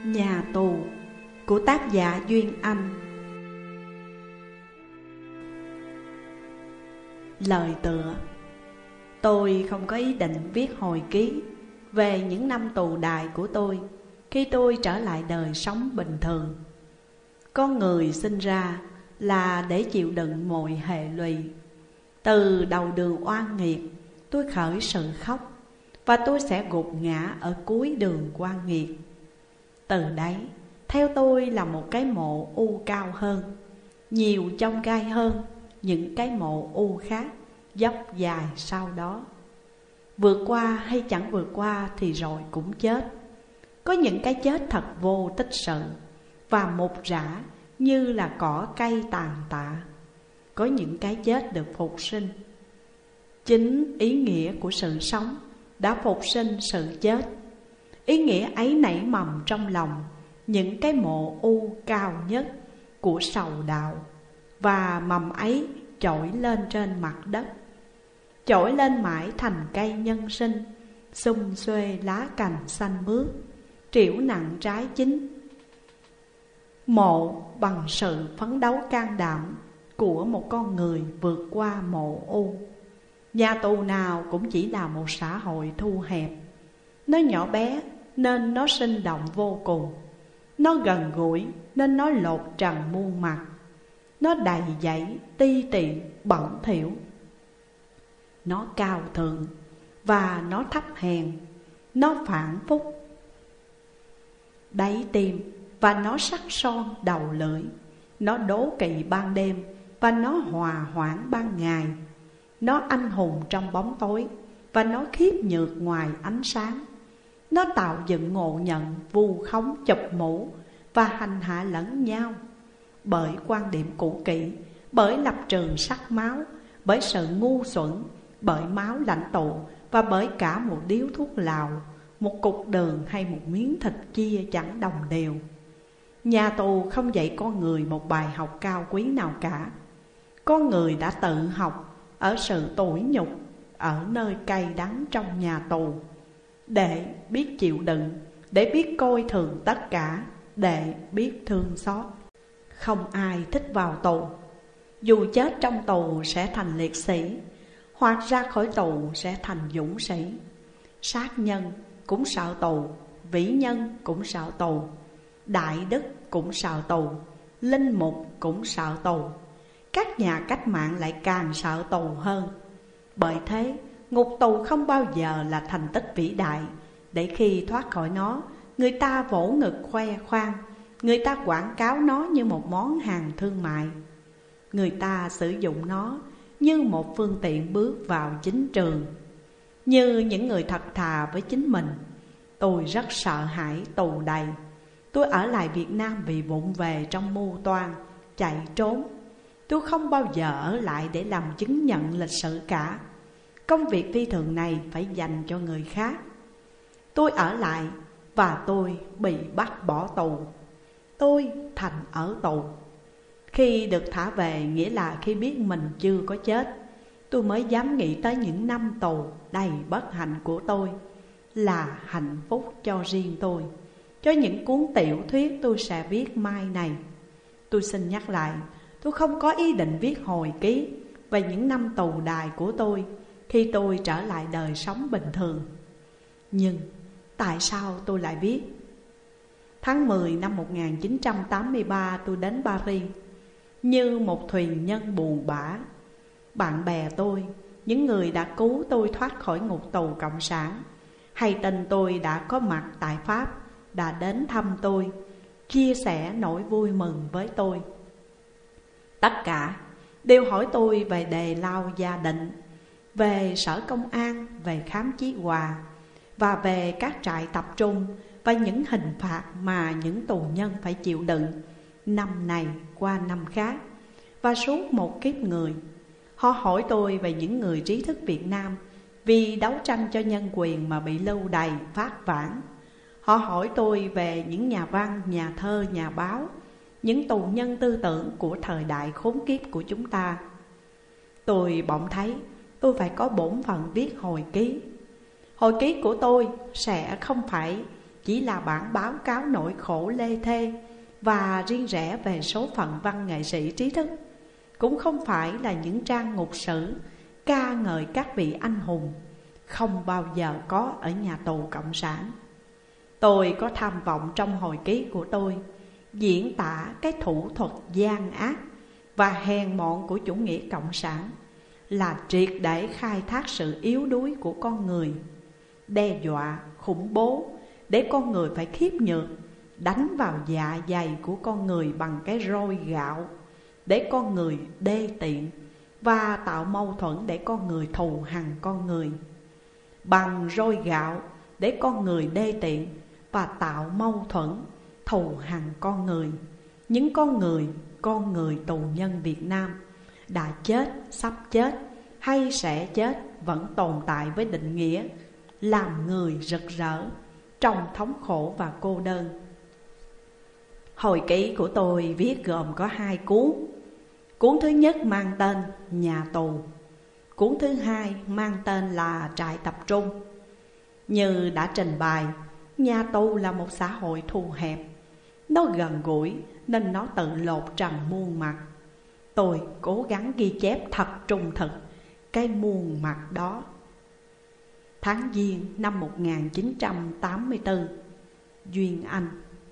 Nhà tù của tác giả Duyên Anh. Lời tựa: tôi không có ý định viết hồi ký về những năm tù đày của tôi khi tôi trở lại đời sống bình thường. Con người sinh ra là để chịu đựng mọi hệ lụy. Từ đầu đường oan nghiệt, tôi khởi sự khóc, và tôi sẽ gục ngã ở cuối đường oan nghiệt. Từ đấy, theo tôi là một cái mộ u cao hơn, nhiều chông gai hơn những cái mộ u khác, dốc dài sau đó. Vượt qua hay chẳng vượt qua thì rồi cũng chết. Có những cái chết thật vô tích sự và mục rã như là cỏ cây tàn tạ. Có những cái chết được phục sinh. Chính ý nghĩa của sự sống đã phục sinh sự chết. Ý nghĩa ấy nảy mầm trong lòng những cái mộ u cao nhất của sầu đạo, và mầm ấy trỗi lên trên mặt đất, trỗi lên mãi thành cây nhân sinh, xum xuê lá cành xanh mướt, trĩu nặng trái chín. Mộ bằng sự phấn đấu can đảm của một con người vượt qua mộ u. Nhà tù nào cũng chỉ là một xã hội thu hẹp. Nó nhỏ bé nên nó sinh động vô cùng. Nó gần gũi nên nó lột trần muôn mặt. Nó đầy dẫy, ti tiện, bẩn thỉu. Nó cao thượng và nó thấp hèn. Nó phản phúc đáy tim và nó sắc son đầu lưỡi. Nó đố kỵ ban đêm và nó hòa hoãn ban ngày. Nó anh hùng trong bóng tối và nó khiếp nhược ngoài ánh sáng. Nó tạo dựng ngộ nhận, vu khống, chụp mũ và hành hạ lẫn nhau. Bởi quan điểm cũ kỹ, bởi lập trường sắc máu, bởi sự ngu xuẩn, bởi máu lãnh tụ, và bởi cả một điếu thuốc lào, một cục đường hay một miếng thịt chia chẳng đồng đều. Nhà tù không dạy con người một bài học cao quý nào cả. Con người đã tự học ở sự tủi nhục, ở nơi cay đắng trong nhà tù, để biết chịu đựng, để biết coi thường tất cả, để biết thương xót. Không ai thích vào tù. Dù chết trong tù sẽ thành liệt sĩ, hoặc ra khỏi tù sẽ thành dũng sĩ. Sát nhân cũng sợ tù, vĩ nhân cũng sợ tù, đại đức cũng sợ tù, linh mục cũng sợ tù. Các nhà cách mạng lại càng sợ tù hơn. Bởi thế, ngục tù không bao giờ là thành tích vĩ đại, để khi thoát khỏi nó, người ta vỗ ngực khoe khoang, người ta quảng cáo nó như một món hàng thương mại. Người ta sử dụng nó như một phương tiện bước vào chính trường. Như những người thật thà với chính mình, tôi rất sợ hãi tù đầy. Tôi ở lại Việt Nam vì vụng về trong mưu toan, chạy trốn. Tôi không bao giờ ở lại để làm chứng nhận lịch sử cả. Công việc phi thường này phải dành cho người khác. Tôi ở lại và tôi bị bắt bỏ tù. Tôi thành ở tù. Khi được thả về nghĩa là khi biết mình chưa có chết, tôi mới dám nghĩ tới những năm tù đầy bất hạnh của tôi là hạnh phúc cho riêng tôi, cho những cuốn tiểu thuyết tôi sẽ viết mai này. Tôi xin nhắc lại, tôi không có ý định viết hồi ký về những năm tù đày của tôi khi tôi trở lại đời sống bình thường. Nhưng tại sao tôi lại viết? Tháng 10 năm 1983 tôi đến Paris như một thuyền nhân buồn bã. Bạn bè tôi, những người đã cứu tôi thoát khỏi ngục tù cộng sản, hay tin tôi đã có mặt tại Pháp, đã đến thăm tôi, chia sẻ nỗi vui mừng với tôi. Tất cả đều hỏi tôi về đề lao gia định, về sở công an, về khám chí hòa, và về các trại tập trung và những hình phạt mà những tù nhân phải chịu đựng năm này qua năm khác và suốt một kiếp người. Họ hỏi tôi về những người trí thức Việt Nam vì đấu tranh cho nhân quyền mà bị lưu đày phát vãn. Họ hỏi tôi về những nhà văn, nhà thơ, nhà báo, những tù nhân tư tưởng của thời đại khốn kiếp của chúng ta. Tôi bỗng thấy tôi phải có bổn phận viết hồi ký. Hồi ký của tôi sẽ không phải chỉ là bản báo cáo nỗi khổ lê thê và riêng rẽ về số phận văn nghệ sĩ trí thức, cũng không phải là những trang ngục sử ca ngợi các vị anh hùng, không bao giờ có ở nhà tù cộng sản. Tôi có tham vọng trong hồi ký của tôi diễn tả cái thủ thuật gian ác và hèn mọn của chủ nghĩa cộng sản, là triệt để khai thác sự yếu đuối của con người, đe dọa, khủng bố để con người phải khiếp nhược, đánh vào dạ dày của con người bằng cái roi gạo để con người đê tiện, và tạo mâu thuẫn để con người thù hằn con người. Bằng roi gạo để con người đê tiện và tạo mâu thuẫn thù hằn con người. Những con người tù nhân Việt Nam đã chết, sắp chết hay sẽ chết vẫn tồn tại với định nghĩa làm người rực rỡ trong thống khổ và cô đơn. Hồi ký của tôi viết gồm có 2 cuốn. Cuốn thứ nhất mang tên Nhà tù, cuốn thứ hai mang tên là Trại tập trung. Như đã trình bày, nhà tù là một xã hội thu hẹp. Nó gần gũi nên nó tự lột trần muôn mặt. Tôi cố gắng ghi chép thật trung thực cái muôn mặt đó. Tháng Giêng năm 1984, Duyên Anh.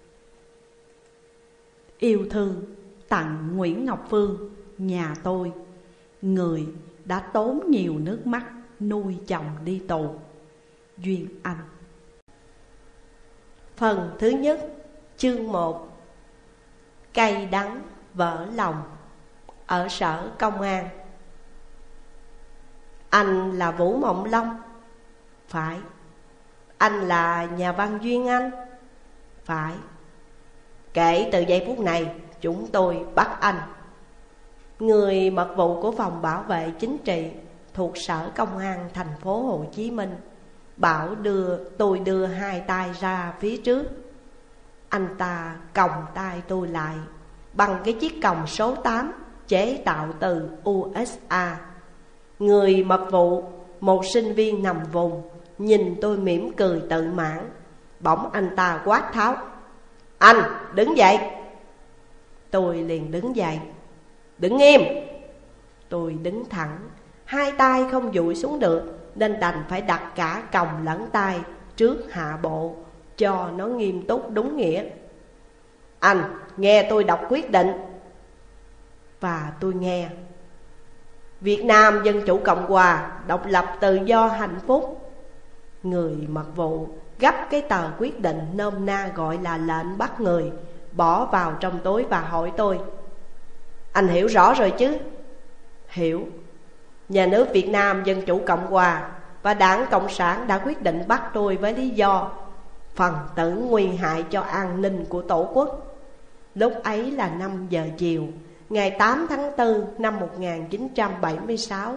Yêu thương tặng Nguyễn Ngọc Phương, nhà tôi, người đã tốn nhiều nước mắt nuôi chồng đi tù. Duyên Anh. Phần thứ nhất, chương 1. Cay đắng vỡ lòng. Ở sở công an. Anh là Vũ Mộng Long? Phải. Anh là nhà văn Duyên Anh? Phải. Kể từ giây phút này chúng tôi bắt anh. Người mật vụ của phòng bảo vệ chính trị thuộc Sở Công an thành phố Hồ Chí Minh bảo tôi đưa 2 tay ra phía trước. Anh ta còng tay tôi lại bằng cái chiếc còng số 8 chế tạo từ USA. Người mật vụ, một sinh viên nằm vùng, nhìn tôi mỉm cười tự mãn. Bỗng anh ta quát tháo: Anh đứng dậy! Tôi liền đứng dậy. Đứng nghiêm! Tôi đứng thẳng, 2 tay không dụi xuống được, nên đành phải đặt cả còng lẫn tay trước hạ bộ cho nó nghiêm túc đúng nghĩa. Anh nghe tôi đọc quyết định. Và tôi nghe. Việt Nam Dân Chủ Cộng Hòa, độc lập tự do hạnh phúc. Người mật vụ gấp cái tờ quyết định nôm na gọi là lệnh bắt người, bỏ vào trong túi và hỏi tôi: Anh hiểu rõ rồi chứ? Hiểu. Nhà nước Việt Nam Dân Chủ Cộng Hòa và Đảng Cộng sản đã quyết định bắt tôi với lý do phần tử nguy hại cho an ninh của Tổ quốc. Lúc ấy là 5 giờ chiều ngày 8 tháng 4 năm 1976.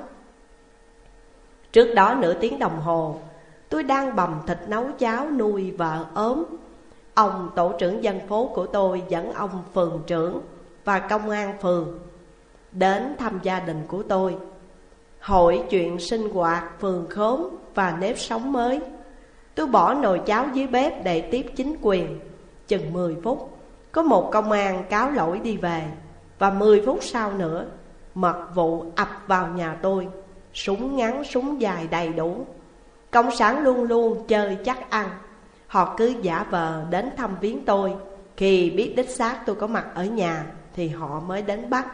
Trước đó nửa tiếng đồng hồ, tôi đang bầm thịt nấu cháo nuôi vợ ốm. Ông tổ trưởng dân phố của tôi dẫn ông phường trưởng và công an phường đến thăm gia đình của tôi, hỏi chuyện sinh hoạt phường khóm và nếp sống mới. Tôi bỏ nồi cháo dưới bếp để tiếp chính quyền. Chừng 10 phút, có một công an cáo lỗi đi về. Và 10 phút sau nữa, mật vụ ập vào nhà tôi, súng ngắn súng dài đầy đủ. Cộng sản luôn luôn chơi chắc ăn. Họ cứ giả vờ đến thăm viếng tôi. Khi biết đích xác tôi có mặt ở nhà thì họ mới đến bắt.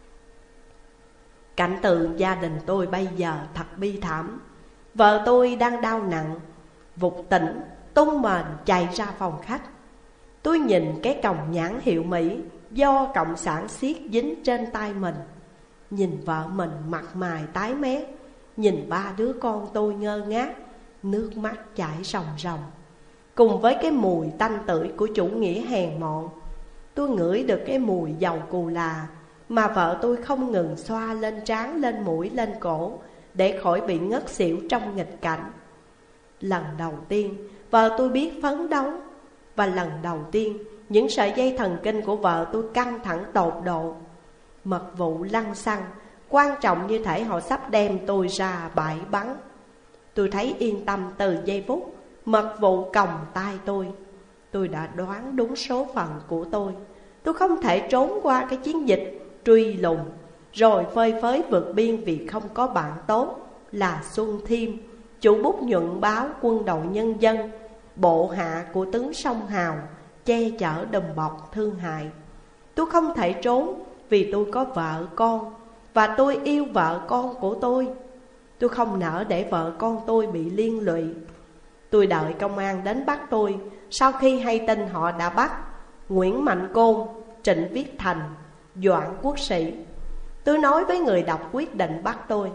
Cảnh tượng gia đình tôi bây giờ thật bi thảm. Vợ tôi đang đau nặng, vụt tỉnh, tung mền chạy ra phòng khách. Tôi nhìn cái còng nhãn hiệu Mỹ do cộng sản siết dính trên tay mình, nhìn vợ mình mặt mày tái mét, nhìn 3 đứa con tôi ngơ ngác, nước mắt chảy ròng ròng. Cùng với cái mùi tanh tưởi của chủ nghĩa hèn mọn, tôi ngửi được cái mùi dầu cù là mà vợ tôi không ngừng xoa lên trán, lên mũi, lên cổ để khỏi bị ngất xỉu trong nghịch cảnh. Lần đầu tiên vợ tôi biết phấn đấu, và lần đầu tiên những sợi dây thần kinh của vợ tôi căng thẳng tột độ. Mật vụ lăng xăng, quan trọng như thể họ sắp đem tôi ra bãi bắn. Tôi thấy yên tâm từ giây phút mật vụ còng tay tôi. tôi đã đoán đúng số phận của tôi. Tôi không thể trốn qua cái chiến dịch truy lùng, rồi phơi phới vượt biên vì không có bạn tốt là Xuân Thiêm, chủ bút nhuận báo Quân đội Nhân dân, bộ hạ của tướng Sông Hào, che chở đùm bọc thương hại. Tôi không thể trốn vì tôi có vợ con, và tôi yêu vợ con của tôi. Tôi không nỡ để vợ con tôi bị liên lụy. Tôi đợi công an đến bắt tôi. Sau khi hay tin họ đã bắt Nguyễn Mạnh Côn, Trịnh Viết Thành, Doãn Quốc Sĩ, tôi nói với người đọc quyết định bắt tôi: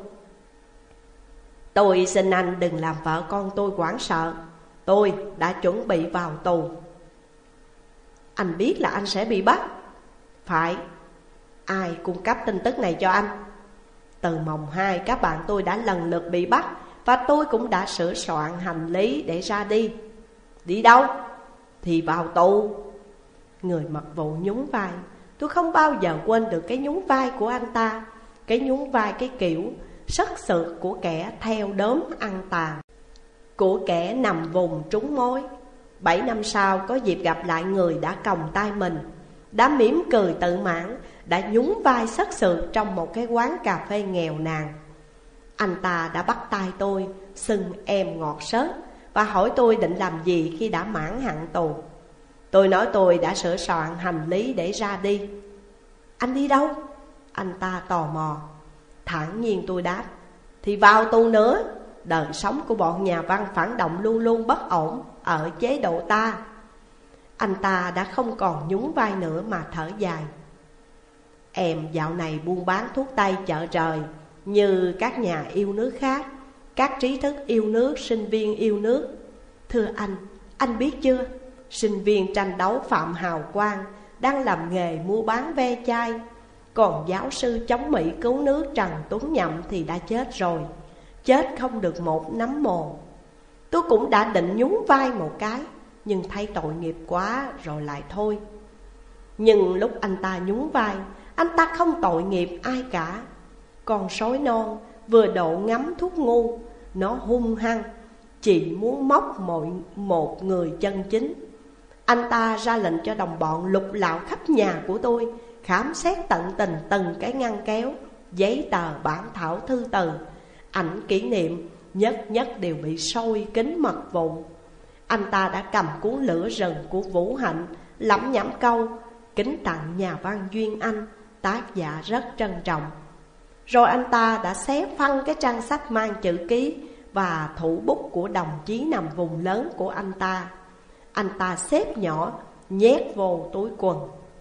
tôi xin anh đừng làm vợ con tôi hoảng sợ. Tôi đã chuẩn bị vào tù. Anh biết là anh sẽ bị bắt. Phải. Ai cung cấp tin tức này cho anh? Từ mồng 2 các bạn tôi đã lần lượt bị bắt, và tôi cũng đã sửa soạn hành lý để ra đi. Đi đâu? Thì vào tù. Người mật vụ nhún vai. Tôi không bao giờ quên được cái nhún vai của anh ta. Cái nhún vai cái kiểu sất sượt của kẻ theo đốm ăn tàn, của kẻ nằm vùng trúng mối. 7 năm sau có dịp gặp lại người đã còng tay mình, đã mỉm cười tự mãn, đã nhún vai sất sượt trong một cái quán cà phê nghèo nàn. Anh ta đã bắt tay tôi, xưng em ngọt xớt, và hỏi tôi định làm gì khi đã mãn hạn tù. Tôi nói tôi đã sửa soạn hành lý để ra đi. Anh đi đâu? Anh ta tò mò. Thản nhiên tôi đáp: thì vào tù nữa. Đời sống của bọn nhà văn phản động luôn luôn bất ổn ở chế độ ta. Anh ta đã không còn nhún vai nữa mà thở dài. Em dạo này buôn bán thuốc tây chợ trời như các nhà yêu nước khác, các trí thức yêu nước, sinh viên yêu nước. Thưa anh biết chưa, sinh viên tranh đấu Phạm Hào Quang đang làm nghề mua bán ve chai, còn giáo sư chống Mỹ cứu nước Trần Tuấn Nhậm thì đã chết rồi, chết không được một nắm mồ. Tôi cũng đã định nhún vai một cái, nhưng thấy tội nghiệp quá rồi lại thôi. Nhưng lúc anh ta nhún vai, anh ta không tội nghiệp ai cả. Con sói non vừa độ ngắm thuốc ngu, nó hung hăng, chỉ muốn móc một người chân chính. Anh ta ra lệnh cho đồng bọn lục lạo khắp nhà của tôi, khám xét tận tình từng cái ngăn kéo, giấy tờ, bản thảo thư từ, ảnh kỷ niệm, nhất nhất đều bị sôi kín mật vụ. Anh ta đã cầm cuốn Lửa Rừng của Vũ Hạnh, lẩm nhẩm câu: kính tặng nhà văn Duyên Anh, tác giả rất trân trọng. Rồi anh ta đã xé phăng cái trang sách mang chữ ký và thủ bút của đồng chí nằm vùng lớn của anh ta. Anh ta xếp nhỏ, nhét vô túi quần.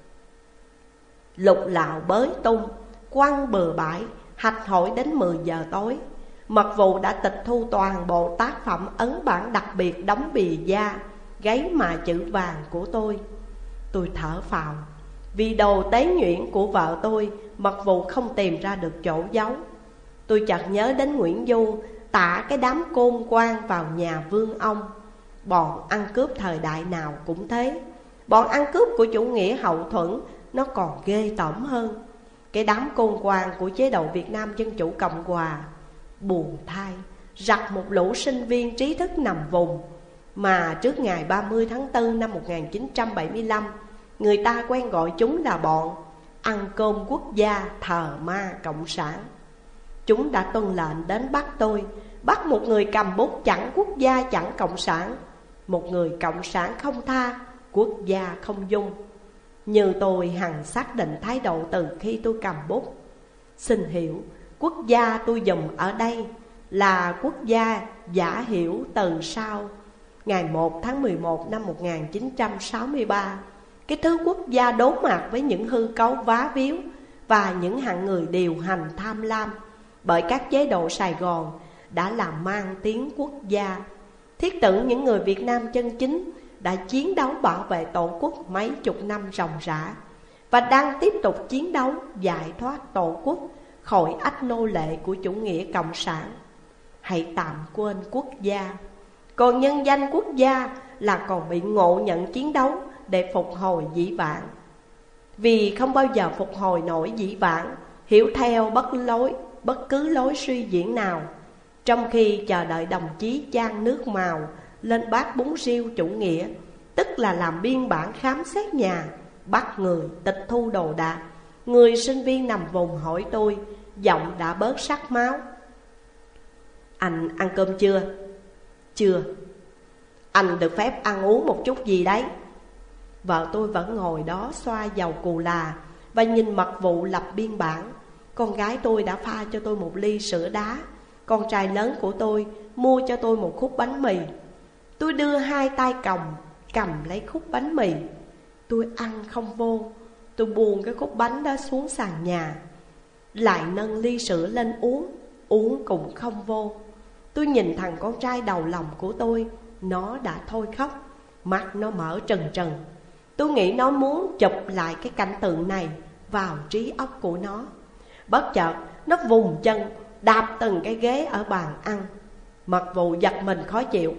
Lục lạo bới tung, quăng bừa bãi, hạch hội đến 10 giờ tối. Mật vụ đã tịch thu toàn bộ tác phẩm ấn bản đặc biệt đóng bìa da, gáy mà chữ vàng của tôi. Tôi thở phào. Vì đồ tế nhuyễn của vợ tôi, mật vụ không tìm ra được chỗ giấu. Tôi chợt nhớ đến Nguyễn Du tả cái đám côn quan vào nhà Vương Ông. Bọn ăn cướp thời đại nào cũng thế. Bọn ăn cướp của chủ nghĩa hậu thuẫn nó còn ghê tởm hơn. Cái đám côn quan của chế độ Việt Nam Dân Chủ Cộng Hòa buồn thay giặt một lũ sinh viên trí thức nằm vùng mà trước ngày 30 tháng 4 năm 1975 người ta quen gọi chúng là bọn ăn cơm quốc gia thờ ma cộng sản. Chúng đã tuân lệnh đến bắt tôi, bắt một người cầm bút chẳng quốc gia chẳng cộng sản, một người cộng sản không tha, quốc gia không dung. Như tôi hằng xác định thái độ từ khi tôi cầm bút. Xin hiểu, quốc gia tôi dùng ở đây là quốc gia giả hiểu từ sau ngày 1 tháng 11 năm 1963. Cái thứ quốc gia đối mặt với những hư cấu vá víu và những hạng người điều hành tham lam bởi các chế độ Sài Gòn đã làm mang tiếng quốc gia. Thiết tưởng những người Việt Nam chân chính đã chiến đấu bảo vệ tổ quốc mấy chục năm ròng rã và đang tiếp tục chiến đấu giải thoát tổ quốc khỏi ách nô lệ của chủ nghĩa cộng sản. Hãy tạm quên quốc gia, còn nhân danh quốc gia là còn bị ngộ nhận chiến đấu để phục hồi dĩ vãng. Vì không bao giờ phục hồi nổi dĩ vãng, hiểu theo bất cứ lối suy diễn nào. Trong khi chờ đợi đồng chí chan nước màu lên bát bún riêu chủ nghĩa, tức tức là làm biên bản khám xét nhà, bắt người, tịch thu đồ đạc. Người sinh viên nằm vùng hỏi tôi, giọng đã bớt sắc máu: Anh ăn cơm chưa? Chưa. Anh được phép ăn uống một chút gì đấy? Vợ tôi vẫn ngồi đó xoa dầu cù là và nhìn mật vụ lập biên bản. Con gái tôi đã pha cho tôi một ly sữa đá. Con trai lớn của tôi mua cho tôi một khúc bánh mì. Tôi đưa hai tay cầm lấy khúc bánh mì. Tôi ăn không vô. Tôi buông cái khúc bánh đó xuống sàn nhà, lại nâng ly sữa lên uống cũng không vô. Tôi nhìn thằng con trai đầu lòng của tôi, nó đã thôi khóc, mắt nó mở trừng trừng. Tôi nghĩ nó muốn chụp lại cái cảnh tượng này vào trí óc của nó. Bất chợt nó vùng chân đạp từng cái ghế ở bàn ăn. Mật vụ giật mình khó chịu: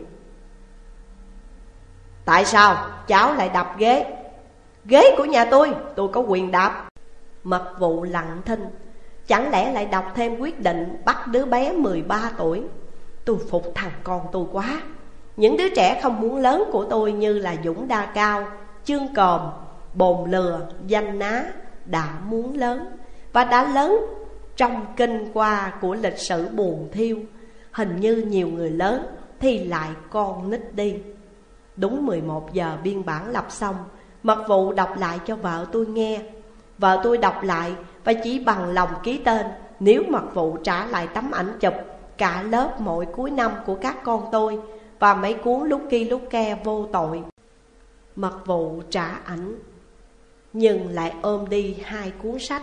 Tại sao cháu lại đập ghế? Ghế của nhà tôi có quyền đạp. Mật vụ lặng thinh. Chẳng lẽ lại đọc thêm quyết định bắt đứa bé 13 tuổi? Tôi phục thằng con tôi quá. Những đứa trẻ không muốn lớn của tôi như là Dũng Đa Cao, Chương Còm, Bồn Lừa, Danh Ná đã muốn lớn, và đã lớn trong kinh qua của lịch sử buồn thiêu. Hình như nhiều người lớn thì lại con nít đi. Đúng 11 giờ biên bản lập xong, mật vụ đọc lại cho vợ tôi nghe. Vợ tôi đọc lại và chỉ bằng lòng ký tên nếu mật vụ trả lại tấm ảnh chụp cả lớp mỗi cuối năm của các con tôi và mấy cuốn Lucky Luke vô tội. Mật vụ trả ảnh, nhưng lại ôm đi hai cuốn sách.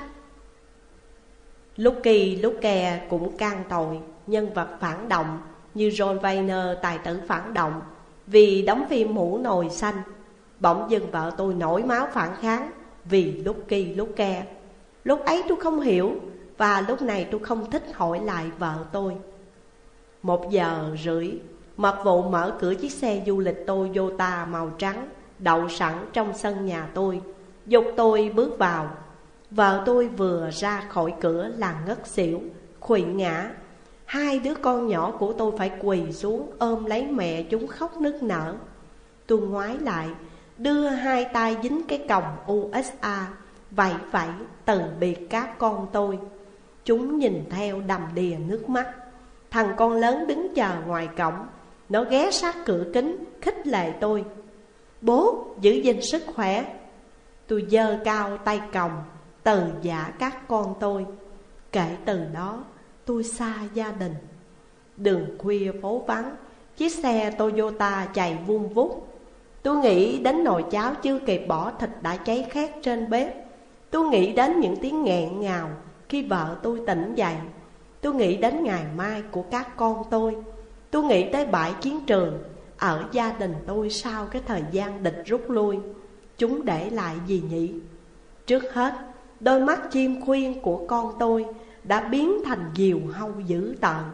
Lucky Luke cũng can tội nhân vật phản động như John Wayne, tài tử phản động, vì đóng phim Mũ Nồi Xanh. Bỗng dưng vợ tôi nổi máu phản kháng vì Lucky Luke. Lúc ấy tôi không hiểu, và lúc này tôi không thích hỏi lại vợ tôi. 1 giờ rưỡi, mật vụ mở cửa chiếc xe du lịch Toyota màu trắng đậu sẵn trong sân nhà tôi, giục tôi bước vào. Vợ tôi vừa ra khỏi cửa là ngất xỉu, khuỵu ngã. Hai đứa con nhỏ của tôi phải quỳ xuống ôm lấy mẹ chúng khóc nức nở. Tôi ngoái lại, đưa hai tay dính cái còng USA, vẫy vẫy từ biệt các con tôi. Chúng nhìn theo đầm đìa nước mắt. Thằng con lớn đứng chờ ngoài cổng. Nó ghé sát cửa kính khích lệ tôi: Bố giữ gìn sức khỏe. Tôi giơ cao tay còng từ giả các con tôi. Kể từ đó tôi xa gia đình. Đường khuya phố vắng, chiếc xe Toyota chạy vun vút. Tôi nghĩ đến nồi cháo chưa kịp bỏ thịt đã cháy khét trên bếp. Tôi nghĩ đến những tiếng nghẹn ngào khi vợ tôi tỉnh dậy. Tôi nghĩ đến ngày mai của các con tôi. Tôi nghĩ tới bãi chiến trường ở gia đình tôi sau cái thời gian địch rút lui. Chúng để lại gì nhỉ? Trước hết, đôi mắt chim khuyên của con tôi đã biến thành diều hâu dữ tợn.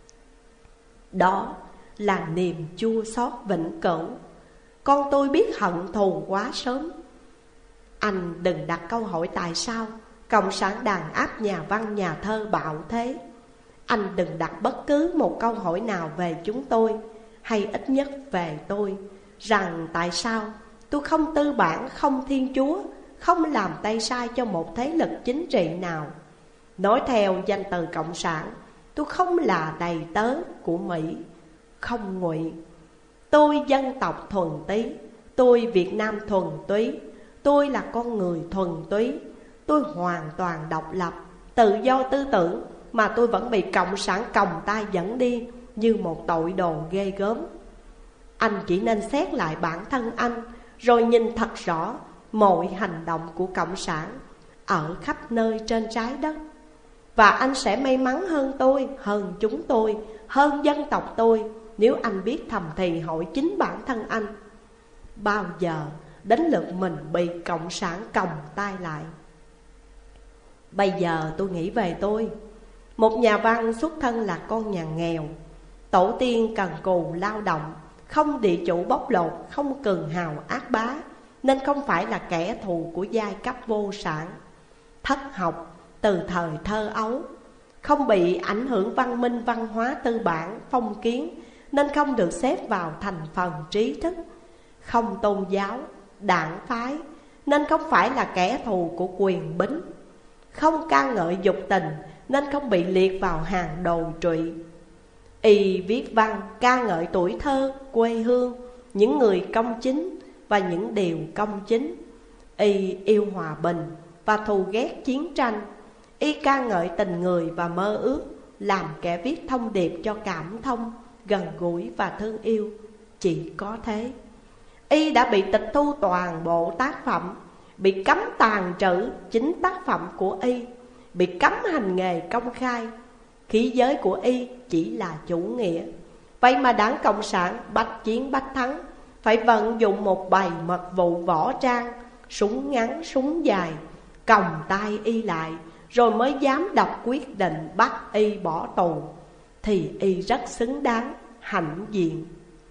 Đó là niềm chua xót vĩnh cửu. Con tôi biết hận thù quá sớm. Anh đừng đặt câu hỏi tại sao Cộng sản đàn áp nhà văn nhà thơ bạo thế. Anh đừng đặt bất cứ một câu hỏi nào về chúng tôi, hay ít nhất về tôi, rằng tại sao tôi không tư bản, không thiên chúa, không làm tay sai cho một thế lực chính trị nào. Nói theo danh từ Cộng sản, tôi không là đầy tớ của Mỹ, không nguyện. Tôi dân tộc thuần túy, tôi Việt Nam thuần túy, tôi là con người thuần túy. Tôi hoàn toàn độc lập, tự do tư tưởng, mà tôi vẫn bị Cộng sản còng tay dẫn đi như một tội đồ ghê gớm. Anh chỉ nên xét lại bản thân anh, rồi nhìn thật rõ mọi hành động của Cộng sản ở khắp nơi trên trái đất. Và anh sẽ may mắn hơn tôi, hơn chúng tôi, hơn dân tộc tôi, nếu anh biết thầm thì hỏi chính bản thân anh: bao giờ đến lượt mình bị Cộng sản còng tay lại? Bây giờ tôi nghĩ về tôi, một nhà văn xuất thân là con nhà nghèo. Tổ tiên cần cù lao động, không địa chủ bóc lột, không cường hào ác bá, nên không phải là kẻ thù của giai cấp vô sản. Thất học từ thời thơ ấu, không bị ảnh hưởng văn minh văn hóa tư bản phong kiến, nên không được xếp vào thành phần trí thức. không tôn giáo, đảng phái, nên không phải là kẻ thù của quyền bính. Không ca ngợi dục tình nên không bị liệt vào hàng đồi trụy. Y viết văn ca ngợi tuổi thơ, quê hương, những người công chính và những điều công chính. Y yêu hòa bình và thù ghét chiến tranh. Y ca ngợi tình người và mơ ước, làm kẻ viết thông điệp cho cảm thông, gần gũi và thương yêu. Chỉ có thế. Y đã bị tịch thu toàn bộ tác phẩm, bị cấm tàn trữ chính tác phẩm của Y, bị cấm hành nghề công khai. Khí giới của Y chỉ là chủ nghĩa. Vậy mà Đảng Cộng sản bách chiến bách thắng, phải vận dụng một bầy mật vụ võ trang, súng ngắn súng dài, còng tay Y lại, rồi mới dám đọc quyết định bắt Y bỏ tù. Thì Y rất xứng đáng hãnh diện.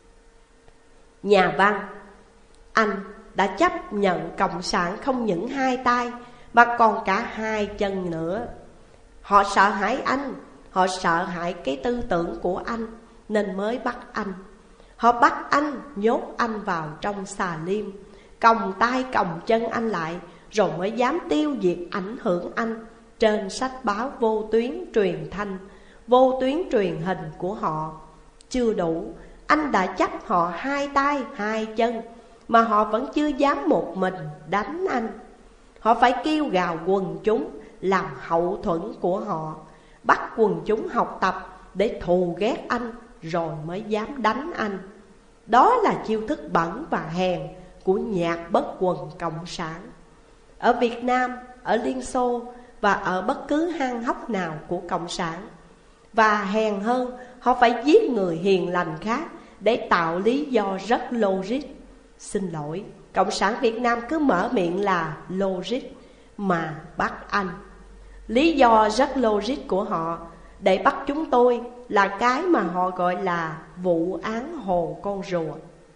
Nhà văn, anh đã chấp nhận Cộng sản không những hai tay mà còn cả hai chân nữa. Họ sợ hãi anh, họ sợ hãi cái tư tưởng của anh nên mới bắt anh. Họ bắt anh, nhốt anh vào trong xà lim, còng tay còng chân anh lại, rồi mới dám tiêu diệt ảnh hưởng anh trên sách báo vô tuyến truyền thanh, vô tuyến truyền hình của họ. Chưa đủ, anh đã chấp họ hai tay hai chân mà họ vẫn chưa dám một mình đánh anh. Họ phải kêu gào quần chúng làm hậu thuẫn của họ, bắt quần chúng học tập để thù ghét anh, rồi mới dám đánh anh. Đó là chiêu thức bẩn và hèn của nhạc bất quần Cộng sản. Ở Việt Nam, ở Liên Xô và ở bất cứ hang hốc nào của Cộng sản. Và hèn hơn, họ phải giết người hiền lành khác để tạo lý do rất logic. Xin lỗi, Cộng sản Việt Nam cứ mở miệng là logic mà bắt anh. Lý do rất logic của họ để bắt chúng tôi là cái mà họ gọi là vụ án Hồ Con Rùa.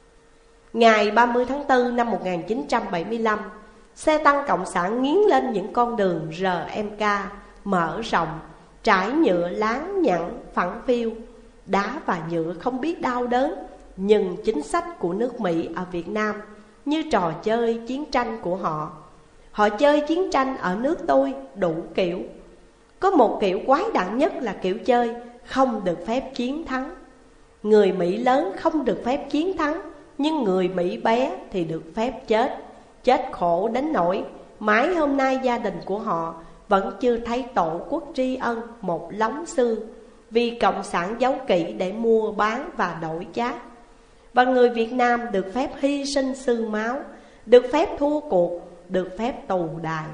Ngày 30 tháng 4 năm 1975, xe tăng Cộng sản nghiến lên những con đường RMK mở rộng, trải nhựa láng nhẵn phẳng phiu. Đá và nhựa không biết đau đớn, nhưng chính sách của nước Mỹ ở Việt Nam như trò chơi chiến tranh của họ. Họ chơi chiến tranh ở nước tôi đủ kiểu. Có một kiểu quái đản nhất là kiểu chơi không được phép chiến thắng. Người Mỹ lớn không được phép chiến thắng, nhưng người Mỹ bé thì được phép chết. Chết khổ đến nỗi mãi hôm nay gia đình của họ vẫn chưa thấy tổ quốc tri ân một lóng xương, vì Cộng sản giấu kỹ để mua bán và đổi chác. Và người Việt Nam được phép hy sinh xương máu, được phép thua cuộc, được phép tù đài,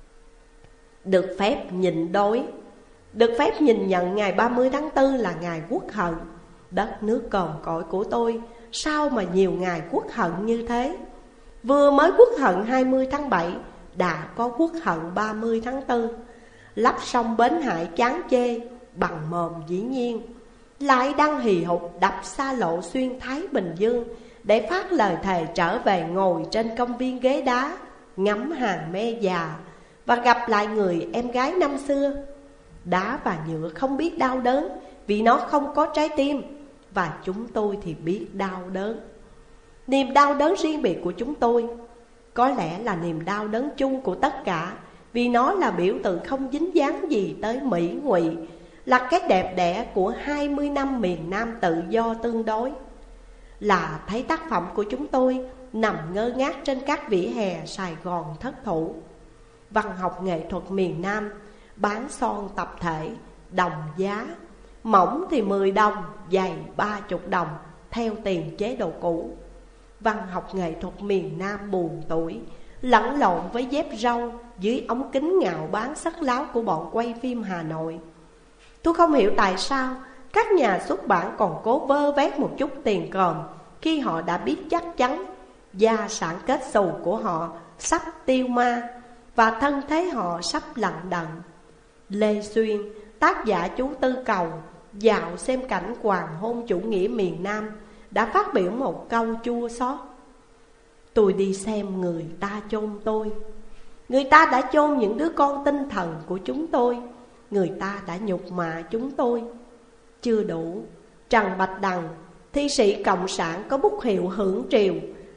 được phép nhịn đói, được phép nhìn nhận ngày 30 tháng 4 là ngày quốc hận. Đất nước cồn cõi của tôi, sao mà nhiều ngày quốc hận như thế? Vừa mới quốc hận 20 tháng 7, đã có quốc hận 30 tháng 4. Lắp sông Bến Hải chán chê, bằng mồm dĩ nhiên, lại đang hì hục đập xa lộ xuyên Thái Bình Dương để phát lời thề trở về ngồi trên công viên ghế đá, ngắm hàng me già và gặp lại người em gái năm xưa. Đá và nhựa không biết đau đớn vì nó không có trái tim, và chúng tôi thì biết đau đớn. Niềm đau đớn riêng biệt của chúng tôi có lẽ là niềm đau đớn chung của tất cả, vì nó là biểu tượng không dính dáng gì tới Mỹ ngụy, là cái đẹp đẽ của 20 năm miền Nam tự do tương đối. Là thấy tác phẩm của chúng tôi nằm ngơ ngác trên các vỉa hè Sài Gòn thất thủ. Văn học nghệ thuật miền Nam bán son tập thể đồng giá, mỏng thì 10 đồng, dày 30 đồng theo tiền chế độ cũ. Văn học nghệ thuật miền Nam buồn tủi, lẫn lộn với dép râu dưới ống kính ngạo bán sắc láo của bọn quay phim Hà Nội. Tôi không hiểu tại sao các nhà xuất bản còn cố vơ vét một chút tiền còm khi họ đã biết chắc chắn gia sản kết xù của họ sắp tiêu ma và thân thế họ sắp lận đận. Lê Xuyên, tác giả Chú Tư Cầu, dạo xem cảnh hoàng hôn chủ nghĩa miền Nam, đã phát biểu một câu chua xót: tôi đi xem người ta chôn tôi. Người ta đã chôn những đứa con tinh thần của chúng tôi. Người ta đã nhục mạ chúng tôi. Chưa đủ, Trần Bạch Đằng, thi sĩ cộng sản có bút hiệu hưởng triều,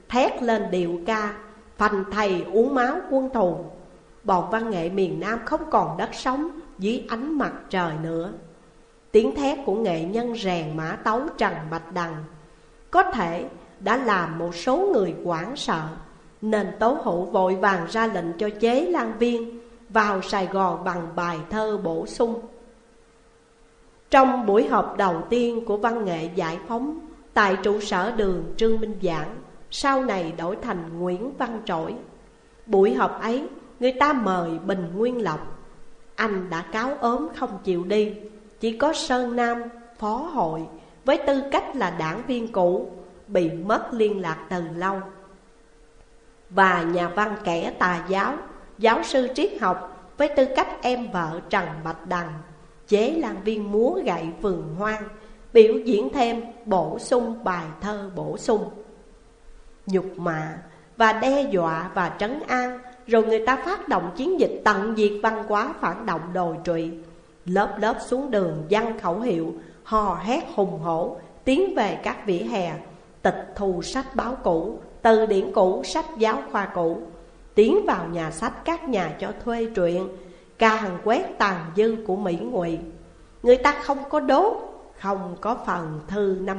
thét lên điệu ca, phanh thầy uống máu quân thù. Bọn văn nghệ miền Nam không còn đất sống dưới ánh mặt trời nữa. Tiếng thét của nghệ nhân rèn mã tấu Trần Bạch Đằng có thể đã làm một số người hoảng sợ, nên Tố Hữu vội vàng ra lệnh cho Chế Lan Viên vào Sài Gòn bằng bài thơ bổ sung. Trong buổi họp đầu tiên của văn nghệ giải phóng tại trụ sở đường Trương Minh Giảng, sau này đổi thành Nguyễn Văn Trỗi, buổi họp ấy người ta mời Bình Nguyên Lộc. Anh đã cáo ốm không chịu đi, chỉ có Sơn Nam phó hội với tư cách là đảng viên cũ bị mất liên lạc từ lâu. Và nhà văn kẻ tà giáo, giáo sư triết học với tư cách em vợ Trần Bạch Đằng, Chế Lan Viên múa gậy vườn hoang, biểu diễn thêm bổ sung bài thơ bổ sung. Nhục mạ và đe dọa và trấn an, rồi người ta phát động chiến dịch tận diệt văn hóa phản động đồi trụy. Lớp lớp xuống đường giăng khẩu hiệu, hò hét hùng hổ, tiến về các vỉa hè, tịch thu sách báo cũ, từ điển cũ, sách giáo khoa cũ, tiến vào nhà sách các nhà cho thuê truyện, càn quét tàn dư của Mỹ Ngụy. Người ta không có đốt, không có phần thư năm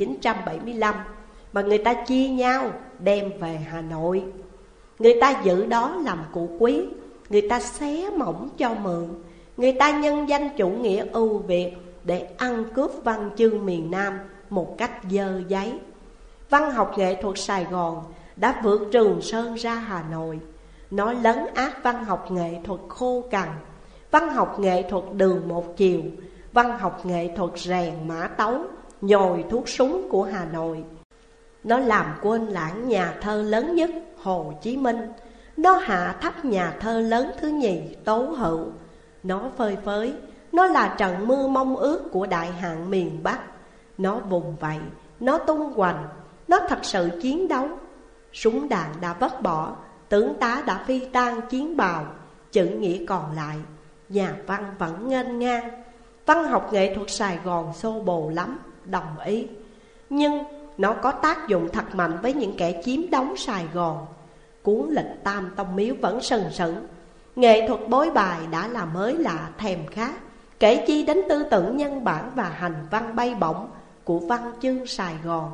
1975, mà người ta chia nhau đem về Hà Nội. Người ta giữ đó làm cụ quý, người ta xé mỏng cho mượn, người ta nhân danh chủ nghĩa ưu Việt để ăn cướp văn chương miền Nam một cách dơ giấy. Văn học nghệ thuật Sài Gòn đã vượt Trường Sơn ra Hà Nội. Nó lấn át văn học nghệ thuật khô cằn, văn học nghệ thuật đường một chiều, văn học nghệ thuật rèn mã tấu, nhồi thuốc súng của Hà Nội. Nó làm quên lãng nhà thơ lớn nhất Hồ Chí Minh. Nó hạ thấp nhà thơ lớn thứ nhì Tố Hữu. Nó phơi phới, nó là trận mưa mong ước của đại hạn miền Bắc. Nó vùng vẫy, nó tung hoành, nó thật sự chiến đấu. Súng đạn đã vứt bỏ, tướng tá đã phi tan chiến bào, chữ nghĩa còn lại, nhà văn vẫn nghênh ngang. Văn học nghệ thuật Sài Gòn xô bồ lắm, đồng ý. Nhưng nó có tác dụng thật mạnh với những kẻ chiếm đóng Sài Gòn. Cuốn Lịch Tam Tông Miếu vẫn sừng sững. Nghệ thuật bối bài đã là mới lạ thèm khát, kể chi đến tư tưởng nhân bản và hành văn bay bổng của văn chương Sài Gòn.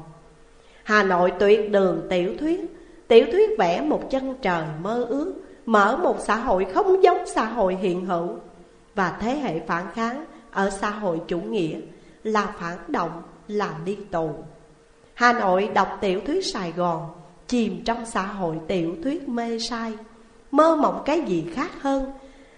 Hà Nội tuyệt đường tiểu thuyết vẽ một chân trời mơ ước, mở một xã hội không giống xã hội hiện hữu. Và thế hệ phản kháng ở xã hội chủ nghĩa là phản động, là đi tù. Hà Nội đọc tiểu thuyết Sài Gòn, chìm trong xã hội tiểu thuyết mê say, mơ mộng cái gì khác hơn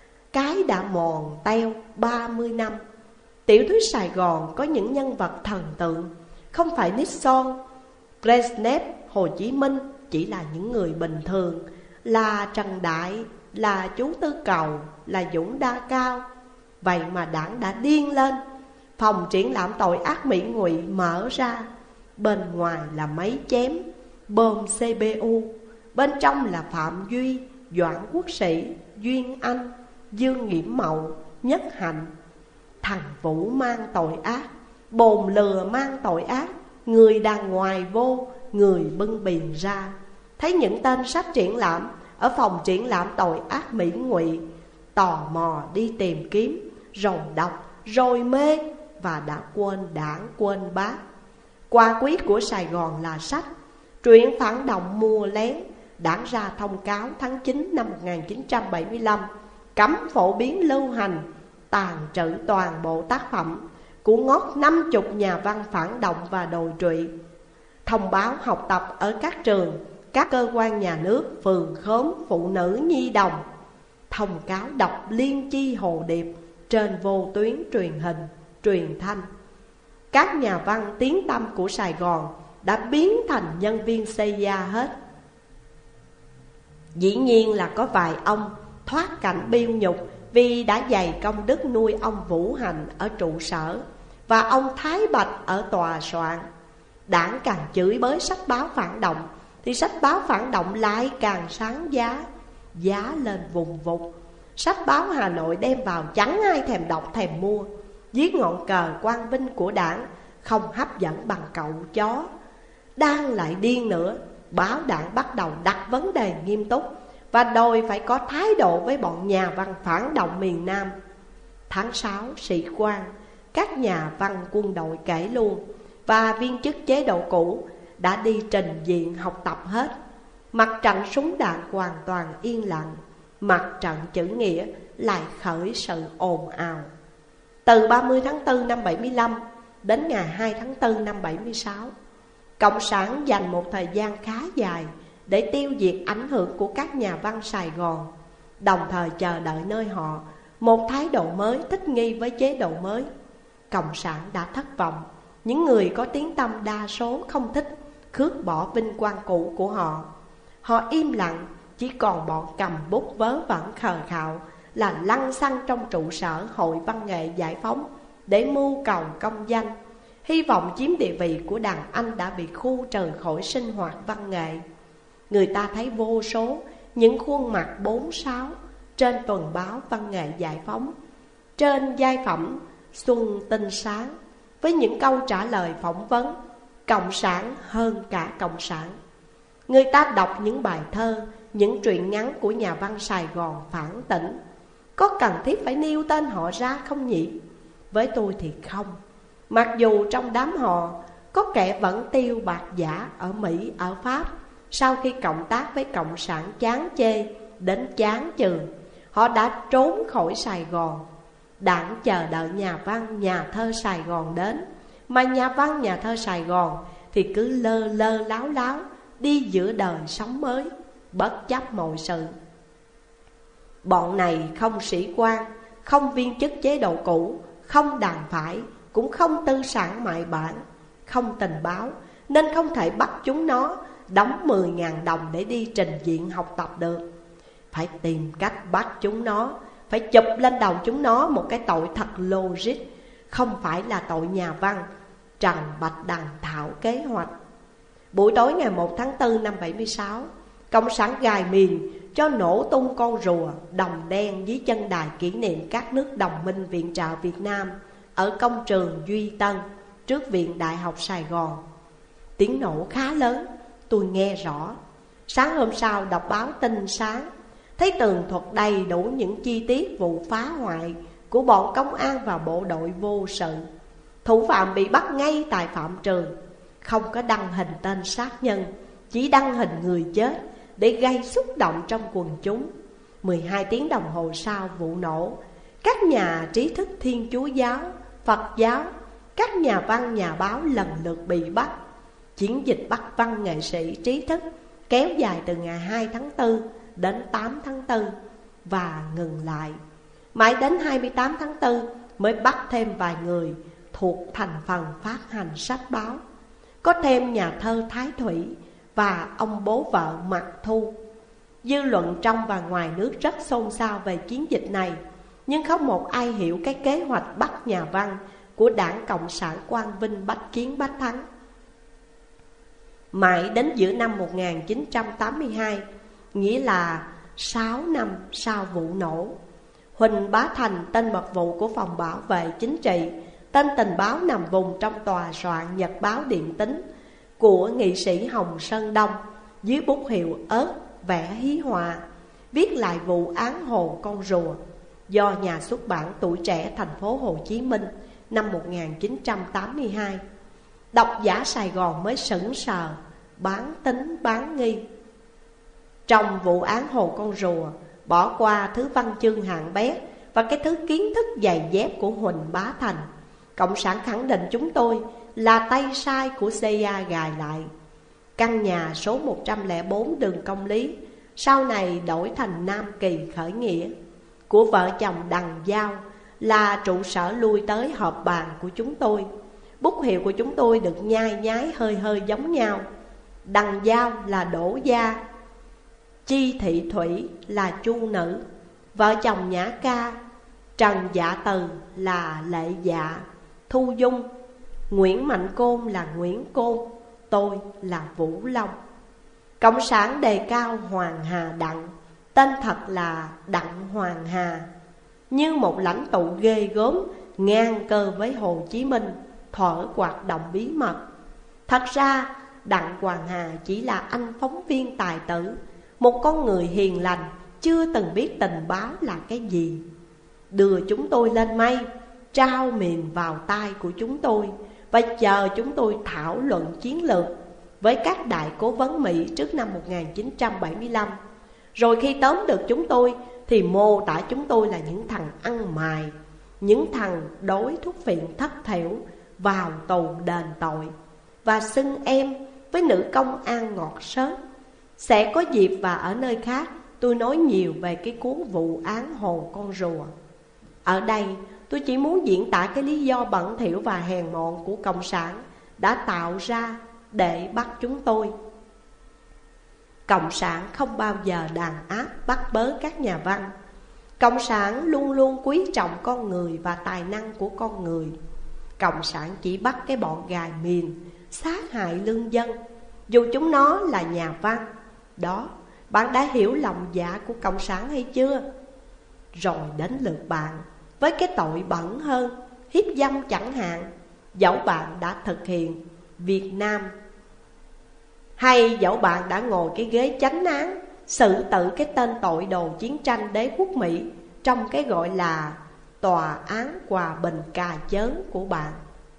cái đã mòn teo 30 năm. Tiểu thuyết Sài Gòn có những nhân vật thần tượng, không phải Nixon, Brezhnev, Hồ Chí Minh, chỉ là những người bình thường, là Trần Đại, là chú Tư Cầu, là Dũng Đa Cao. Vậy mà đảng đã điên lên. Phòng triển lãm tội ác Mỹ Ngụy mở ra, bên ngoài là máy chém, bom CPU, bên trong là Phạm Duy, Doãn Quốc Sĩ, Duyên Anh, Dương Nghiễm Mậu, Nhất Hạnh. Thằng Vũ mang tội ác, bồn lừa mang tội ác, người đàn ngoài vô, người bưng bìa ra. Thấy những tên sách triển lãm ở phòng triển lãm tội ác Mỹ Ngụy, tò mò đi tìm kiếm, rồi đọc, rồi mê, và đã quên đảng quên bác. Quà quý của Sài Gòn là sách. Truyện phản động mua lén, đảng ra thông cáo tháng 9 năm 1975 cấm phổ biến lưu hành, tàn trữ toàn bộ tác phẩm của ngót 50 nhà văn phản động và đồi trụy. Thông báo học tập ở các trường, các cơ quan nhà nước, phường khóm, phụ nữ nhi đồng. Thông cáo đọc liên chi hồ điệp trên vô tuyến truyền hình, truyền thanh. Các nhà văn tiếng tăm của Sài Gòn đã biến thành nhân viên CIA hết. Dĩ nhiên là có vài ông thoát cảnh biêu nhục vì đã dày công đức nuôi ông Vũ Hành ở trụ sở và ông Thái Bạch ở tòa soạn. Đảng càng chửi bới sách báo phản động thì sách báo phản động lại càng sáng giá, giá lên vùng vụt. Sách báo Hà Nội đem vào chẳng ai thèm đọc thèm mua. Dưới ngọn cờ quang vinh của đảng không hấp dẫn bằng cậu chó. Đang lại điên nữa, báo đảng bắt đầu đặt vấn đề nghiêm túc và đòi phải có thái độ với bọn nhà văn phản động miền Nam. Tháng 6, sĩ quan, các nhà văn quân đội kể luôn và viên chức chế độ cũ đã đi trình diện học tập hết. Mặt trận súng đạn hoàn toàn yên lặng, mặt trận chữ nghĩa lại khởi sự ồn ào. Từ 30 tháng 4 năm 75 đến ngày 2 tháng 4 năm 76, Cộng sản dành một thời gian khá dài để tiêu diệt ảnh hưởng của các nhà văn Sài Gòn, đồng thời chờ đợi nơi họ một thái độ mới thích nghi với chế độ mới. Cộng sản đã thất vọng. Những người có tiếng tăm đa số không thích khước bỏ vinh quang cũ của họ. Họ im lặng, chỉ còn bọn cầm bút vớ vẩn khờ khạo là lăng xăng trong trụ sở Hội Văn nghệ Giải phóng để mưu cầu công danh, hy vọng chiếm địa vị của đàn anh đã bị khu trừ khỏi sinh hoạt văn nghệ. Người ta thấy vô số những khuôn mặt 4-6 trên tuần báo Văn nghệ Giải phóng, trên giai phẩm Xuân Tinh Sáng, với những câu trả lời phỏng vấn cộng sản hơn cả cộng sản. Người ta đọc những bài thơ, những truyện ngắn của nhà văn Sài Gòn phản tỉnh. Có cần thiết phải nêu tên họ ra không nhỉ? Với tôi thì không. Mặc dù trong đám họ có kẻ vẫn tiêu bạc giả ở Mỹ, ở Pháp, sau khi cộng tác với cộng sản chán chê đến chán chường, họ đã trốn khỏi Sài Gòn. Đảng chờ đợi nhà văn, nhà thơ Sài Gòn đến, mà nhà văn, nhà thơ Sài Gòn thì cứ lơ lơ láo láo đi giữa đời sống mới, bất chấp mọi sự. Bọn này không sĩ quan, không viên chức chế độ cũ, không đàn phải, cũng không tư sản mại bản, không tình báo, nên không thể bắt chúng nó đóng 10.000 đồng để đi trình diện học tập được. Phải tìm cách bắt chúng nó, phải chụp lên đầu chúng nó một cái tội thật logic, không phải là tội nhà văn. Trần Bạch Đằng thảo kế hoạch. Buổi tối ngày 1 tháng 4 năm 76, Cộng sản gài miền cho nổ tung con rùa đồng đen dưới chân đài kỷ niệm các nước đồng minh viện trợ Việt Nam ở công trường Duy Tân trước Viện Đại học Sài Gòn. Tiếng nổ khá lớn, tôi nghe rõ. Sáng hôm sau đọc báo tin sáng, thấy tường thuật đầy đủ những chi tiết vụ phá hoại của bọn công an và bộ đội vô sự. Thủ phạm bị bắt ngay tại phạm trường, không có đăng hình tên sát nhân, chỉ đăng hình người chết để gây xúc động trong quần chúng. 12 tiếng đồng hồ sau vụ nổ, các nhà trí thức Thiên Chúa giáo, Phật giáo, các nhà văn, nhà báo lần lượt bị bắt. Chiến dịch bắt văn nghệ sĩ trí thức kéo dài từ ngày 2 tháng 4 đến 8 tháng 4 và ngừng lại. Mãi đến 28 tháng 4 mới bắt thêm vài người thuộc thành phần phát hành sách báo. Có thêm nhà thơ Thái Thủy và ông bố vợ Mạc Thu. Dư luận trong và ngoài nước rất xôn xao về chiến dịch này, nhưng không một ai hiểu cái kế hoạch bắt nhà văn của Đảng Cộng sản Quang Vinh bách chiến bách thắng. Mãi đến giữa năm 1982, nghĩa là 6 năm sau vụ nổ, Huỳnh Bá Thành, tên mật vụ của Phòng Bảo vệ Chính trị, tên tình báo nằm vùng trong tòa soạn Nhật báo Điện Tính của nghị sĩ Hồng Sơn Đông, dưới bút hiệu ớt vẽ hí họa, viết lại vụ án Hồ Con Rùa do nhà xuất bản Tuổi Trẻ thành phố Hồ Chí Minh năm 1982. Độc giả Sài Gòn mới sững sờ, bán tín bán nghi. Trong vụ án Hồ Con Rùa, bỏ qua thứ văn chương hạng bét và cái thứ kiến thức giày dép của Huỳnh Bá Thành, Cộng sản khẳng định chúng tôi là tay sai của CIA gài lại. Căn nhà số 104 đường Công Lý sau này đổi thành Nam Kỳ Khởi Nghĩa của vợ chồng Đằng Giao là trụ sở lui tới họp bàn của chúng tôi. Bút hiệu của chúng tôi được nhai nhái hơi hơi giống nhau. Đằng Giao là Đỗ Gia, Chi Thị Thủy là Chu Nữ, vợ chồng Nhã Ca, Trần Dạ Từ là Lệ Dạ, Thu Dung, Nguyễn Mạnh Côn là Nguyễn Côn, tôi là Vũ Long. Cộng sản đề cao Hoàng Hà Đặng, tên thật là Đặng Hoàng Hà, như một lãnh tụ ghê gớm ngang cơ với Hồ Chí Minh, thuở hoạt động bí mật. Thật ra Đặng Hoàng Hà chỉ là anh phóng viên tài tử, một con người hiền lành, chưa từng biết tình báo là cái gì. Đưa chúng tôi lên mây, trao mìn vào tay của chúng tôi và chờ chúng tôi thảo luận chiến lược với các đại cố vấn Mỹ trước năm 1975. Rồi khi tóm được chúng tôi thì mô tả chúng tôi là những thằng ăn mày, những thằng đối thuốc phiện thất thểu vào tù đền tội, và xưng em với nữ công an ngọt sớt. Sẽ có dịp và ở nơi khác tôi nói nhiều về cái cuốn vụ án Hồ Con Rùa. Ở đây tôi chỉ muốn diễn tả cái lý do bẩn thỉu và hèn mọn của Cộng sản đã tạo ra để bắt chúng tôi. Cộng sản không bao giờ đàn áp bắt bớ các nhà văn. Cộng sản luôn luôn quý trọng con người và tài năng của con người. Cộng sản chỉ bắt cái bọn gài mìn, sát hại lương dân, dù chúng nó là nhà văn. Đó, bạn đã hiểu lòng dạ của Cộng sản hay chưa? Rồi đến lượt bạn với cái tội bẩn hơn, hiếp dâm chẳng hạn. Dẫu bạn đã thực hiện Việt Nam, hay dẫu bạn đã ngồi cái ghế chánh án xử tử cái tên tội đồ chiến tranh đế quốc Mỹ trong cái gọi là tòa án hòa bình cà chớn của bạn.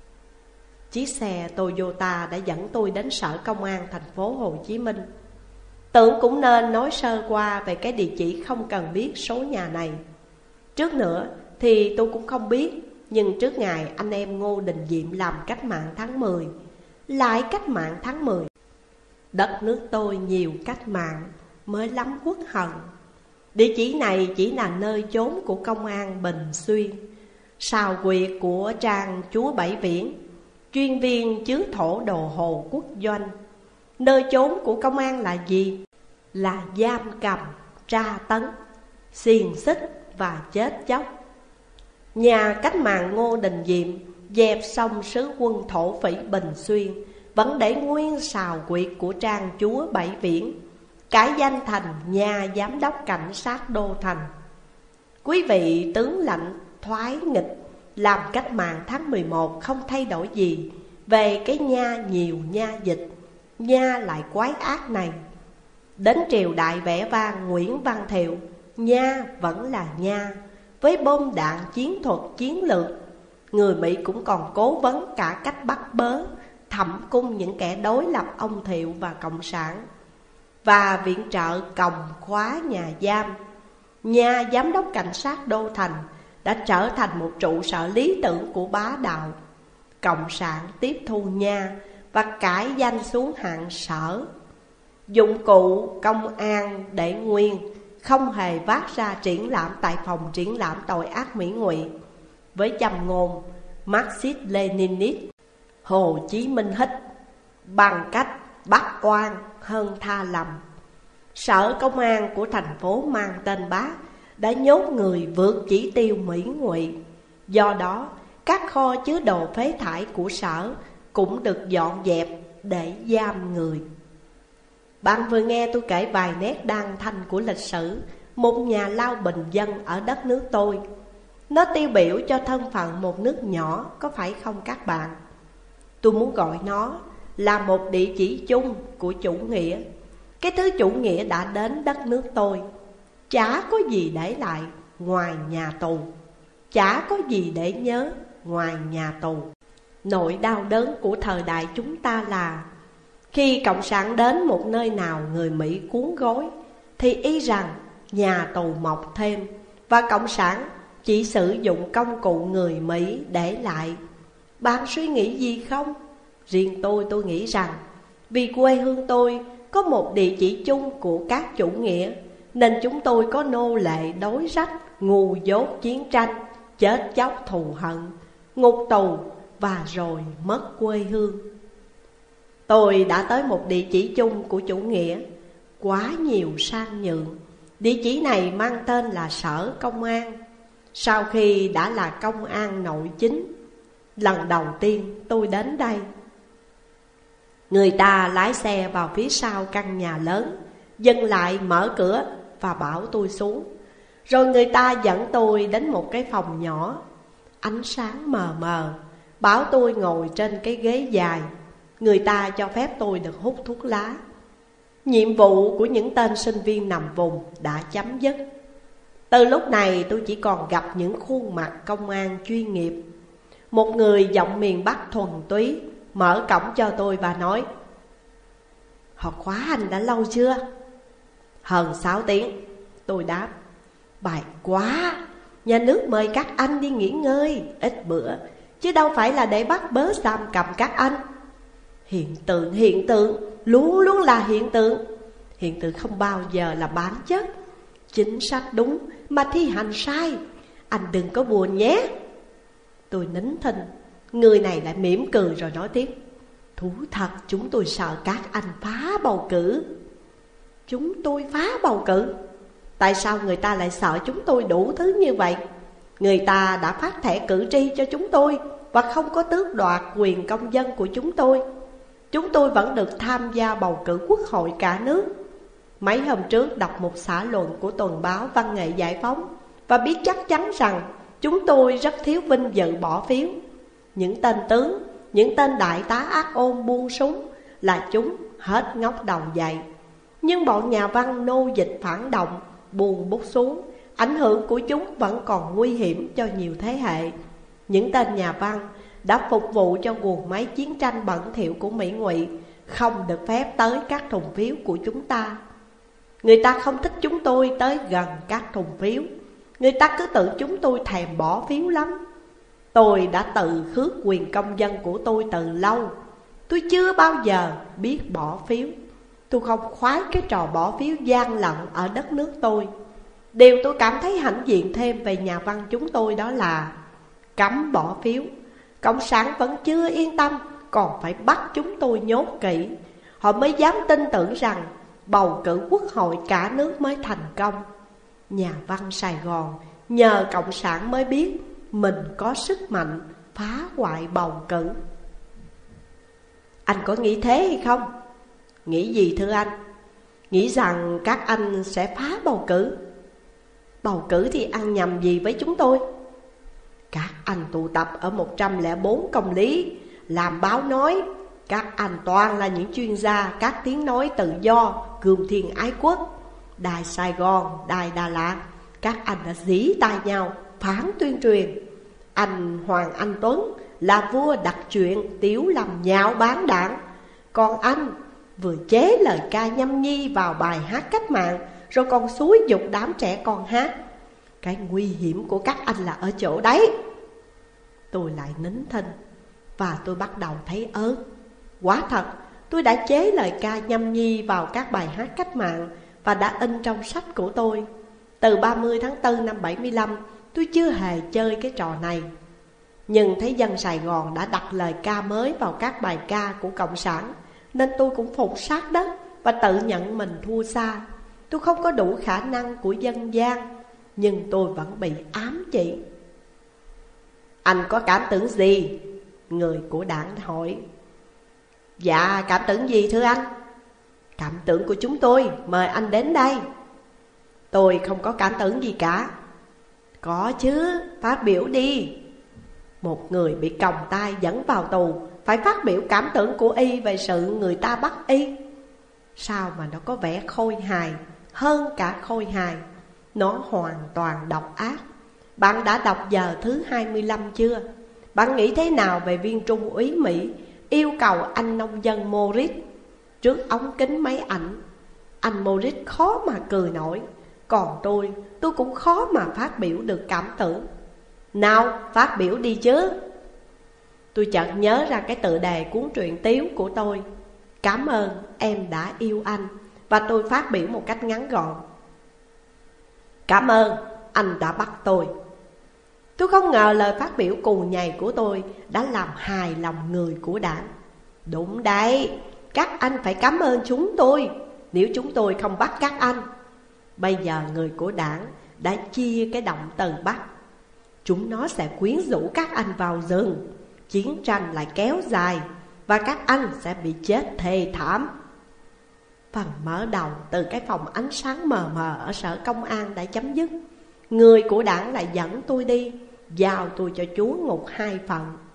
Chiếc xe Toyota đã dẫn tôi đến sở công an thành phố Hồ Chí Minh. Tưởng cũng nên nói sơ qua về cái địa chỉ không cần biết số nhà này. Trước nữa thì tôi cũng không biết, nhưng trước ngày anh em Ngô Đình Diệm làm cách mạng tháng 10, lại cách mạng tháng 10. Đất nước tôi nhiều cách mạng mới lắm uất hận. Địa chỉ này chỉ là nơi chốn của công an Bình Xuyên, sào quyệt của trang chúa Bảy Viễn, chuyên viên chứa thổ đồ Hồ Quốc Doanh. Nơi chốn của công an là gì? Là giam cầm, tra tấn, xiềng xích và chết chóc. Nhà cách mạng Ngô Đình Diệm dẹp xong sứ quân thổ phỉ Bình Xuyên, vẫn để nguyên sào quyệt của trang chúa Bảy Viễn, cải danh thành nhà giám đốc cảnh sát đô thành. Quý vị tướng lãnh thoái nghịch làm cách mạng tháng 11 không thay đổi gì về cái nha nhiều nha dịch, nha lại quái ác này. Đến triều đại vẻ vang Nguyễn Văn Thiệu, nha vẫn là nha, với bom đạn chiến thuật chiến lược. Người Mỹ cũng còn cố vấn cả cách bắt bớ, thẩm cung những kẻ đối lập ông Thiệu và Cộng sản, và viện trợ còng khóa nhà giam. Nhà giám đốc cảnh sát đô thành đã trở thành một trụ sở lý tưởng của bá đạo. Cộng sản tiếp thu nha và cải danh xuống hạng sở. Dụng cụ công an để nguyên, không hề vác ra triển lãm tại phòng triển lãm tội ác Mỹ Ngụy, với châm ngôn Marxist-Leninist, Hồ Chí Minh hít, bằng cách bắt oan hơn tha lầm. Sở công an của thành phố mang tên Bác đã nhốt người vượt chỉ tiêu Mỹ Ngụy. Do đó, các kho chứa đồ phế thải của sở cũng được dọn dẹp để giam người. Bạn vừa nghe tôi kể vài nét đan thanh của lịch sử một nhà lao bình dân ở đất nước tôi. Nó tiêu biểu cho thân phận một nước nhỏ, có phải không các bạn? Tôi muốn gọi nó là một địa chỉ chung của chủ nghĩa. Cái thứ chủ nghĩa đã đến đất nước tôi, chả có gì để lại ngoài nhà tù, chả có gì để nhớ ngoài nhà tù. Nỗi đau đớn của thời đại chúng ta là khi Cộng sản đến một nơi nào người Mỹ cuốn gói, thì y rằng nhà tù mọc thêm, và Cộng sản chỉ sử dụng công cụ người Mỹ để lại. Bạn suy nghĩ gì không? Riêng tôi nghĩ rằng vì quê hương tôi có một địa chỉ chung của các chủ nghĩa, nên chúng tôi có nô lệ đối rách, ngu dốt chiến tranh, chết chóc thù hận, ngục tù và rồi mất quê hương. Tôi đã tới một địa chỉ chung của chủ nghĩa, quá nhiều sang nhượng. Địa chỉ này mang tên là Sở Công an. Sau khi đã là công an nội chính, lần đầu tiên tôi đến đây, người ta lái xe vào phía sau căn nhà lớn, dừng lại mở cửa và bảo tôi xuống. Rồi người ta dẫn tôi đến một cái phòng nhỏ, ánh sáng mờ mờ, bảo tôi ngồi trên cái ghế dài. người ta cho phép tôi được hút thuốc lá. Nhiệm vụ của những tên sinh viên nằm vùng đã chấm dứt. Từ lúc này tôi chỉ còn gặp những khuôn mặt công an chuyên nghiệp. Một người giọng miền Bắc thuần túy mở cổng cho tôi và nói: "Họ khóa anh đã lâu chưa?" "Hơn 6 tiếng." Tôi đáp. "Bài quá, nhà nước mời các anh đi nghỉ ngơi ít bữa, chứ đâu phải là để bắt bớ giam cầm các anh." Hiện tượng, luôn luôn là hiện tượng. Hiện tượng không bao giờ là bản chất. Chính sách đúng mà thi hành sai, anh đừng có buồn nhé. Tôi nín thinh. Người này lại mỉm cười rồi nói tiếp: "Thú thật chúng tôi sợ các anh phá bầu cử." "Chúng tôi phá bầu cử? Tại sao người ta lại sợ chúng tôi đủ thứ như vậy? Người ta đã phát thẻ cử tri cho chúng tôi và không có tước đoạt quyền công dân của chúng tôi. Chúng tôi vẫn được tham gia bầu cử quốc hội cả nước." Mấy hôm trước đọc một xã luận của tuần báo Văn nghệ Giải phóng và biết chắc chắn rằng chúng tôi rất thiếu vinh dự bỏ phiếu. Những tên tướng, những tên đại tá ác ôn buông súng là chúng hết ngóc đầu dậy. Nhưng bọn nhà văn nô dịch phản động buông bút xuống, ảnh hưởng của chúng vẫn còn nguy hiểm cho nhiều thế hệ. Những tên nhà văn đã phục vụ cho guồng máy chiến tranh bẩn thỉu của Mỹ Ngụy không được phép tới các thùng phiếu của chúng ta. Người ta không thích chúng tôi tới gần các thùng phiếu. Người ta cứ tưởng chúng tôi thèm bỏ phiếu lắm. Tôi đã tự khước quyền công dân của tôi từ lâu. Tôi chưa bao giờ biết bỏ phiếu. Tôi không khoái cái trò bỏ phiếu gian lận ở đất nước tôi. Điều tôi cảm thấy hãnh diện thêm về nhà văn chúng tôi đó là cấm bỏ phiếu. Cộng sản vẫn chưa yên tâm, còn phải bắt chúng tôi nhốt kỹ. Họ mới dám tin tưởng rằng bầu cử quốc hội cả nước mới thành công. Nhà văn Sài Gòn nhờ Cộng sản mới biết mình có sức mạnh phá hoại bầu cử. Anh có nghĩ thế hay không? Nghĩ gì thưa anh? Nghĩ rằng các anh sẽ phá bầu cử. Bầu cử thì ăn nhầm gì với chúng tôi? Các anh tụ tập ở 104 công lý làm báo nói. Các anh toàn là những chuyên gia các tiếng nói tự do, cương thiên ái quốc. Đài Sài Gòn, đài Đà Lạt, các anh đã dí tai nhau phản tuyên truyền. Anh Hoàng Anh Tuấn là vua đặt chuyện Tiểu Lâm nhạo bán đảng. Còn anh vừa chế lời ca nhâm nhi vào bài hát cách mạng, rồi còn xúi giục đám trẻ con hát. Cái nguy hiểm của các anh là ở chỗ đấy. Tôi lại nín thinh và tôi bắt đầu thấy ớn. Quả thật, tôi đã chế lời ca nhâm nhi vào các bài hát cách mạng và đã in trong sách của tôi. Từ 30 tháng 4 năm 75, tôi chưa hề chơi cái trò này. Nhưng thấy dân Sài Gòn đã đặt lời ca mới vào các bài ca của Cộng sản, nên tôi cũng phục sát đất và tự nhận mình thua xa. Tôi không có đủ khả năng của dân gian, nhưng tôi vẫn bị ám chỉ. Anh có cảm tưởng gì? Người của đảng hỏi. Dạ, cảm tưởng gì thưa anh? Cảm tưởng của chúng tôi, mời anh đến đây. Tôi không có cảm tưởng gì cả. Có chứ, phát biểu đi. Một người bị còng tay dẫn vào tù phải phát biểu cảm tưởng của y về sự người ta bắt y. Sao mà nó có vẻ khôi hài hơn cả khôi hài? Nó hoàn toàn độc ác. Bạn đã đọc giờ thứ 25 chưa? Bạn nghĩ thế nào về viên trung úy Mỹ yêu cầu anh nông dân Morris trước ống kính máy ảnh? Anh Morris khó mà cười nổi. Còn tôi cũng khó mà phát biểu được cảm tưởng. Nào, phát biểu đi chứ. Tôi chợt nhớ ra cái tựa đề cuốn truyện Tiếu của tôi. Cảm ơn em đã yêu anh. Và tôi phát biểu một cách ngắn gọn. Cảm ơn anh đã bắt tôi. Tôi không ngờ lời phát biểu cù nhầy của tôi đã làm hài lòng người của đảng. Đúng đấy, các anh phải cảm ơn chúng tôi nếu chúng tôi không bắt các anh. Bây giờ người của đảng đã chia cái động từ bắt. Chúng nó sẽ quyến rũ các anh vào rừng. Chiến tranh lại kéo dài và các anh sẽ bị chết thê thảm. Phần mở đầu từ cái phòng ánh sáng mờ mờ ở sở công an đã chấm dứt. Người của đảng lại dẫn tôi đi, giao tôi cho chúa ngục 2 phần.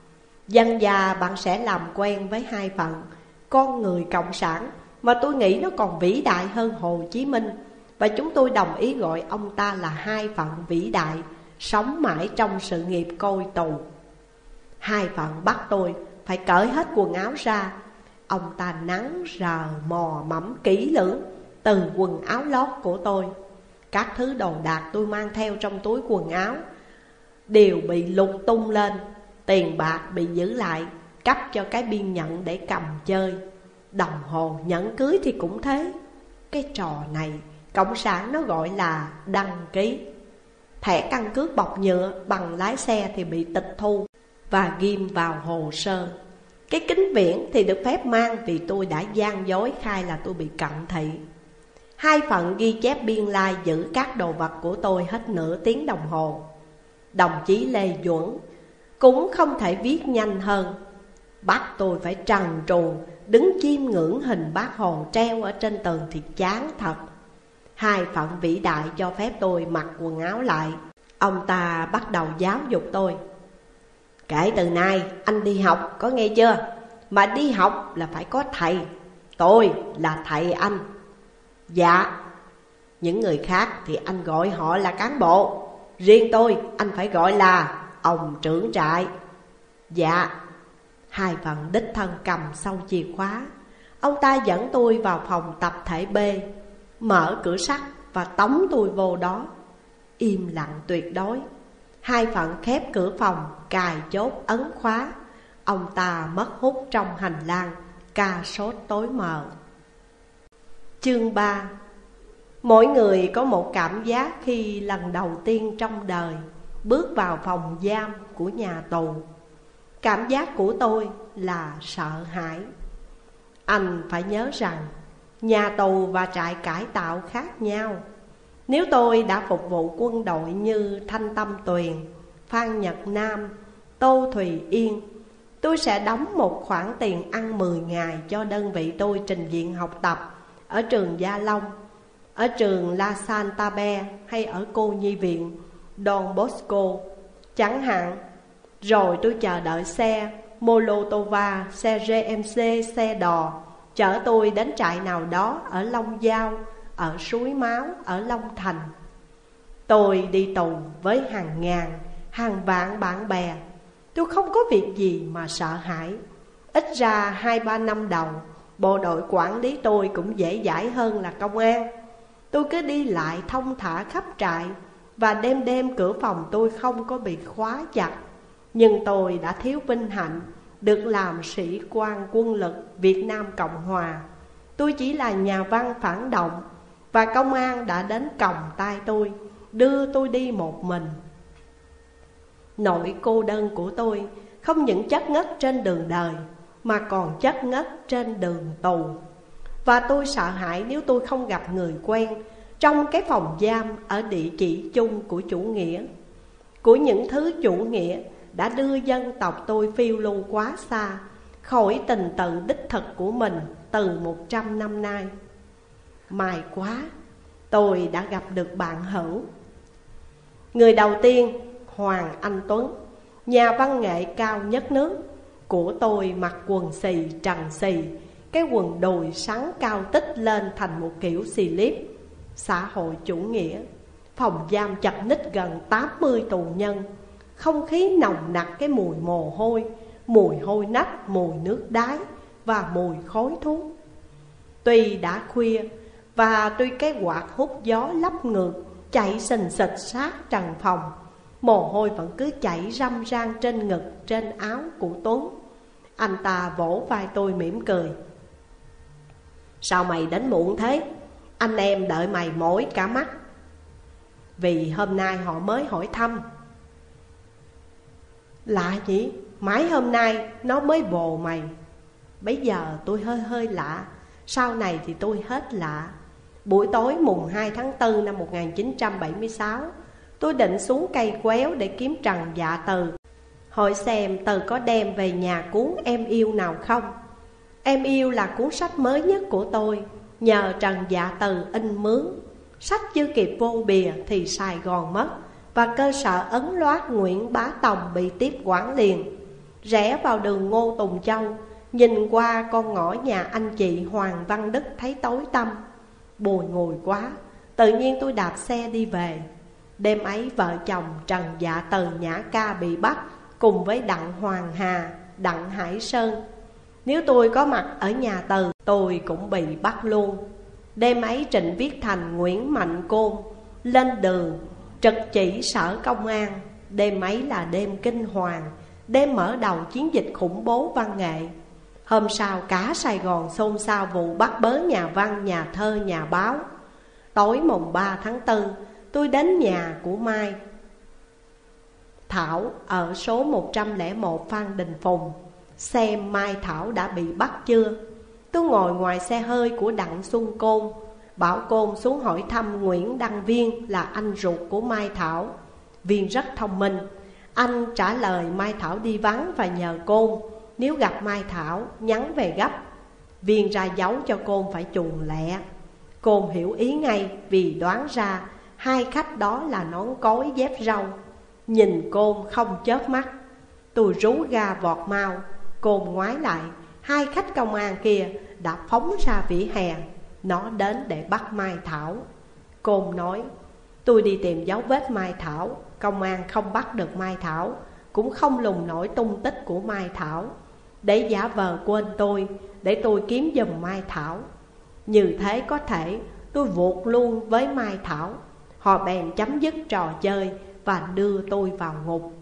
Dần dà bạn sẽ làm quen với hai phận con người cộng sản mà tôi nghĩ nó còn vĩ đại hơn Hồ Chí Minh. Và chúng tôi đồng ý gọi ông ta là hai phận vĩ đại, sống mãi trong sự nghiệp côi tù. Hai phận bắt tôi phải cởi hết quần áo ra. Ông ta nắn rờ mò mẫm kỹ lưỡng từ quần áo lót của tôi. Các thứ đồ đạc tôi mang theo trong túi quần áo đều bị lục tung lên. Tiền bạc bị giữ lại, cấp cho cái biên nhận để cầm chơi. Đồng hồ nhẫn cưới thì cũng thế. Cái trò này cộng sản nó gọi là đăng ký. Thẻ căn cước bọc nhựa bằng lái xe thì bị tịch thu và ghim vào hồ sơ. Cái kính viễn thì được phép mang vì tôi đã gian dối khai là tôi bị cận thị. Hai phận ghi chép biên lai giữ các đồ vật của tôi hết nửa tiếng đồng hồ. Đồng chí Lê Duẩn cũng không thể viết nhanh hơn. Bắt tôi phải trần truồng đứng chiêm ngưỡng hình Bác Hồ treo ở trên tường thì chán thật. Hai phận vĩ đại cho phép tôi mặc quần áo lại. Ông ta bắt đầu giáo dục tôi. Kể từ nay anh đi học, có nghe chưa? Mà đi học là phải có thầy. Tôi là thầy anh. Dạ. Những người khác thì anh gọi họ là cán bộ. Riêng tôi anh phải gọi là ông trưởng trại. Dạ. Hai phận đích thân cầm sau chìa khóa. Ông ta dẫn tôi vào phòng tập thể B, mở cửa sắt và tống tôi vô đó. Im lặng tuyệt đối. Hai phận khép cửa phòng, cài chốt ấn khóa. Ông ta mất hút trong hành lang, ca sốt tối mờ. Chương 3. Mỗi người có một cảm giác khi lần đầu tiên trong đời bước vào phòng giam của nhà tù. Cảm giác của tôi là sợ hãi. Anh phải nhớ rằng nhà tù và trại cải tạo khác nhau. Nếu tôi đã phục vụ quân đội như Thanh Tâm Tuyền, Phan Nhật Nam, Tô Thùy Yên, tôi sẽ đóng một khoản tiền ăn 10 ngày cho đơn vị tôi trình diện học tập ở trường Gia Long, ở trường La Santabe hay ở cô nhi viện Don Bosco chẳng hạn. Rồi tôi chờ đợi xe Molotova, xe GMC, xe đò chở tôi đến trại nào đó ở Long Giao, ở Suối Máu, ở Long Thành. Tôi đi tù với hàng ngàn, hàng vạn bạn bè. Tôi không có việc gì mà sợ hãi. Ít ra 2-3 năm đầu, bộ đội quản lý tôi cũng dễ dãi hơn là công an. Tôi cứ đi lại thông thả khắp trại, và đêm đêm cửa phòng tôi không có bị khóa chặt. Nhưng tôi đã thiếu vinh hạnh được làm sĩ quan quân lực Việt Nam Cộng Hòa. Tôi chỉ là nhà văn phản động, và công an đã đến còng tay tôi, đưa tôi đi một mình. Nỗi cô đơn của tôi không những chất ngất trên đường đời, mà còn chất ngất trên đường tù. Và tôi sợ hãi nếu tôi không gặp người quen trong cái phòng giam ở địa chỉ chung của chủ nghĩa, của những thứ chủ nghĩa đã đưa dân tộc tôi phiêu lưu quá xa khỏi tình tự đích thực của mình từ 100 năm nay. May quá, tôi đã gặp được bạn hữu. Người đầu tiên, Hoàng Anh Tuấn, nhà văn nghệ cao nhất nước. Của tôi mặc quần xì trần xì, cái quần đùi sắn cao tích lên thành một kiểu xì líp xã hội chủ nghĩa. Phòng giam chật ních gần 80 tù nhân. Không khí nồng nặc cái mùi mồ hôi, mùi hôi nách, mùi nước đái và mùi khói thuốc. Tuy đã khuya và tuy cái quạt hút gió lấp ngược chạy sình sịch sát trần phòng, mồ hôi vẫn cứ chảy răm ran trên ngực, trên áo của Tuấn. Anh ta vỗ vai tôi mỉm cười. Sao mày đến muộn thế? Anh em đợi mày mỏi cả mắt. Vì hôm nay họ mới hỏi thăm. Lạ nhỉ, mãi hôm nay nó mới bồ mày. Bây giờ tôi hơi lạ, sau này thì tôi hết lạ. Buổi tối mùng 2 tháng 4 năm 1976, tôi định xuống cây quéo để kiếm Trần Dạ Từ, hỏi xem Từ có đem về nhà cuốn Em Yêu nào không. Em Yêu là cuốn sách mới nhất của tôi, nhờ Trần Dạ Từ in mướn. Sách chưa kịp vô bìa thì Sài Gòn mất, và cơ sở ấn loát Nguyễn Bá Tòng bị tiếp quản liền. rẽ vào đường Ngô Tùng Châu, nhìn qua con ngõ nhà anh chị Hoàng Văn Đức thấy tối tăm, bùi ngùi quá. Tự nhiên tôi đạp xe đi về. Đêm ấy vợ chồng Trần Dạ Từ Nhã Ca bị bắt cùng với Đặng Hoàng Hà, Đặng Hải Sơn. Nếu tôi có mặt ở nhà Từ, tôi cũng bị bắt luôn. Đêm ấy Trịnh Viết Thành, Nguyễn Mạnh Côn lên đường trực chỉ sở công an. Đêm ấy là đêm kinh hoàng, đêm mở đầu chiến dịch khủng bố văn nghệ. Hôm sau cả Sài Gòn xôn xao vụ bắt bớ nhà văn, nhà thơ, nhà báo. Tối mùng 3 tháng 4, tôi đến nhà của Mai Thảo ở số 101 Phan Đình Phùng, xem Mai Thảo đã bị bắt chưa. Tôi ngồi ngoài xe hơi của Đặng Xuân Côn, bảo Côn xuống hỏi thăm Nguyễn Đăng Viên là anh ruột của Mai Thảo. Viên rất thông minh, anh trả lời Mai Thảo đi vắng và nhờ Côn nếu gặp Mai Thảo nhắn về gấp. Viên ra dấu cho Côn phải chuồn lẹ. Côn hiểu ý ngay vì đoán ra hai khách đó là nón cối dép râu. Nhìn Côn không chớp mắt, tôi rú ga vọt mau. Côn ngoái lại, hai khách công an kia đã phóng ra vỉa hè. Nó đến để bắt Mai Thảo. Côn nói, tôi đi tìm dấu vết Mai Thảo. Công an không bắt được Mai Thảo, cũng không lùng nổi tung tích của Mai Thảo. Để giả vờ quên tôi, để tôi kiếm giùm Mai Thảo. Như thế có thể tôi vụt luôn với Mai Thảo. Họ bèn chấm dứt trò chơi và đưa tôi vào ngục.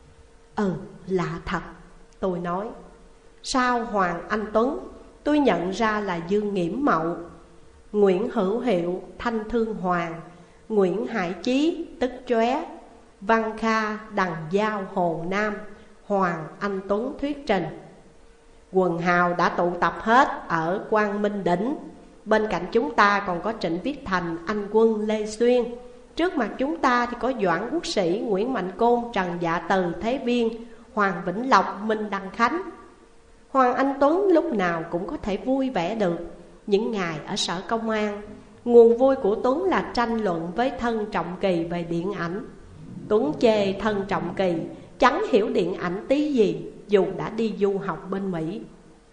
Lạ thật, tôi nói. Sau Hoàng Anh Tuấn, tôi nhận ra là Dương Nghiễm Mậu, Nguyễn Hữu Hiệu, Thanh Thương Hoàng, Nguyễn Hải Chí, Tức Chóe, Văn Kha, Đằng Giao, Hồ Nam, Hoàng Anh Tuấn thuyết trình. Quần hào đã tụ tập hết ở Quang Minh Đỉnh. Bên cạnh chúng ta còn có Trịnh Viết Thành, Anh Quân, Lê Xuyên. Trước mặt chúng ta thì có Doãn Quốc Sĩ, Nguyễn Mạnh Côn, Trần Dạ Từ, Thế Viên, Hoàng Vĩnh Lộc, Minh Đăng Khánh. Hoàng Anh Tuấn lúc nào cũng có thể vui vẻ được. Những ngày ở sở công an, nguồn vui của Tuấn là tranh luận với Thân Trọng Kỳ về điện ảnh. Tuấn chê Thân Trọng Kỳ chẳng hiểu điện ảnh tí gì, dù đã đi du học bên Mỹ.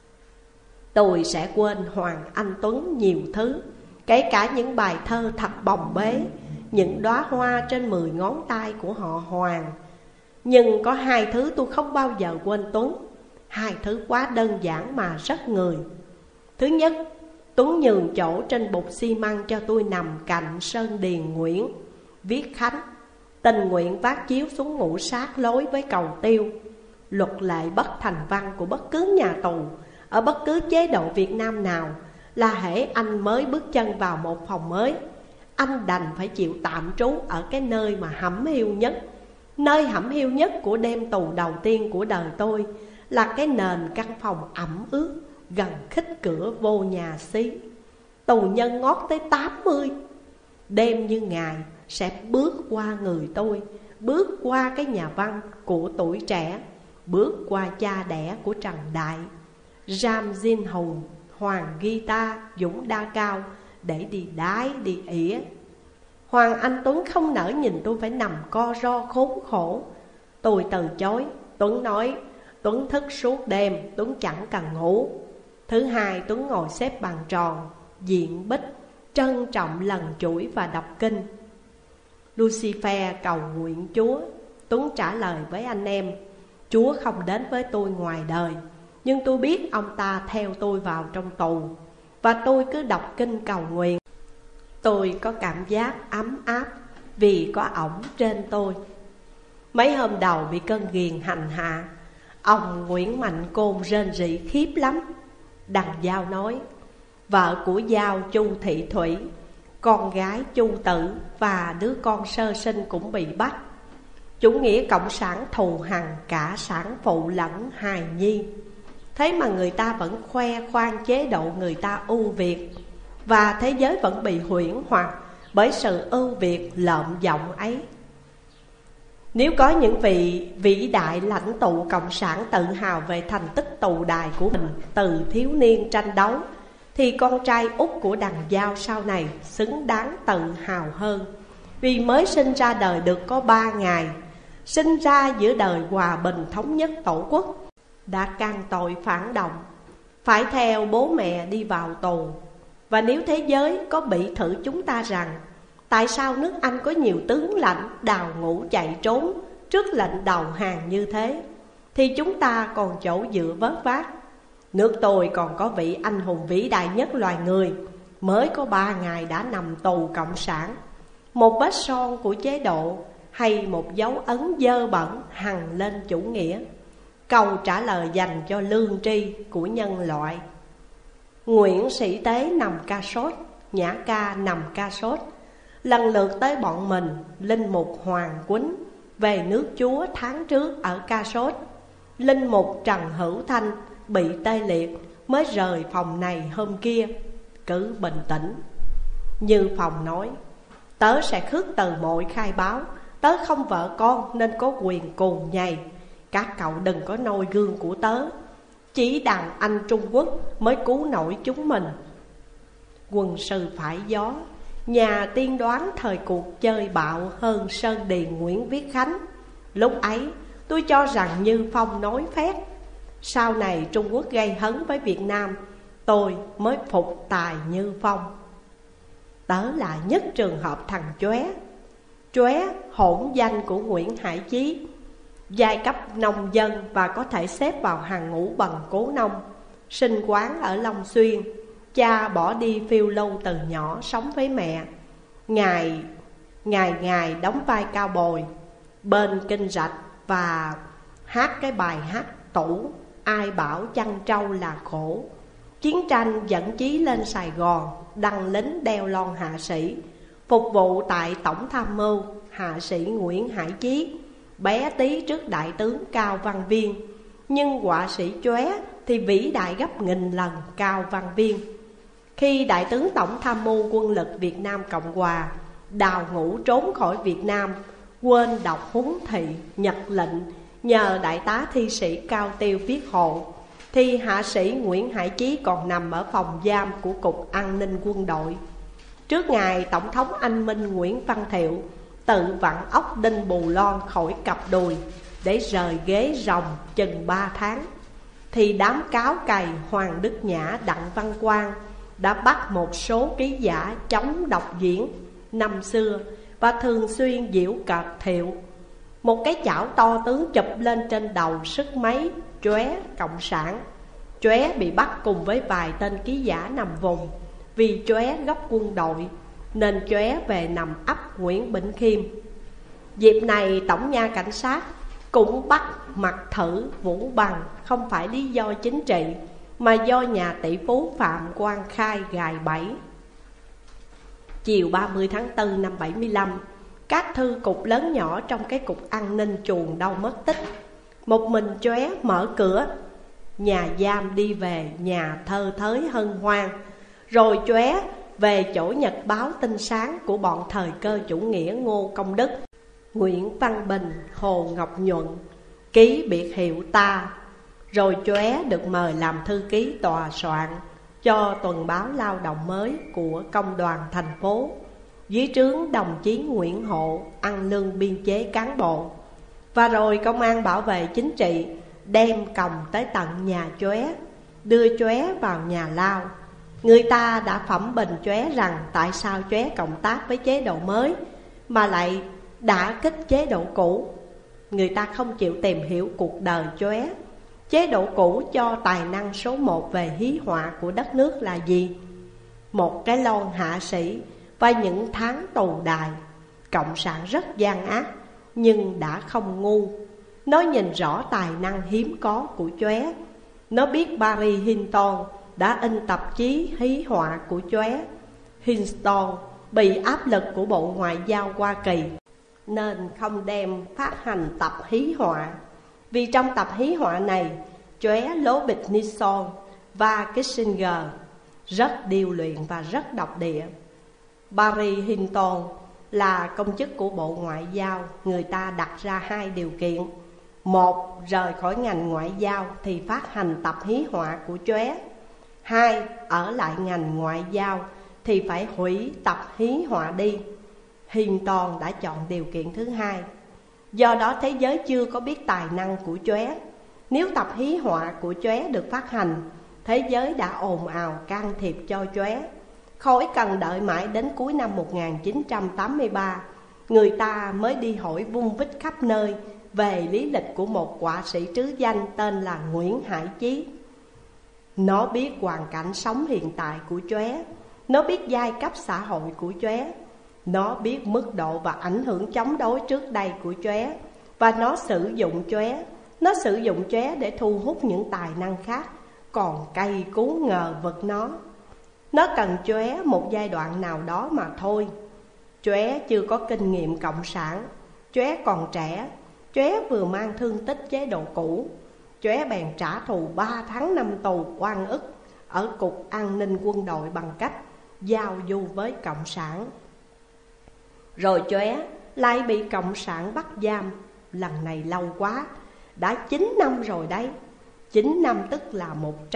Tôi sẽ quên Hoàng Anh Tuấn nhiều thứ, kể cả những bài thơ thật bồng bế, những đóa hoa trên 10 ngón tay của họ Hoàng. Nhưng có hai thứ tôi không bao giờ quên Tuấn. Hai thứ quá đơn giản mà rất người. Thứ nhất, Tuấn nhường chỗ trên bục xi măng cho tôi nằm cạnh Sơn Điền Nguyễn, viết Khánh, tình nguyện vác chiếu xuống ngủ sát lối với Cầu Tiêu. Luật lệ bất thành văn của bất cứ nhà tù ở bất cứ chế độ Việt Nam nào là hễ anh mới bước chân vào một phòng mới, anh đành phải chịu tạm trú ở cái nơi mà hẩm hiu nhất. Nơi hẩm hiu nhất của đêm tù đầu tiên của đời tôi là cái nền căn phòng ẩm ướt gần khích cửa vô nhà xí. Tù nhân ngót tới 80, đêm như ngày sẽ bước qua người tôi, bước qua cái nhà văn của Tuổi Trẻ, bước qua cha đẻ của Trần Đại, Ram Jin Hùng, Hoàng Guitar, Dũng Đa Cao để đi đái đi ỉa. Hoàng Anh Tuấn không nỡ nhìn tôi phải nằm co ro khốn khổ. Tôi từ chối. Tuấn nói Tuấn thức suốt đêm, Tuấn chẳng cần ngủ. Thứ hai, Tuấn ngồi xếp bằng tròn, diện bích, trân trọng lần chuỗi và đọc kinh. Lucifer cầu nguyện Chúa. Tuấn trả lời với anh em, Chúa không đến với tôi ngoài đời, nhưng tôi biết ông ta theo tôi vào trong tù, và tôi cứ đọc kinh cầu nguyện. Tôi có cảm giác ấm áp vì có ổng trên tôi. Mấy hôm đầu bị cơn ghiền hành hạ, ông Nguyễn Mạnh Côn rên rỉ khiếp lắm. Đằng Giao nói, vợ của Giao Chu Thị Thủy, con gái Chu Tử và đứa con sơ sinh cũng bị bắt. Chủ nghĩa cộng sản thù hằn cả sản phụ lẫn hài nhi. Thế mà người ta vẫn khoe khoang chế độ người ta ưu việt, và thế giới vẫn bị huyễn hoặc bởi sự ưu việt lợm giọng ấy. Nếu có những vị vĩ đại lãnh tụ cộng sản tự hào về thành tích tù đài của mình từ thiếu niên tranh đấu, thì con trai út của Đằng Giao sau này xứng đáng tự hào hơn, vì mới sinh ra đời được có 3 ngày, sinh ra giữa đời hòa bình thống nhất tổ quốc. đã can tội phản động, phải theo bố mẹ đi vào tù. Và nếu thế giới có bị thử chúng ta rằng tại sao nước Anh có nhiều tướng lãnh đào ngũ chạy trốn trước lệnh đầu hàng như thế, thì chúng ta còn chỗ dựa vớt vát. Nước tôi còn có vị anh hùng vĩ đại nhất loài người, mới có 3 ngày đã nằm tù cộng sản. Một vết son của chế độ hay một dấu ấn dơ bẩn hằn lên chủ nghĩa, câu trả lời dành cho lương tri của nhân loại. Nguyễn Sĩ Tế nằm ca sốt, Nhã Ca nằm ca sốt. Lần lượt tới bọn mình, linh mục Hoàng Quýnh về nước Chúa tháng trước ở ca sốt. Linh mục Trần Hữu Thanh bị tê liệt mới rời phòng này hôm kia. Cứ bình tĩnh. Như Phòng nói, tớ sẽ khước từ mọi khai báo. Tớ không vợ con nên có quyền cù nhầy. Các cậu đừng có noi gương của tớ. Chỉ đàn anh Trung Quốc mới cứu nổi chúng mình. Quân sư phải gió, nhà tiên đoán thời cuộc chơi bạo hơn Sơn Điền Nguyễn Viết Khánh. Lúc ấy tôi cho rằng Như Phong nói phét. Sau này Trung Quốc gây hấn với Việt Nam, tôi mới phục tài Như Phong. Tớ là nhất trường hợp thằng Chóe. Chóe hỗn danh của Nguyễn Hải Chí, giai cấp nông dân và có thể xếp vào hàng ngũ bằng cố nông. Sinh quán ở Long Xuyên, cha bỏ đi phiêu lưu từ nhỏ sống với mẹ. Ngày đóng vai cao bồi bên kênh rạch và hát cái bài hát tủ Ai bảo chăn trâu là khổ. Chiến tranh dẫn chí lên Sài Gòn, đăng lính đeo lon hạ sĩ, phục vụ tại Tổng Tham mưu hạ sĩ Nguyễn Hải Chí, bé tí trước đại tướng Cao Văn Viên. Nhưng họa sĩ Chóe thì vĩ đại gấp nghìn lần Cao Văn Viên. Khi đại tướng Tổng Tham mưu quân lực Việt Nam Cộng Hòa đào ngũ trốn khỏi Việt Nam, quên đọc huấn thị nhật lệnh, nhờ đại tá thi sĩ Cao Tiêu viết hộ, thì hạ sĩ Nguyễn Hải Chí còn nằm ở phòng giam của Cục An ninh Quân đội. Trước ngày Tổng thống Anh Minh Nguyễn Văn Thiệu tự vặn ốc đinh Bù Loan khỏi cặp đùi để rời ghế rồng chừng 3 tháng, thì đám cáo cày Hoàng Đức Nhã, Đặng Văn Quang đã bắt một số ký giả chống độc diễn năm xưa và thường xuyên giễu cợt Thiệu. Một cái chảo to tướng chụp lên trên đầu sức mấy Chóe cộng sản. Chóe bị bắt cùng với vài tên ký giả nằm vùng. Vì Chóe gốc quân đội nên Chóe về nằm ấp Nguyễn Bỉnh Khiêm. Dịp này Tổng nha cảnh sát cũng bắt mặt thử Vũ Bằng, không phải lý do chính trị mà do nhà tỷ phú Phạm Quang Khai gài bẫy. Chiều 30 tháng 4 năm 75, các thư cục lớn nhỏ trong cái cục an ninh chuồn đâu mất tích. Một mình Chóe mở cửa, nhà giam đi về nhà thơ thới hân hoan. Rồi Chóe về chỗ nhật báo Tinh Sáng của bọn thời cơ chủ nghĩa Ngô Công Đức, Nguyễn Văn Bình, Hồ Ngọc Nhuận, ký biệt hiệu Ta. Rồi Chóe được mời làm thư ký tòa soạn cho tuần báo Lao động Mới của Công đoàn thành phố, dưới trướng đồng chí Nguyễn Hộ ăn lương biên chế cán bộ. Và rồi Công an bảo vệ chính trị đem còng tới tận nhà Chóe, đưa Chóe vào nhà lao. Người ta đã phẩm bình Chóe rằng tại sao Chóe cộng tác với chế độ mới mà lại đả kích chế độ cũ. Người ta không chịu tìm hiểu cuộc đời Chóe. Chế độ cũ cho tài năng số 1 về hí họa của đất nước là gì? Một cái lon hạ sĩ và những tháng tù đài. Cộng sản rất gian ác nhưng đã không ngu. Nó nhìn rõ tài năng hiếm có của Chóe. Nó biết Paris Hilton đã in tạp chí hí họa của Chóe. Hilton bị áp lực của Bộ Ngoại giao Hoa Kỳ nên không đem phát hành tập hí họa. Vì trong tập hí họa này, Chóe lố bịch Nixon và Kissinger, rất điêu luyện và rất độc địa. Paris Hilton là công chức của Bộ Ngoại giao. Người ta đặt ra 2 điều kiện. Một, rời khỏi ngành ngoại giao thì phát hành tập hí họa của Chóe. 2, ở lại ngành ngoại giao thì phải hủy tập hí họa đi. Hilton đã chọn điều kiện thứ 2. Do đó thế giới chưa có biết tài năng của Chóe. Nếu tập hí họa của Chóe được phát hành, thế giới đã ồn ào can thiệp cho Chóe. Khỏi cần đợi mãi đến cuối năm 1983, người ta mới đi hỏi vung vít khắp nơi về lý lịch của một họa sĩ trứ danh tên là Nguyễn Hải Chí. Nó biết hoàn cảnh sống hiện tại của Chóe, nó biết giai cấp xã hội của Chóe, nó biết mức độ và ảnh hưởng chống đối trước đây của Chóe, và nó sử dụng Chóe. Nó sử dụng Chóe để thu hút những tài năng khác còn cay cú ngờ vực nó. Nó cần Chóe một giai đoạn nào đó mà thôi. Chóe chưa có kinh nghiệm cộng sản, Chóe còn trẻ, Chóe vừa mang thương tích chế độ cũ. Chóe bèn trả thù 3 tháng 5 tù oan ức ở Cục An ninh Quân đội bằng cách giao du với cộng sản. Rồi Chóe lại bị cộng sản bắt giam. Lần này lâu quá, đã 9 năm rồi đấy. 9 năm tức là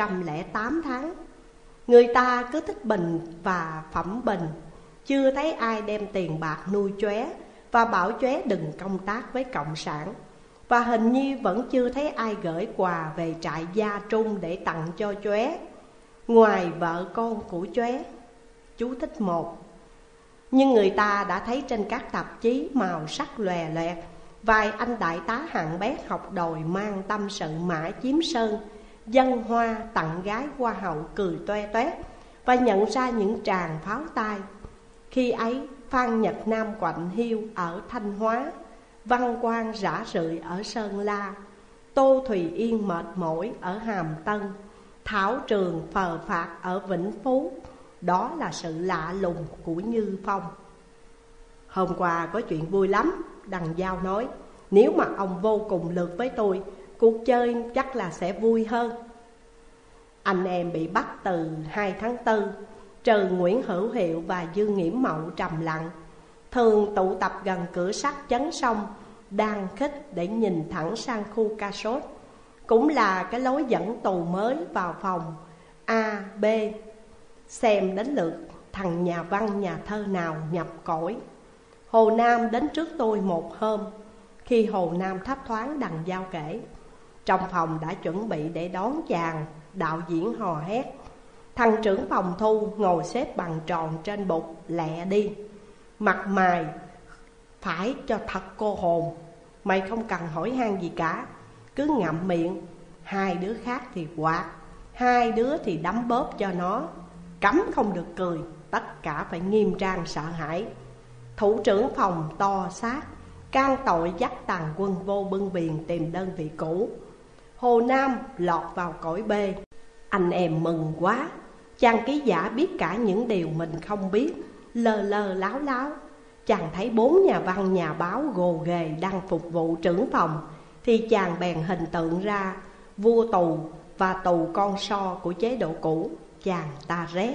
108 tháng. Người ta cứ thích bình và phẩm bình, chưa thấy ai đem tiền bạc nuôi Chóe và bảo Chóe đừng công tác với cộng sản. Và hình như vẫn chưa thấy ai gửi quà về trại Gia Trung để tặng cho Chóe, ngoài vợ con của Chóe. Chú thích 1. Nhưng người ta đã thấy trên các tạp chí màu sắc lòe loẹt vài anh đại tá hạng bét học đòi mang tâm sự Mã Chiếm Sơn dâng hoa tặng gái hoa hậu cười toe toét và nhận ra những tràng pháo tay. Khi ấy Phan Nhật Nam quạnh hiu ở Thanh Hóa, Văn Quang rã rượi ở Sơn La, Tô Thùy Yên mệt mỏi ở Hàm Tân, Thảo Trường phờ phạc ở Vĩnh Phú. Đó là sự lạ lùng của Như Phong. Hôm qua có chuyện vui lắm, Đằng Giao nói. Nếu mà ông vô cùng lượt với tôi, cuộc chơi chắc là sẽ vui hơn. Anh em bị bắt từ 2 tháng 4, trừ Nguyễn Hữu Hiệu và Dương Nghiễm Mậu trầm lặng, thường tụ tập gần cửa sắt chấn sông, đang khích để nhìn thẳng sang khu Ca Sốt. Cũng là cái lối dẫn tù mới vào phòng A, B. Xem đến lượt thằng nhà văn nhà thơ nào nhập cõi. Hồ Nam đến trước tôi một hôm. Khi Hồ Nam thấp thoáng Đằng Giao kể, trong phòng đã chuẩn bị để đón chàng. Đạo diễn hò hét. Thằng trưởng phòng Thu ngồi xếp bằng tròn trên bục, lẹ đi. Mặt mày phải cho thật cô hồn. Mày không cần hỏi han gì cả, cứ ngậm miệng. Hai đứa khác thì quạt, hai đứa thì đấm bóp cho nó. Cấm không được cười, tất cả phải nghiêm trang sợ hãi. Thủ trưởng phòng to xác, can tội dắt tàn quân vô bưng biển tìm đơn vị cũ. Hồ Nam lọt vào cõi B. Anh em mừng quá. Chàng ký giả biết cả những điều mình không biết, lơ lơ láo láo. Chàng thấy 4 nhà văn nhà báo gồ ghề đang phục vụ trưởng phòng, thì chàng bèn hình tượng ra vua tù và tù con so của chế độ cũ. Chàng ta rét.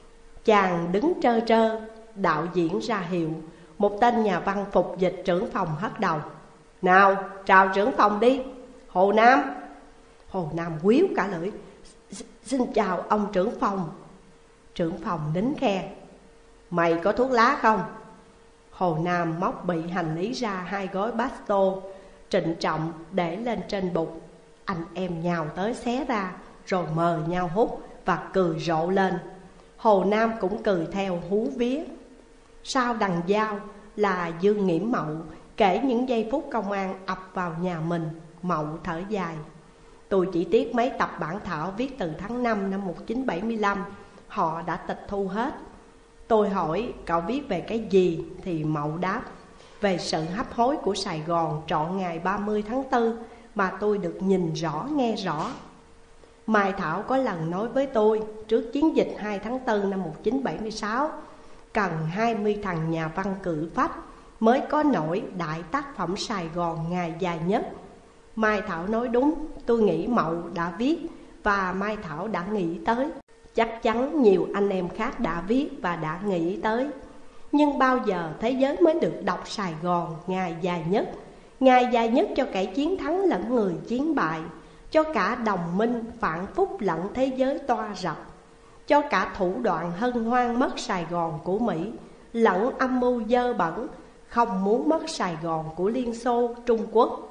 Chàng đứng trơ trơ. Đạo diễn ra hiệu. Một tên nhà văn phục dịch trưởng phòng hất đầu. Nào, chào trưởng phòng đi. Hồ Nam. Hồ Nam quýu cả lưỡi. Xin chào ông trưởng phòng. Trưởng phòng nín khe. Mày có thuốc lá không? Hồ Nam móc bị hành lý ra 2 gói Basto, trịnh trọng để lên trên bục. Anh em nhào tới xé ra, rồi mời nhau hút và cười rộ lên. Hồ Nam cũng cười theo hú vía. Sau Đằng Giao là Dương Nghiễm Mậu kể những giây phút công an ập vào nhà mình. Mậu thở dài. Tôi chỉ tiếc mấy tập bản thảo viết từ tháng 5 năm 1975 họ đã tịch thu hết. Tôi hỏi cậu viết về cái gì thì Mậu đáp về sự hấp hối của Sài Gòn trọn ngày 30 tháng 4 mà tôi được nhìn rõ nghe rõ. Mai Thảo có lần nói với tôi trước chiến dịch 2 tháng 4 năm 1976 cần 20 thằng nhà văn cử phách mới có nổi đại tác phẩm Sài Gòn ngày dài nhất. Mai Thảo nói đúng, tôi nghĩ Mậu đã viết và Mai Thảo đã nghĩ tới. Chắc chắn nhiều anh em khác đã viết và đã nghĩ tới. Nhưng bao giờ thế giới mới được đọc Sài Gòn ngày dài nhất? Ngày dài nhất cho kẻ chiến thắng lẫn người chiến bại, cho cả đồng minh phản phúc lẫn thế giới toa rập, cho cả thủ đoạn hân hoan mất Sài Gòn của Mỹ, lẫn âm mưu dơ bẩn không muốn mất Sài Gòn của Liên Xô, Trung Quốc.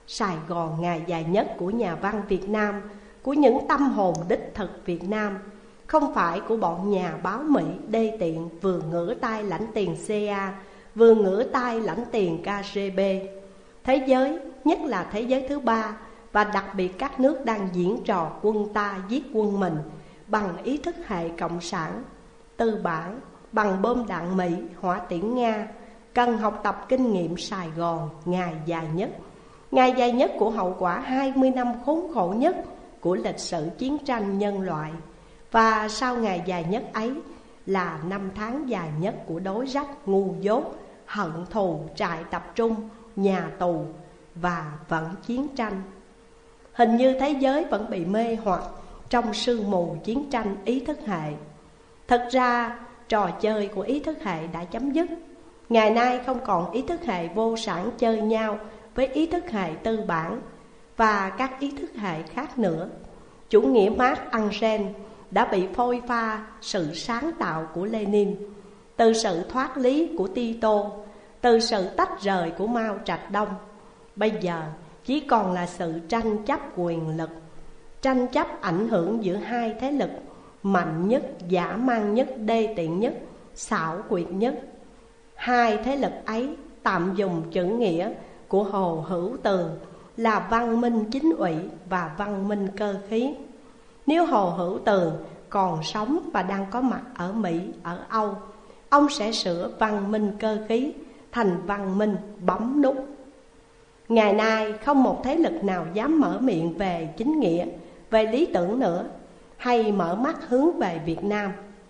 Sài Gòn ngày dài nhất của nhà văn Việt Nam, của những tâm hồn đích thực Việt Nam, không phải của bọn nhà báo Mỹ đê tiện vừa ngửa tay lãnh tiền CIA, vừa ngửa tay lãnh tiền KGB. Thế giới, nhất là thế giới thứ ba, và đặc biệt các nước đang diễn trò quân ta giết quân mình bằng ý thức hệ cộng sản, tư bản, bằng bom đạn Mỹ, hỏa tiễn Nga, cần học tập kinh nghiệm Sài Gòn ngày dài nhất. Ngày dài nhất của hậu quả 20 năm khốn khổ nhất của lịch sử chiến tranh nhân loại. Và sau ngày dài nhất ấy là năm tháng dài nhất của đối rách, ngu dốt, hận thù, trại tập trung, nhà tù và vẫn chiến tranh. Hình như thế giới vẫn bị mê hoặc trong sương mù chiến tranh ý thức hệ. Thật ra trò chơi của ý thức hệ đã chấm dứt. Ngày nay không còn ý thức hệ vô sản chơi nhau với ý thức hệ tư bản và các ý thức hệ khác nữa. Chủ nghĩa Marx Engels đã bị phôi pha sự sáng tạo của Lenin, từ sự thoát lý của Tito, từ sự tách rời của Mao Trạch Đông. Bây giờ chỉ còn là sự tranh chấp quyền lực, tranh chấp ảnh hưởng giữa hai thế lực mạnh nhất, dã man nhất, đê tiện nhất, xảo quyệt nhất. Hai thế lực ấy tạm dùng chữ nghĩa của Hồ Hữu Tường là văn minh chính ủy và văn minh cơ khí. Nếu Hồ Hữu Tường còn sống và đang có mặt ở Mỹ, ở Âu, ông sẽ sửa văn minh cơ khí thành văn minh bấm nút. Ngày nay không một thế lực nào dám mở miệng về chính nghĩa, về lý tưởng nữa, hay mở mắt hướng về Việt Nam.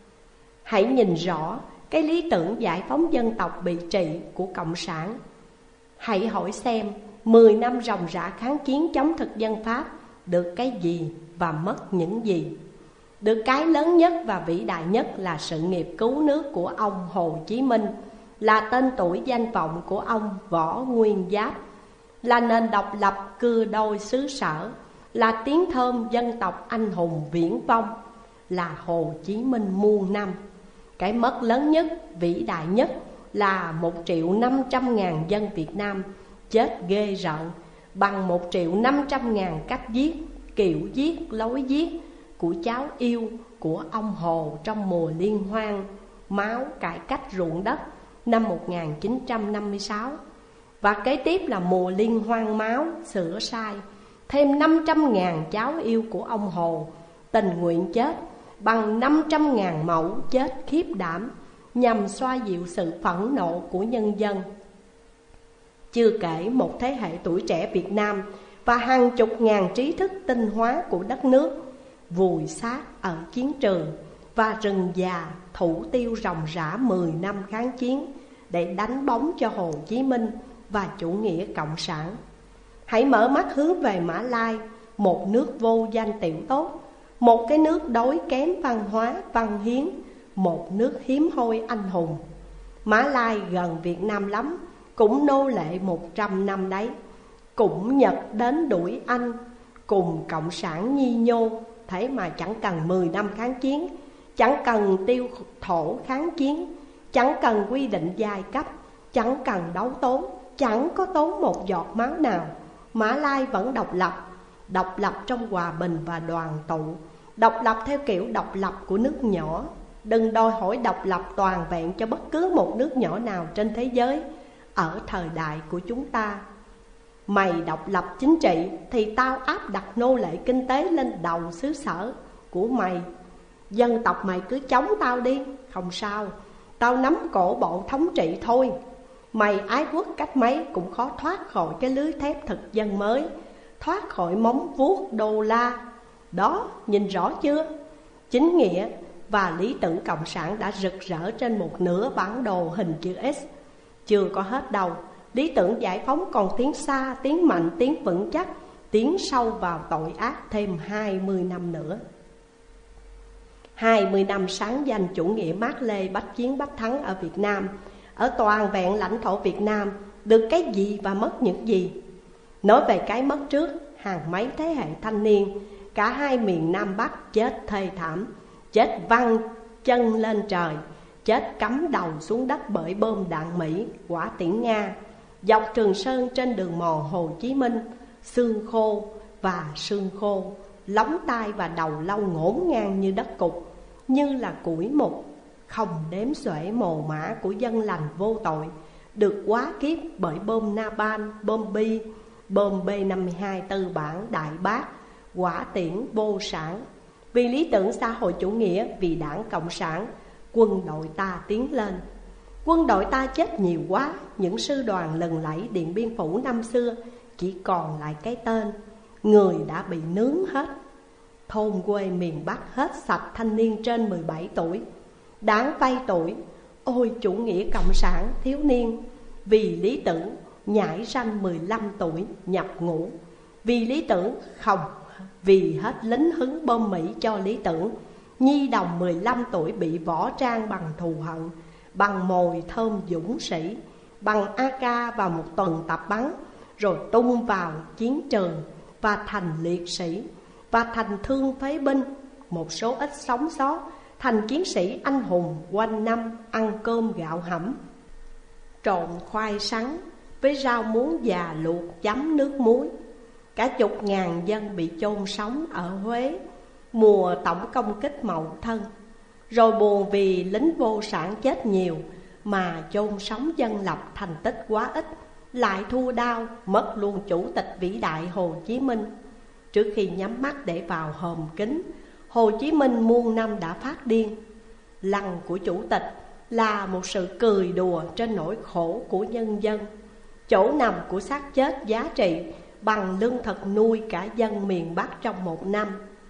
Hãy nhìn rõ cái lý tưởng giải phóng dân tộc bị trị của Cộng sản. Hãy hỏi xem 10 năm ròng rã kháng chiến chống thực dân Pháp được cái gì và mất những gì. Được cái lớn nhất và vĩ đại nhất là sự nghiệp cứu nước của ông Hồ Chí Minh, là tên tuổi danh vọng của ông Võ Nguyên Giáp, là nền độc lập cưa đôi xứ sở, là tiếng thơm dân tộc anh hùng viễn vong, là Hồ Chí Minh muôn năm. Cái mất lớn nhất, vĩ đại nhất là 1.500.000 dân Việt Nam chết ghê rợn bằng 1.500.000 cách giết, kiểu giết, lối giết của cháu yêu của ông Hồ trong mùa liên hoan máu cải cách ruộng đất năm 1956. Và kế tiếp là mùa liên hoan máu sửa sai, thêm 500.000 cháu yêu của ông Hồ tình nguyện chết bằng 500.000 mẫu chết khiếp đảm nhằm xoa dịu sự phẫn nộ của nhân dân. Chưa kể một thế hệ tuổi trẻ Việt Nam và hàng chục ngàn trí thức tinh hóa của đất nước vùi xác ở chiến trường và rừng già thủ tiêu ròng rã 10 năm kháng chiến để đánh bóng cho Hồ Chí Minh và chủ nghĩa cộng sản. Hãy mở mắt hướng về Mã Lai, một nước vô danh tiểu tốt, một cái nước đói kém văn hóa, văn hiến, một nước hiếm hoi anh hùng. Mã Lai gần Việt Nam lắm, cũng nô lệ 100 năm đấy, cũng Nhật đến đuổi Anh, cùng cộng sản nhi nhô. Thế mà chẳng cần 10 năm kháng chiến, chẳng cần tiêu thổ kháng chiến, chẳng cần quy định giai cấp, chẳng cần đấu tốn, chẳng có tốn một giọt máu nào. Mã Lai vẫn độc lập trong hòa bình và đoàn tụ, độc lập theo kiểu độc lập của nước nhỏ. Đừng đòi hỏi độc lập toàn vẹn cho bất cứ một nước nhỏ nào trên thế giới ở thời đại của chúng ta. Mày độc lập chính trị thì tao áp đặt nô lệ kinh tế lên đầu xứ sở của mày. Dân tộc mày cứ chống tao đi, không sao, tao nắm cổ bộ thống trị thôi. Mày ái quốc cách mấy cũng khó thoát khỏi cái lưới thép thực dân mới, thoát khỏi móng vuốt đô la. Đó, nhìn rõ chưa? Chính nghĩa và lý tưởng cộng sản đã rực rỡ trên một nửa bản đồ hình chữ S. Chưa có hết đâu, lý tưởng giải phóng còn tiến xa, tiến mạnh, tiến vững chắc, tiến sâu vào tội ác thêm 20 năm nữa. 20 năm sáng danh chủ nghĩa Mác Lê bách chiến bách thắng ở Việt Nam, ở toàn vẹn lãnh thổ Việt Nam, được cái gì và mất những gì? Nói về cái mất trước, hàng mấy thế hệ thanh niên, cả hai miền Nam Bắc chết thê thảm, chết văng chân lên trời, chết cắm đầu xuống đất bởi bom đạn Mỹ, hỏa tiễn Nga. Dọc Trường Sơn trên đường mòn Hồ Chí Minh, xương khô và xương khô, lóng tai và đầu lâu ngổn ngang như đất cục, như là củi mục. Không đếm xuể mồ mã của dân lành vô tội được quá kiếp bởi bom Napalm, bom Bi, bom B-52 tư bản Đại Bác, hỏa tiễn vô sản. Vì lý tưởng xã hội chủ nghĩa, vì đảng Cộng sản, quân đội ta tiến lên. Quân đội ta chết nhiều quá, những sư đoàn lừng lẫy Điện Biên Phủ năm xưa chỉ còn lại cái tên, người đã bị nướng hết. Thôn quê miền Bắc hết sạch thanh niên trên 17 tuổi, đáng vay tuổi. Ôi chủ nghĩa cộng sản thiếu niên, vì lý tưởng nhảy ranh 15 tuổi nhập ngũ. Vì lý tưởng không, vì hết lính hứng bom Mỹ cho lý tưởng. Nhi đồng 15 tuổi bị võ trang bằng thù hận, bằng mồi thơm dũng sĩ, bằng AK và một tuần tập bắn, rồi tung vào chiến trường và thành liệt sĩ, và thành thương phế binh. Một số ít sống sót thành chiến sĩ anh hùng, quanh năm ăn cơm gạo hẩm, trộn khoai sắn với rau muống già luộc chấm nước muối. Cả chục ngàn dân bị chôn sống ở Huế mùa tổng công kích Mậu Thân. Rồi buồn vì lính vô sản chết nhiều mà chôn sống dân lập thành tích quá ít, lại thua đau mất luôn chủ tịch vĩ đại Hồ Chí Minh. Trước khi nhắm mắt để vào hòm kính, Hồ Chí Minh muôn năm đã phát điên. Lăng của chủ tịch là một sự cười đùa trên nỗi khổ của nhân dân. Chỗ nằm của xác chết giá trị bằng lương thực nuôi cả dân miền Bắc trong một năm.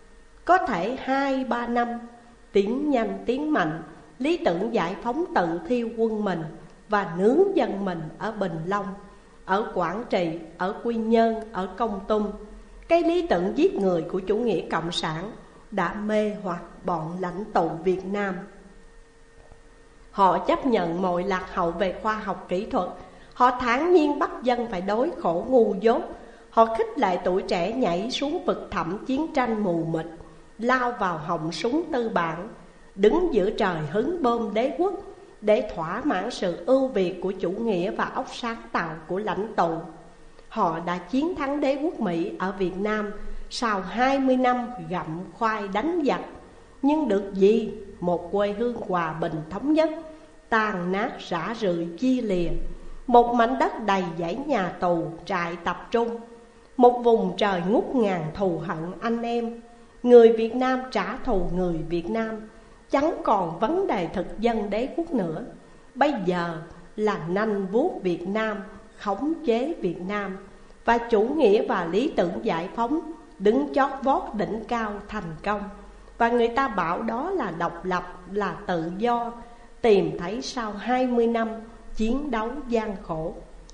Có thể 2-3 năm, tiến nhanh tiến mạnh, lý tưởng giải phóng tự thiêu quân mình và nướng dân mình ở Bình Long, ở Quảng Trị, ở Quy Nhơn, ở Kon Tum. Cái lý tưởng giết người của chủ nghĩa cộng sản đã mê hoặc bọn lãnh tụ Việt Nam. Họ chấp nhận mọi lạc hậu về khoa học kỹ thuật. Họ thản nhiên bắt dân phải đối khổ ngu dốt. Họ khích lệ tuổi trẻ nhảy xuống vực thẳm chiến tranh mù mịt, lao vào họng súng tư bản, đứng giữa trời hứng bom đế quốc để thỏa mãn sự ưu việt của chủ nghĩa và óc sáng tạo của lãnh tụ. Họ đã chiến thắng đế quốc Mỹ ở Việt Nam sau 20 năm gặm khoai đánh giặc. Nhưng được gì? Một quê hương hòa bình thống nhất tàn nát rã rượi chia lìa. Một mảnh đất đầy dãy nhà tù trại tập trung. Một vùng trời ngút ngàn thù hận anh em. Người Việt Nam trả thù người Việt Nam, chẳng còn vấn đề thực dân đế quốc nữa. Bây giờ là nanh vuốt Việt Nam, khống chế Việt Nam. Và chủ nghĩa và lý tưởng giải phóng đứng chót vót đỉnh cao thành công. Và người ta bảo đó là độc lập, là tự do, tìm thấy sau 20 năm chiến đấu gian khổ.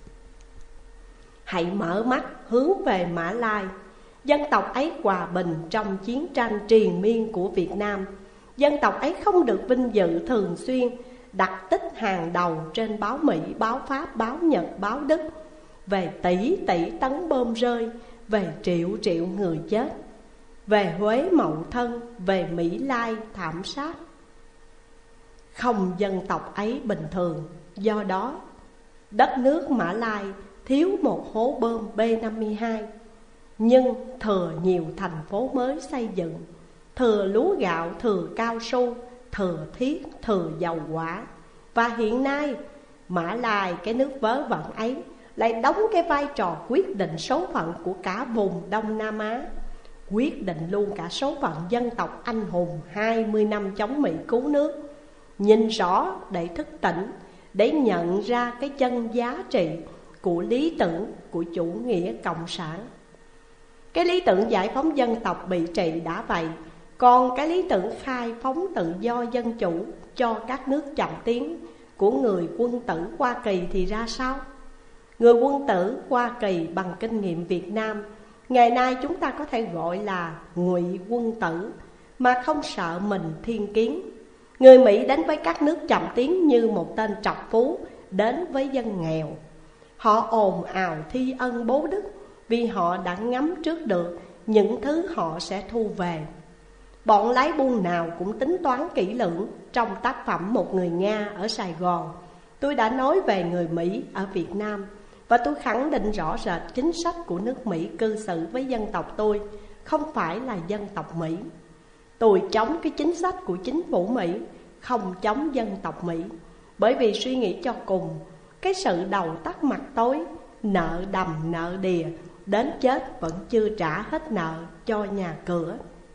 Hãy mở mắt hướng về Mã Lai. Dân tộc ấy hòa bình trong chiến tranh triền miên của Việt Nam. Dân tộc ấy không được vinh dự thường xuyên đặt tích hàng đầu trên báo Mỹ, báo Pháp, báo Nhật, báo Đức, về tỷ tỷ tấn bom rơi, về triệu triệu người chết, về Huế Mậu Thân, về Mỹ Lai thảm sát. Không dân tộc ấy bình thường. Do đó đất nước Mã Lai thiếu một hố bom B-52, nhưng thừa nhiều thành phố mới xây dựng, thừa lúa gạo, thừa cao su, thừa thiết, thừa dầu hỏa. Và hiện nay Mã Lai, cái nước vớ vẩn ấy, lại đóng cái vai trò quyết định số phận của cả vùng Đông Nam Á, quyết định luôn cả số phận dân tộc anh hùng 20 năm chống Mỹ cứu nước. Nhìn rõ để thức tỉnh, để nhận ra cái chân giá trị của lý tưởng của chủ nghĩa cộng sản. Cái lý tưởng giải phóng dân tộc bị trị đã vậy, còn cái lý tưởng khai phóng tự do dân chủ cho các nước chậm tiến của người quân tử Hoa Kỳ thì ra sao? Người quân tử Hoa Kỳ bằng kinh nghiệm Việt Nam, ngày nay chúng ta có thể gọi là ngụy quân tử, mà không sợ mình thiên kiến. Người Mỹ đến với các nước chậm tiến như một tên trọc phú đến với dân nghèo. Họ ồn ào thi ân bố đức vì họ đã ngắm trước được những thứ họ sẽ thu về. Bọn lái buôn nào cũng tính toán kỹ lưỡng. Trong tác phẩm Một Người Nga ở Sài Gòn, tôi đã nói về người Mỹ ở Việt Nam Và tôi khẳng định rõ rệt chính sách của nước Mỹ cư xử với dân tộc tôi không phải là dân tộc Mỹ. Tôi chống cái chính sách của chính phủ Mỹ, không chống dân tộc Mỹ. Bởi vì suy nghĩ cho cùng, cái sự đầu tắt mặt tối, nợ đầm nợ đìa, đến chết vẫn chưa trả hết nợ cho nhà cửa,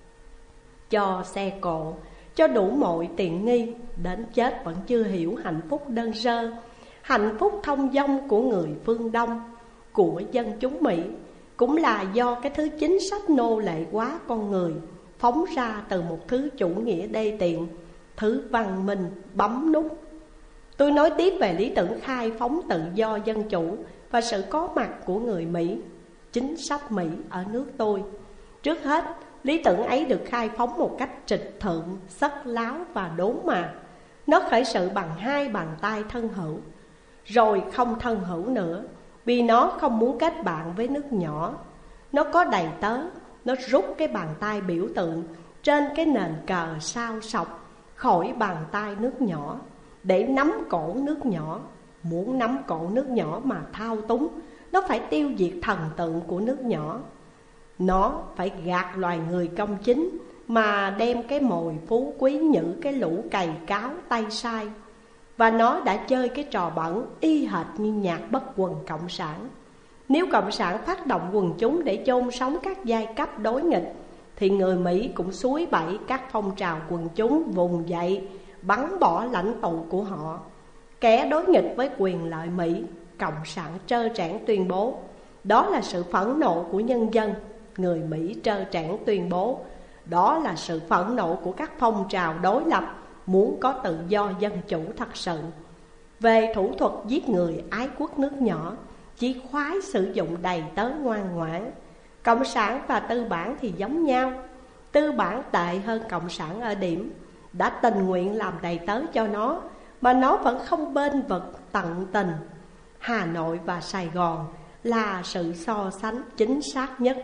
cho xe cộ, cho đủ mọi tiện nghi, đến chết vẫn chưa hiểu hạnh phúc đơn sơ, hạnh phúc thông dong của người phương Đông, của dân chúng Mỹ, cũng là do cái thứ chính sách nô lệ hóa con người phóng ra từ một thứ chủ nghĩa đê tiện, thứ văn minh bấm nút. Tôi nói tiếp về lý tưởng khai phóng tự do dân chủ và sự có mặt của người Mỹ, chính sách Mỹ ở nước tôi. Trước hết, lý tưởng ấy được khai phóng một cách trịch thượng, sắc láo và đốn mạ. Nó khởi sự bằng hai bàn tay thân hữu, rồi không thân hữu nữa, vì nó không muốn kết bạn với nước nhỏ. Nó có đầy tớ, nó rút cái bàn tay biểu tượng trên cái nền cờ sao sọc khỏi bàn tay nước nhỏ để nắm cổ nước nhỏ. Muốn nắm cổ nước nhỏ mà thao túng, nó phải tiêu diệt thần tượng của nước nhỏ. Nó phải gạt loài người công chính mà đem cái mồi phú quý nhử cái lũ cày cáo tay sai. Và nó đã chơi cái trò bẩn y hệt như nhạc bất quần cộng sản. Nếu cộng sản phát động quần chúng để chôn sống các giai cấp đối nghịch, thì người Mỹ cũng xúi bẩy các phong trào quần chúng vùng dậy, bắn bỏ lãnh tụ của họ. Kẻ đối nghịch với quyền lợi Mỹ, cộng sản trơ trẽn tuyên bố đó là sự phẫn nộ của nhân dân. Người Mỹ trơ trẽn tuyên bố đó là sự phẫn nộ của các phong trào đối lập muốn có tự do dân chủ thật sự. Về thủ thuật giết người ái quốc nước nhỏ, chỉ khoái sử dụng đầy tớ ngoan ngoãn. Cộng sản và tư bản thì giống nhau. Tư bản tệ hơn cộng sản ở điểm đã tình nguyện làm đầy tớ cho nó, mà nó vẫn không bên vực tận tình. Hà Nội và Sài Gòn là sự so sánh chính xác nhất.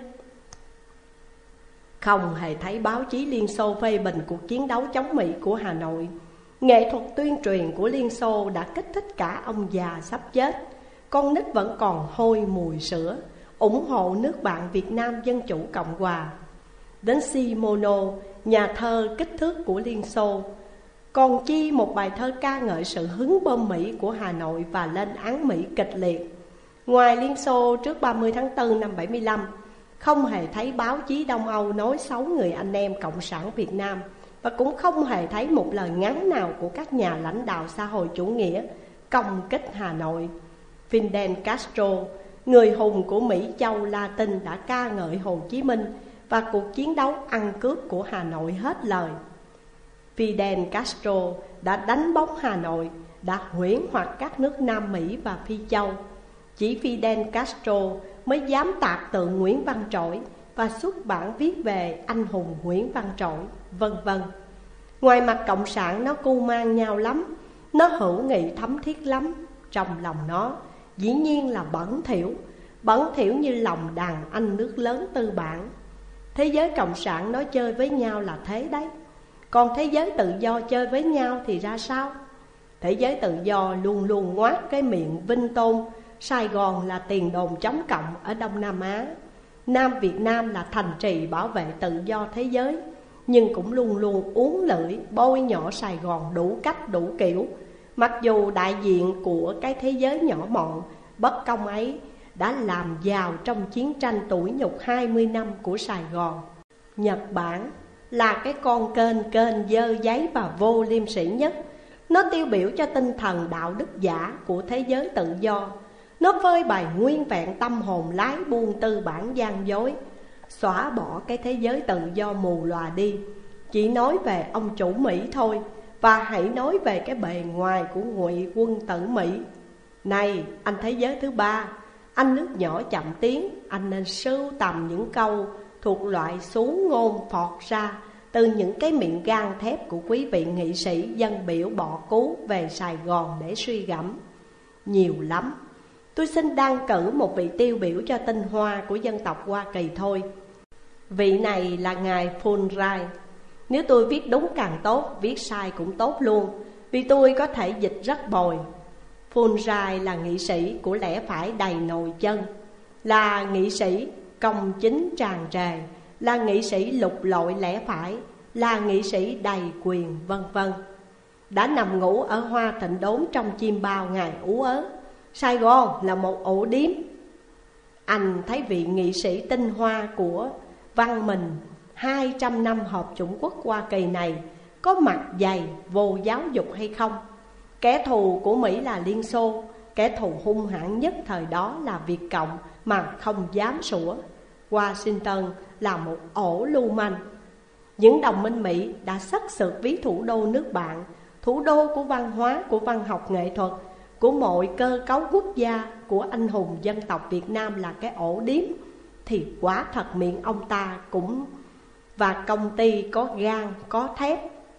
Không hề thấy báo chí Liên Xô phê bình cuộc chiến đấu chống Mỹ của Hà Nội. Nghệ thuật tuyên truyền của Liên Xô đã kích thích cả ông già sắp chết, con nít vẫn còn hôi mùi sữa, ủng hộ nước bạn Việt Nam Dân Chủ Cộng Hòa. Đến Simono, nhà thơ kích thước của Liên Xô, còn chi một bài thơ ca ngợi sự hứng bom Mỹ của Hà Nội và lên án Mỹ kịch liệt. Ngoài Liên Xô trước 30 tháng 4 năm 75, không hề thấy báo chí Đông Âu nói xấu người anh em Cộng sản Việt Nam, và cũng không hề thấy một lời ngắn nào của các nhà lãnh đạo xã hội chủ nghĩa công kích Hà Nội. Fidel Castro, người hùng của Mỹ châu Latin, đã ca ngợi Hồ Chí Minh và cuộc chiến đấu ăn cướp của Hà Nội hết lời. Fidel Castro đã đánh bóng Hà Nội, đã huyễn hoặc các nước Nam Mỹ và Phi Châu. Chỉ Fidel Castro mới dám tạc tượng Nguyễn Văn Trỗi và xuất bản viết về anh hùng Nguyễn Văn Trỗi, vân vân. Ngoài mặt cộng sản nó cưu mang nhau lắm, nó hữu nghị thấm thiết lắm. Trong lòng nó dĩ nhiên là bẩn thỉu như lòng đàn anh nước lớn tư bản. Thế giới cộng sản nó chơi với nhau là thế đấy. Còn thế giới tự do chơi với nhau thì ra sao? Thế giới tự do luôn luôn ngoác cái miệng vinh tôn Sài Gòn là tiền đồn chống cộng ở Đông Nam Á, Nam Việt Nam là thành trì bảo vệ tự do thế giới, nhưng cũng luôn luôn uốn lưỡi bôi nhọ Sài Gòn đủ cách đủ kiểu. Mặc dù đại diện của cái thế giới nhỏ mọn, bất công ấy đã làm giàu trong chiến tranh tủi nhục 20 năm của Sài Gòn. Nhật Bản là cái con kênh dơ giấy và vô liêm sỉ nhất. Nó tiêu biểu cho tinh thần đạo đức giả của thế giới tự do. Nó phơi bày nguyên vẹn tâm hồn lái buôn tư bản gian dối, xóa bỏ cái thế giới tự do mù lòa đi. Chỉ nói về ông chủ Mỹ thôi, và hãy nói về cái bề ngoài của ngụy quân tử Mỹ. Này anh thế giới thứ ba, anh nước nhỏ chậm tiếng, anh nên sưu tầm những câu thuộc loại xú ngôn phọt ra từ những cái miệng gan thép của quý vị nghị sĩ dân biểu bọ cú về Sài Gòn để suy gẫm. Nhiều lắm. Tôi xin đăng cử một vị tiêu biểu cho tinh hoa của dân tộc Hoa Kỳ thôi. Vị này là ngài Fulbright. Nếu tôi viết đúng càng tốt, viết sai cũng tốt luôn, vì tôi có thể dịch rất bồi. Fulbright là nghị sĩ của lẽ phải đầy nồi chân, là nghị sĩ công chính tràn trề, là nghị sĩ lục lọi lẽ phải, là nghị sĩ đầy quyền, vân vân. Đã nằm ngủ ở hoa tịnh đốn trong chim bao ngày ú ớ. Sài Gòn là một ổ điếm. Anh thấy vị nghị sĩ tinh hoa của văn mình 200 năm Hợp chủng quốc Hoa Kỳ này có mặt dày vô giáo dục hay không? Kẻ thù của Mỹ là Liên Xô, kẻ thù hung hãn nhất thời đó là Việt Cộng mà không dám sủa. Washington là một ổ lưu manh. Những đồng minh Mỹ đã xất xược ví thủ đô nước bạn, thủ đô của văn hóa, của văn học nghệ thuật, của mọi cơ cấu quốc gia, của anh hùng dân tộc Việt Nam là cái ổ điếm, thì quả thật miệng ông ta cũng và công ty có gan, có thép.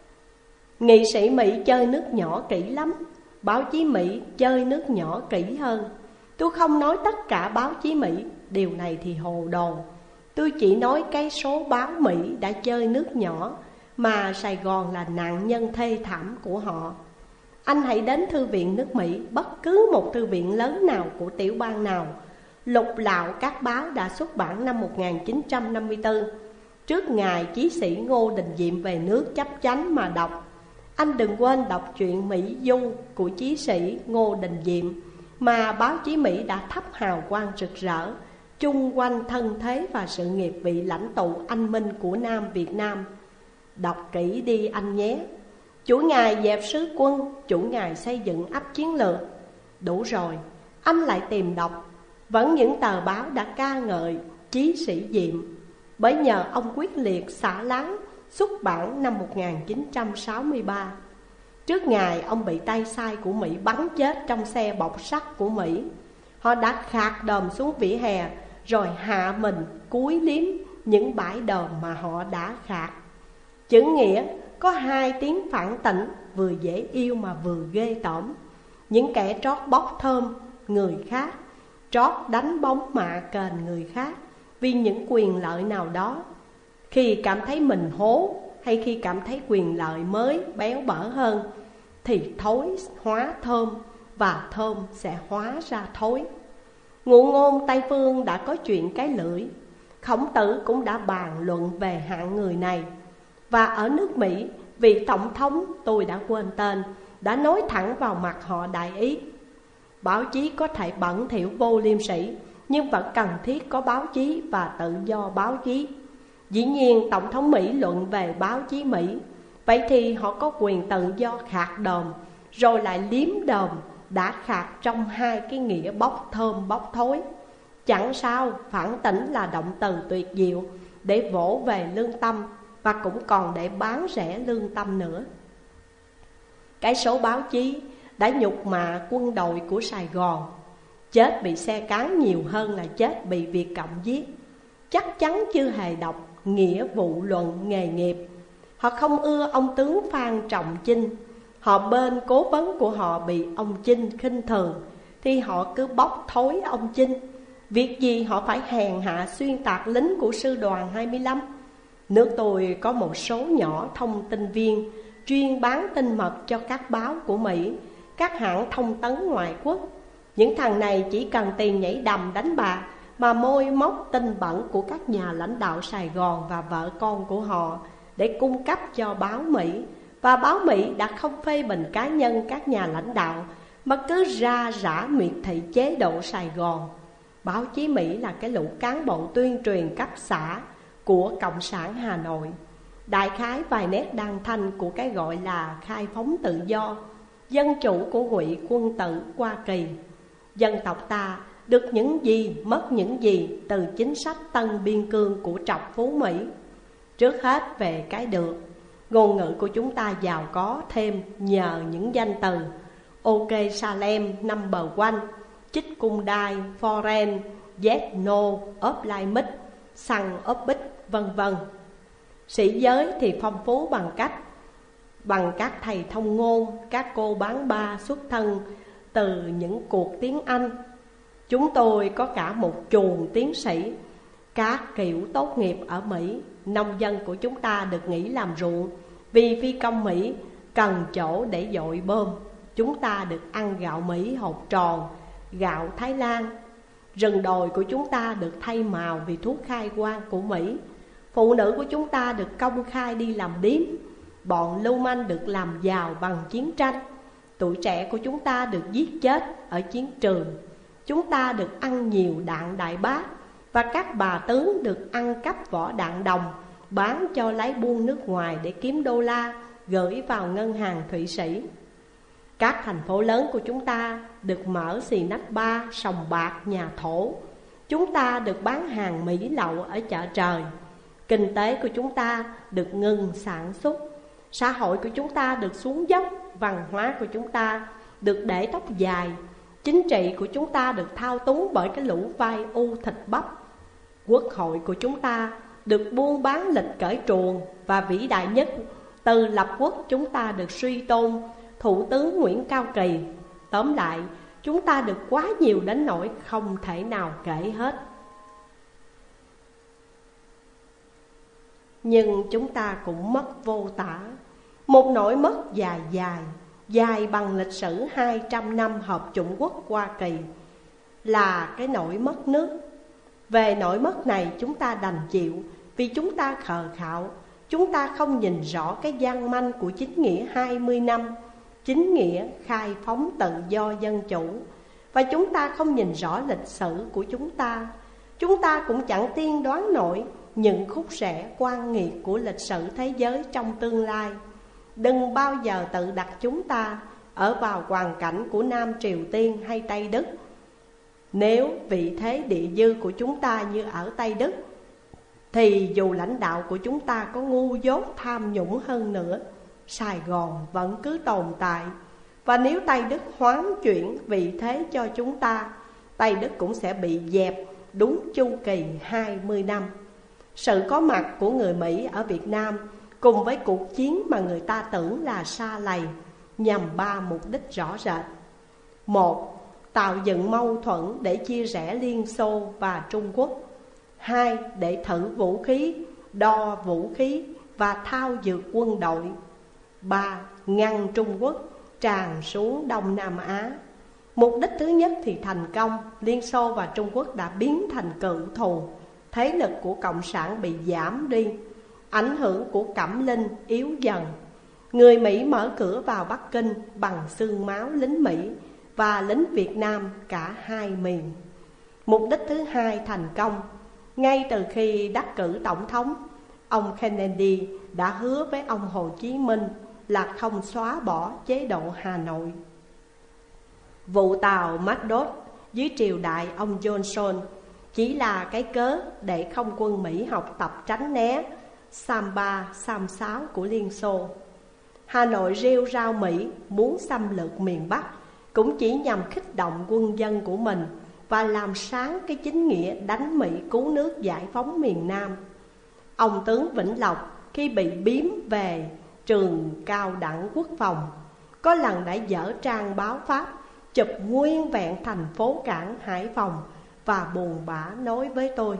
Nghị sĩ Mỹ chơi nước nhỏ kỹ lắm, báo chí Mỹ chơi nước nhỏ kỹ hơn. Tôi không nói tất cả báo chí Mỹ, điều này thì hồ đồ. Tôi chỉ nói cái số báo Mỹ đã chơi nước nhỏ mà Sài Gòn là nạn nhân thê thảm của họ. Anh hãy đến thư viện nước Mỹ, bất cứ một thư viện lớn nào của tiểu bang nào, lục lạo các báo đã xuất bản năm 1954 trước ngày chí sĩ Ngô Đình Diệm về nước chấp chánh mà đọc. Anh đừng quên đọc truyện Mỹ Du của chí sĩ Ngô Đình Diệm mà báo chí Mỹ đã thắp hào quang rực rỡ chung quanh thân thế và sự nghiệp vị lãnh tụ anh minh của Nam Việt Nam. Đọc kỹ đi anh nhé. Chủ ngài dẹp sứ quân, chủ ngài xây dựng ấp chiến lược. Đủ rồi, anh lại tìm đọc vẫn những tờ báo đã ca ngợi chí sĩ Diệm, bởi nhờ ông quyết liệt xả láng xuất bản năm 1963. Trước ngày ông bị tay sai của Mỹ bắn chết trong xe bọc sắt của Mỹ, họ đã khạc đờm xuống vỉa hè rồi hạ mình cúi liếm những bãi đờm mà họ đã khạc. Chữ nghĩa có hai tiếng phản tỉnh, vừa dễ yêu mà vừa ghê tởm. Những kẻ trót bóc thơm người khác, trót đánh bóng mạ kền người khác vì những quyền lợi nào đó. Khi cảm thấy mình hố hay khi cảm thấy quyền lợi mới béo bở hơn thì thối hóa thơm và thơm sẽ hóa ra thối. Ngụ ngôn Tây Phương đã có chuyện cái lưỡi. Khổng Tử cũng đã bàn luận về hạng người này. Và ở nước Mỹ, vị tổng thống tôi đã quên tên đã nói thẳng vào mặt họ đại ý: báo chí có thể bẩn thỉu vô liêm sỉ, nhưng vẫn cần thiết có báo chí và tự do báo chí. Dĩ nhiên tổng thống Mỹ luận về báo chí Mỹ, vậy thì họ có quyền tự do khạc đờm rồi lại liếm đờm đã khạc trong hai cái nghĩa bốc thơm bốc thối. Chẳng sao, phản tỉnh là động từ tuyệt diệu để vỗ về lương tâm và cũng còn để bán rẻ lương tâm nữa. Cái số báo chí đã nhục mạ quân đội của Sài Gòn. Chết bị xe cán nhiều hơn là chết bị Việt Cộng giết. Chắc chắn chưa hề đọc nghĩa vụ luận nghề nghiệp. Họ không ưa ông tướng Phan Trọng Chinh. Họ bên cố vấn của họ bị ông Chinh khinh thường thì họ cứ bóc thối ông Chinh. Việc gì họ phải hèn hạ xuyên tạc lính của sư đoàn 25. Nước tôi có một số nhỏ thông tin viên chuyên bán tin mật cho các báo của Mỹ, các hãng thông tấn ngoại quốc. Những thằng này chỉ cần tiền nhảy đầm đánh bạc mà môi móc tin bẩn của các nhà lãnh đạo Sài Gòn và vợ con của họ để cung cấp cho báo Mỹ. Và báo Mỹ đã không phê bình cá nhân các nhà lãnh đạo mà cứ ra rã miệt thị chế độ Sài Gòn. Báo chí Mỹ là cái lũ cán bộ tuyên truyền cấp xã của Cộng sản Hà Nội. Đại khái vài nét đăng thanh của cái gọi là khai phóng tự do, dân chủ của ngụy quân tử Hoa Kỳ. Dân tộc ta được những gì, mất những gì từ chính sách tân biên cương của trọc phú Mỹ. Trước hết về cái được, ngôn ngữ của chúng ta giàu có thêm nhờ những danh từ OK Salem, number one, chích cung đai, foreign, yes, no, off limit, xăng off bit, vân vân. Sĩ giới thì phong phú bằng các thầy thông ngôn, các cô bán ba xuất thân từ những cuộc tiếng Anh. Chúng tôi có cả một chuồng tiến sĩ, các kiểu tốt nghiệp ở Mỹ. Nông dân của chúng ta được nghỉ làm ruộng vì phi công Mỹ cần chỗ để dội bơm. chúng ta được ăn gạo Mỹ hột tròn, gạo Thái Lan. Rừng đồi của chúng ta được thay màu vì thuốc khai quang của Mỹ. Phụ nữ của chúng ta được công khai đi làm điếm. Bọn lưu manh được làm giàu bằng chiến tranh. Tuổi trẻ của chúng ta được giết chết ở chiến trường. Chúng ta được ăn nhiều đạn đại bác. Và các bà tướng được ăn cắp vỏ đạn đồng, bán cho lấy buôn nước ngoài để kiếm đô la, gửi vào ngân hàng Thụy Sĩ. Các thành phố lớn của chúng ta được mở xì nách ba, sòng bạc, nhà thổ. Chúng ta được bán hàng Mỹ lậu ở chợ trời. Kinh tế của chúng ta được ngừng sản xuất. Xã hội của chúng ta được xuống dốc. Văn hóa của chúng ta được để tóc dài. Chính trị của chúng ta được thao túng bởi cái lũ vai u thịt bắp. Quốc hội của chúng ta được buôn bán lịch cởi truồng. Và vĩ đại nhất, từ lập quốc chúng ta được suy tôn Thủ tướng Nguyễn Cao Kỳ. Tóm lại, chúng ta được quá nhiều đến nỗi không thể nào kể hết. Nhưng chúng ta cũng mất vô tả. Một nỗi mất dài bằng lịch sử 200 năm Hợp chủng quốc Hoa Kỳ, là cái nỗi mất nước. Về nỗi mất này chúng ta đành chịu, vì chúng ta khờ khạo. Chúng ta không nhìn rõ cái gian manh của chính nghĩa 20 năm, chính nghĩa khai phóng tự do dân chủ. Và chúng ta không nhìn rõ lịch sử của chúng ta. Chúng ta cũng chẳng tiên đoán nổi những khúc rẽ quan nghiệt của lịch sử thế giới trong tương lai. Đừng bao giờ tự đặt chúng ta ở vào hoàn cảnh của Nam Triều Tiên hay Tây Đức. Nếu vị thế địa dư của chúng ta như ở Tây Đức, thì dù lãnh đạo của chúng ta có ngu dốt tham nhũng hơn nữa, Sài Gòn vẫn cứ tồn tại. Và nếu Tây Đức hoán chuyển vị thế cho chúng ta, Tây Đức cũng sẽ bị dẹp đúng chu kỳ 20 năm. Sự có mặt của người Mỹ ở Việt Nam cùng với cuộc chiến mà người ta tưởng là sa lầy nhằm 3 mục đích rõ rệt. 1. Tạo dựng mâu thuẫn để chia rẽ Liên Xô và Trung Quốc. 2. Để thử vũ khí, đo vũ khí và thao dượt quân đội. 3. Ngăn Trung Quốc tràn xuống Đông Nam Á. Mục đích thứ nhất thì thành công. Liên Xô và Trung Quốc đã biến thành cựu thù. Thế lực của Cộng sản bị giảm đi. Ảnh hưởng của Cẩm Linh yếu dần. Người Mỹ mở cửa vào Bắc Kinh bằng xương máu lính Mỹ và lính Việt Nam cả hai miền. Mục đích thứ hai thành công. Ngay từ khi đắc cử tổng thống, ông Kennedy đã hứa với ông Hồ Chí Minh là không xóa bỏ chế độ Hà Nội. Vụ tàu Macdot dưới triều đại ông Johnson chỉ là cái cớ để không quân Mỹ học tập tránh né Samba, Sam 6 của Liên Xô. Hà Nội rêu rao Mỹ muốn xâm lược miền Bắc cũng chỉ nhằm khích động quân dân của mình và làm sáng cái chính nghĩa đánh Mỹ cứu nước giải phóng miền Nam. Ông tướng Vĩnh Lộc khi bị biếm về trường cao đẳng quốc phòng, có lần đã dở trang báo Pháp chụp nguyên vẹn thành phố cảng Hải Phòng và buồn bã nói với tôi: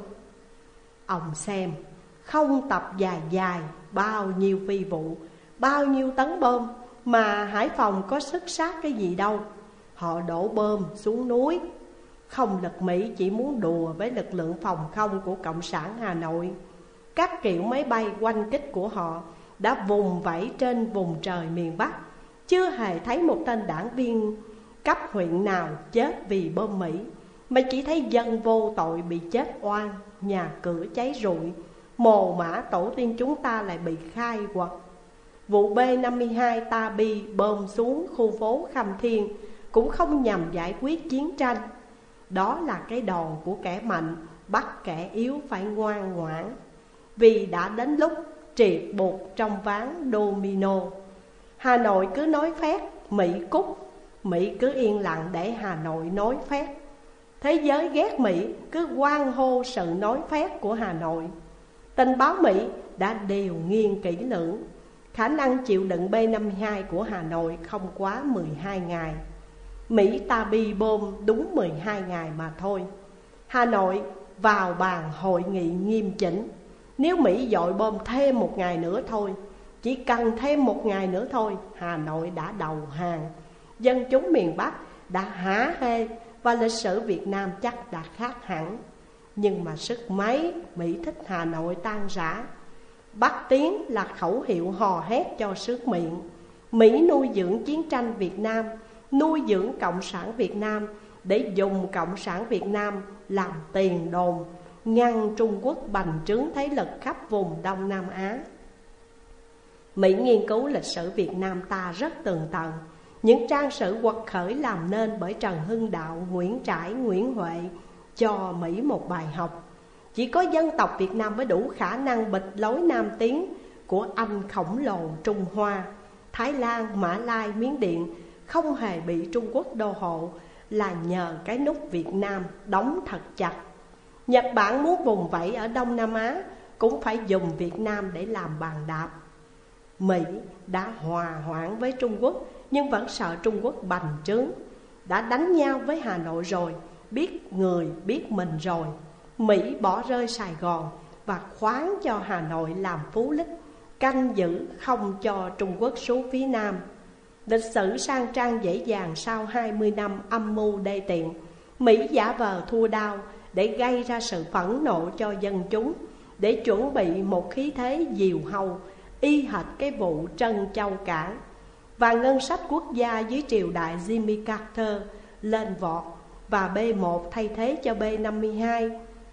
ông xem, không tập dài bao nhiêu phi vụ, bao nhiêu tấn bom mà Hải Phòng có sức sát cái gì đâu. Họ đổ bom xuống núi. Không lực Mỹ chỉ muốn đùa với lực lượng phòng không của Cộng sản Hà Nội. Các kiểu máy bay oanh kích của họ đã vùng vẫy trên vùng trời miền Bắc. Chưa hề thấy một tên đảng viên cấp huyện nào chết vì bom Mỹ, mà chỉ thấy dân vô tội bị chết oan, nhà cửa cháy rụi, mồ mả tổ tiên chúng ta lại bị khai quật. Vụ B-52 Tabi bom xuống khu phố Khâm Thiên cũng không nhằm giải quyết chiến tranh. Đó là cái đòn của kẻ mạnh bắt kẻ yếu phải ngoan ngoãn, vì đã đến lúc triệt buộc trong ván domino. Hà Nội cứ nói phét, Mỹ cút. Mỹ cứ yên lặng để Hà Nội nói phét. Thế giới ghét Mỹ cứ hoan hô sự nói phét của Hà Nội. Tình báo Mỹ đã điều nghiên kỹ lưỡng. Khả năng chịu đựng B-52 của Hà Nội không quá 12 ngày. Mỹ Tabi bom đúng 12 ngày mà thôi. Hà Nội vào bàn hội nghị nghiêm chỉnh. Nếu Mỹ dội bom thêm 1 ngày nữa thôi, chỉ cần thêm 1 ngày nữa thôi, Hà Nội đã đầu hàng. dân chúng miền Bắc đã hả hê và lịch sử Việt Nam chắc đã khác hẳn. Nhưng mà sức mấy Mỹ thích Hà Nội tan rã. Bắc tiến là khẩu hiệu hò hét cho sướng miệng. Mỹ nuôi dưỡng chiến tranh Việt Nam, nuôi dưỡng Cộng sản Việt Nam để dùng Cộng sản Việt Nam làm tiền đồn, ngăn Trung Quốc bành trướng thế lực khắp vùng Đông Nam Á. Mỹ nghiên cứu lịch sử Việt Nam ta rất tường tận. Những trang sử quật khởi làm nên bởi Trần Hưng Đạo, Nguyễn Trãi, Nguyễn Huệ cho Mỹ một bài học. Chỉ có dân tộc Việt Nam mới đủ khả năng bịt lối Nam tiến của Anh khổng lồ Trung Hoa. Thái Lan, Mã Lai, Miến Điện không hề bị Trung Quốc đô hộ là nhờ cái nút Việt Nam đóng thật chặt. Nhật Bản muốn vùng vẫy ở Đông Nam Á cũng phải dùng Việt Nam để làm bàn đạp. Mỹ đã hòa hoãn với Trung Quốc nhưng vẫn sợ Trung Quốc bành trướng. Đã đánh nhau với Hà Nội rồi, biết người biết mình rồi. Mỹ bỏ rơi Sài Gòn và khoán cho Hà Nội làm phú lích, canh giữ không cho Trung Quốc xuống phía Nam. Lịch sử sang trang dễ dàng sau 20 năm âm mưu đê tiện. Mỹ giả vờ thua đau để gây ra sự phẫn nộ cho dân chúng, để chuẩn bị một khí thế diều hâu y hệt cái vụ Trân Châu Cảng. Và ngân sách quốc gia dưới triều đại Jimmy Carter lên vọt, và B-1 thay thế cho B-52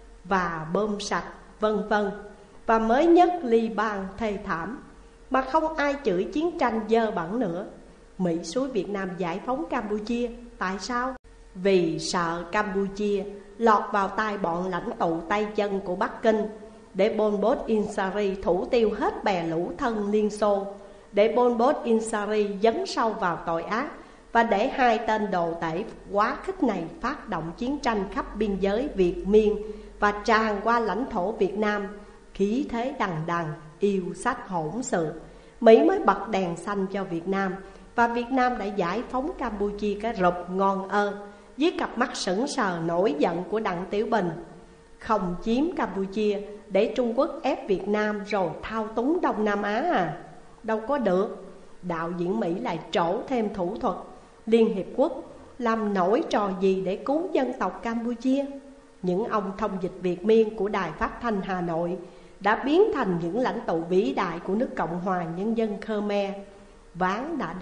và bom sạch vân vân. Và mới nhất Liban thê thảm, mà không ai chửi chiến tranh dơ bẩn nữa. Mỹ xúi Việt Nam giải phóng Campuchia. Tại sao? Vì sợ Campuchia lọt vào tay bọn lãnh tụ tay chân của Bắc Kinh, để Pol Pot Insari thủ tiêu hết bè lũ thân Liên Xô, để Pol Pot Insari dấn sâu vào tội ác, và để hai tên đồ tể quá khích này phát động chiến tranh khắp biên giới Việt Miên và tràn qua lãnh thổ Việt Nam. Khí thế đằng đằng, yêu sách hỗn xược, Mỹ mới bật đèn xanh cho Việt Nam. Và Việt Nam đã giải phóng Campuchia cái rụp ngon ơ dưới cặp mắt sững sờ nổi giận của Đặng Tiểu Bình. Không chiếm Campuchia để Trung Quốc ép Việt Nam rồi thao túng Đông Nam Á à? Đâu có được. Đạo diễn Mỹ lại trổ thêm thủ thuật. Liên Hiệp Quốc làm nổi trò gì để cứu dân tộc Campuchia? Những ông thông dịch Việt Miên của Đài Phát thanh Hà Nội đã biến thành những lãnh tụ vĩ đại của nước Cộng hòa Nhân dân Khmer. Ván đã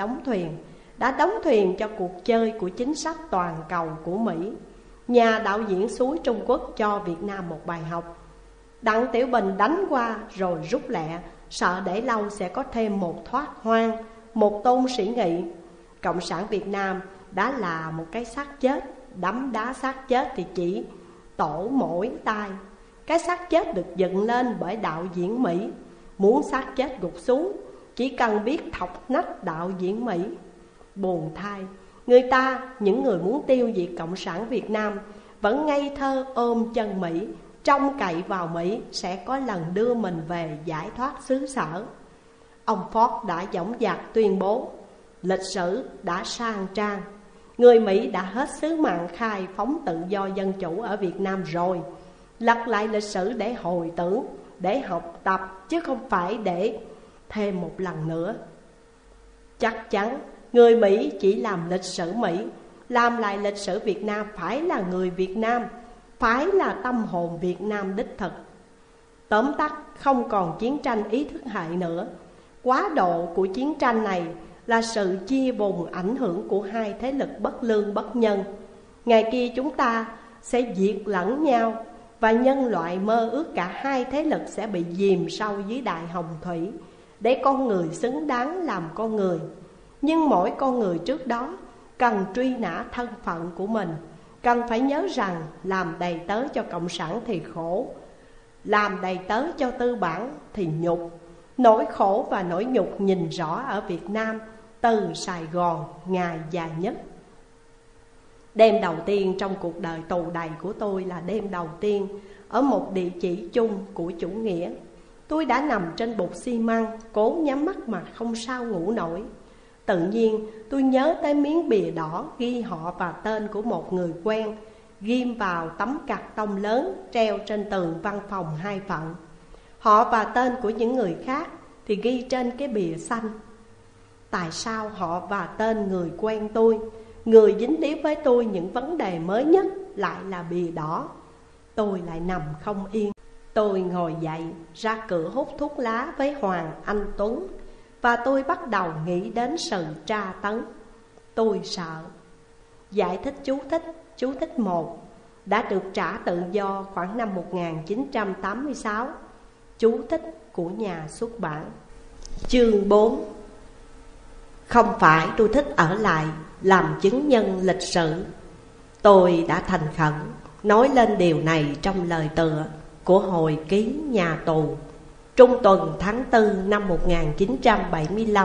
đóng thuyền cho cuộc chơi của chính sách toàn cầu của Mỹ. Nhà đạo diễn xúi Trung Quốc cho Việt Nam một bài học. Đặng Tiểu Bình đánh qua rồi rút lẹ, sợ để lâu sẽ có thêm một thoát hoang, một tôn sĩ nghị. Cộng sản Việt Nam đã là một cái xác chết, đấm đá xác chết thì chỉ tổ mỗi tay. Cái xác chết được dựng lên bởi đạo diễn Mỹ. Muốn xác chết gục xuống, chỉ cần biết thọc nách đạo diễn Mỹ. Buồn thay, người ta, những người muốn tiêu diệt Cộng sản Việt Nam, vẫn ngây thơ ôm chân Mỹ, trông cậy vào Mỹ sẽ có lần đưa mình về giải thoát xứ sở. Ông Ford đã dõng dạc tuyên bố, lịch sử đã sang trang. Người Mỹ đã hết sứ mạng khai phóng tự do dân chủ ở Việt Nam rồi. Lật lại lịch sử để hồi tưởng, để học tập, chứ không phải để thêm một lần nữa. Chắc chắn người Mỹ chỉ làm lịch sử Mỹ, làm lại lịch sử Việt Nam phải là người Việt Nam, phải là tâm hồn Việt Nam đích thực. Tóm tắt, không còn chiến tranh ý thức hệ nữa. Quá độ của chiến tranh này là sự chia vùng ảnh hưởng của hai thế lực bất lương bất nhân. Ngày kia chúng ta sẽ diệt lẫn nhau, và nhân loại mơ ước cả hai thế lực sẽ bị chìm sâu dưới đại hồng thủy, để con người xứng đáng làm con người. Nhưng mỗi con người trước đó cần truy nã thân phận của mình, cần phải nhớ rằng làm đầy tớ cho Cộng sản thì khổ, làm đầy tớ cho tư bản thì nhục. Nỗi khổ và nỗi nhục nhìn rõ ở Việt Nam từ Sài Gòn ngày dài nhất. Đêm đầu tiên trong cuộc đời tù đầy của tôi là đêm đầu tiên ở một địa chỉ chung của chủ nghĩa. Tôi đã nằm trên bục xi măng, cố nhắm mắt mà không sao ngủ nổi. Tự nhiên tôi nhớ tới miếng bìa đỏ ghi họ và tên của một người quen, ghim vào tấm cạc tông lớn treo trên tường văn phòng 2 phận. Họ và tên của những người khác thì ghi trên cái bìa xanh. Tại sao họ và tên người quen tôi, người dính líu với tôi những vấn đề mới nhất lại là bìa đỏ? Tôi lại nằm không yên. Tôi ngồi dậy ra cửa hút thuốc lá với Hoàng Anh Tuấn, và tôi bắt đầu nghĩ đến sự tra tấn. Tôi sợ. Giải thích chú thích 1 đã được trả tự do khoảng năm 1986. Chú thích của nhà xuất bản. Chương 4. Không phải tôi thích ở lại làm chứng nhân lịch sử. Tôi đã thành khẩn nói lên điều này trong lời tựa của hồi ký nhà tù trung tuần tháng 4 năm 1975.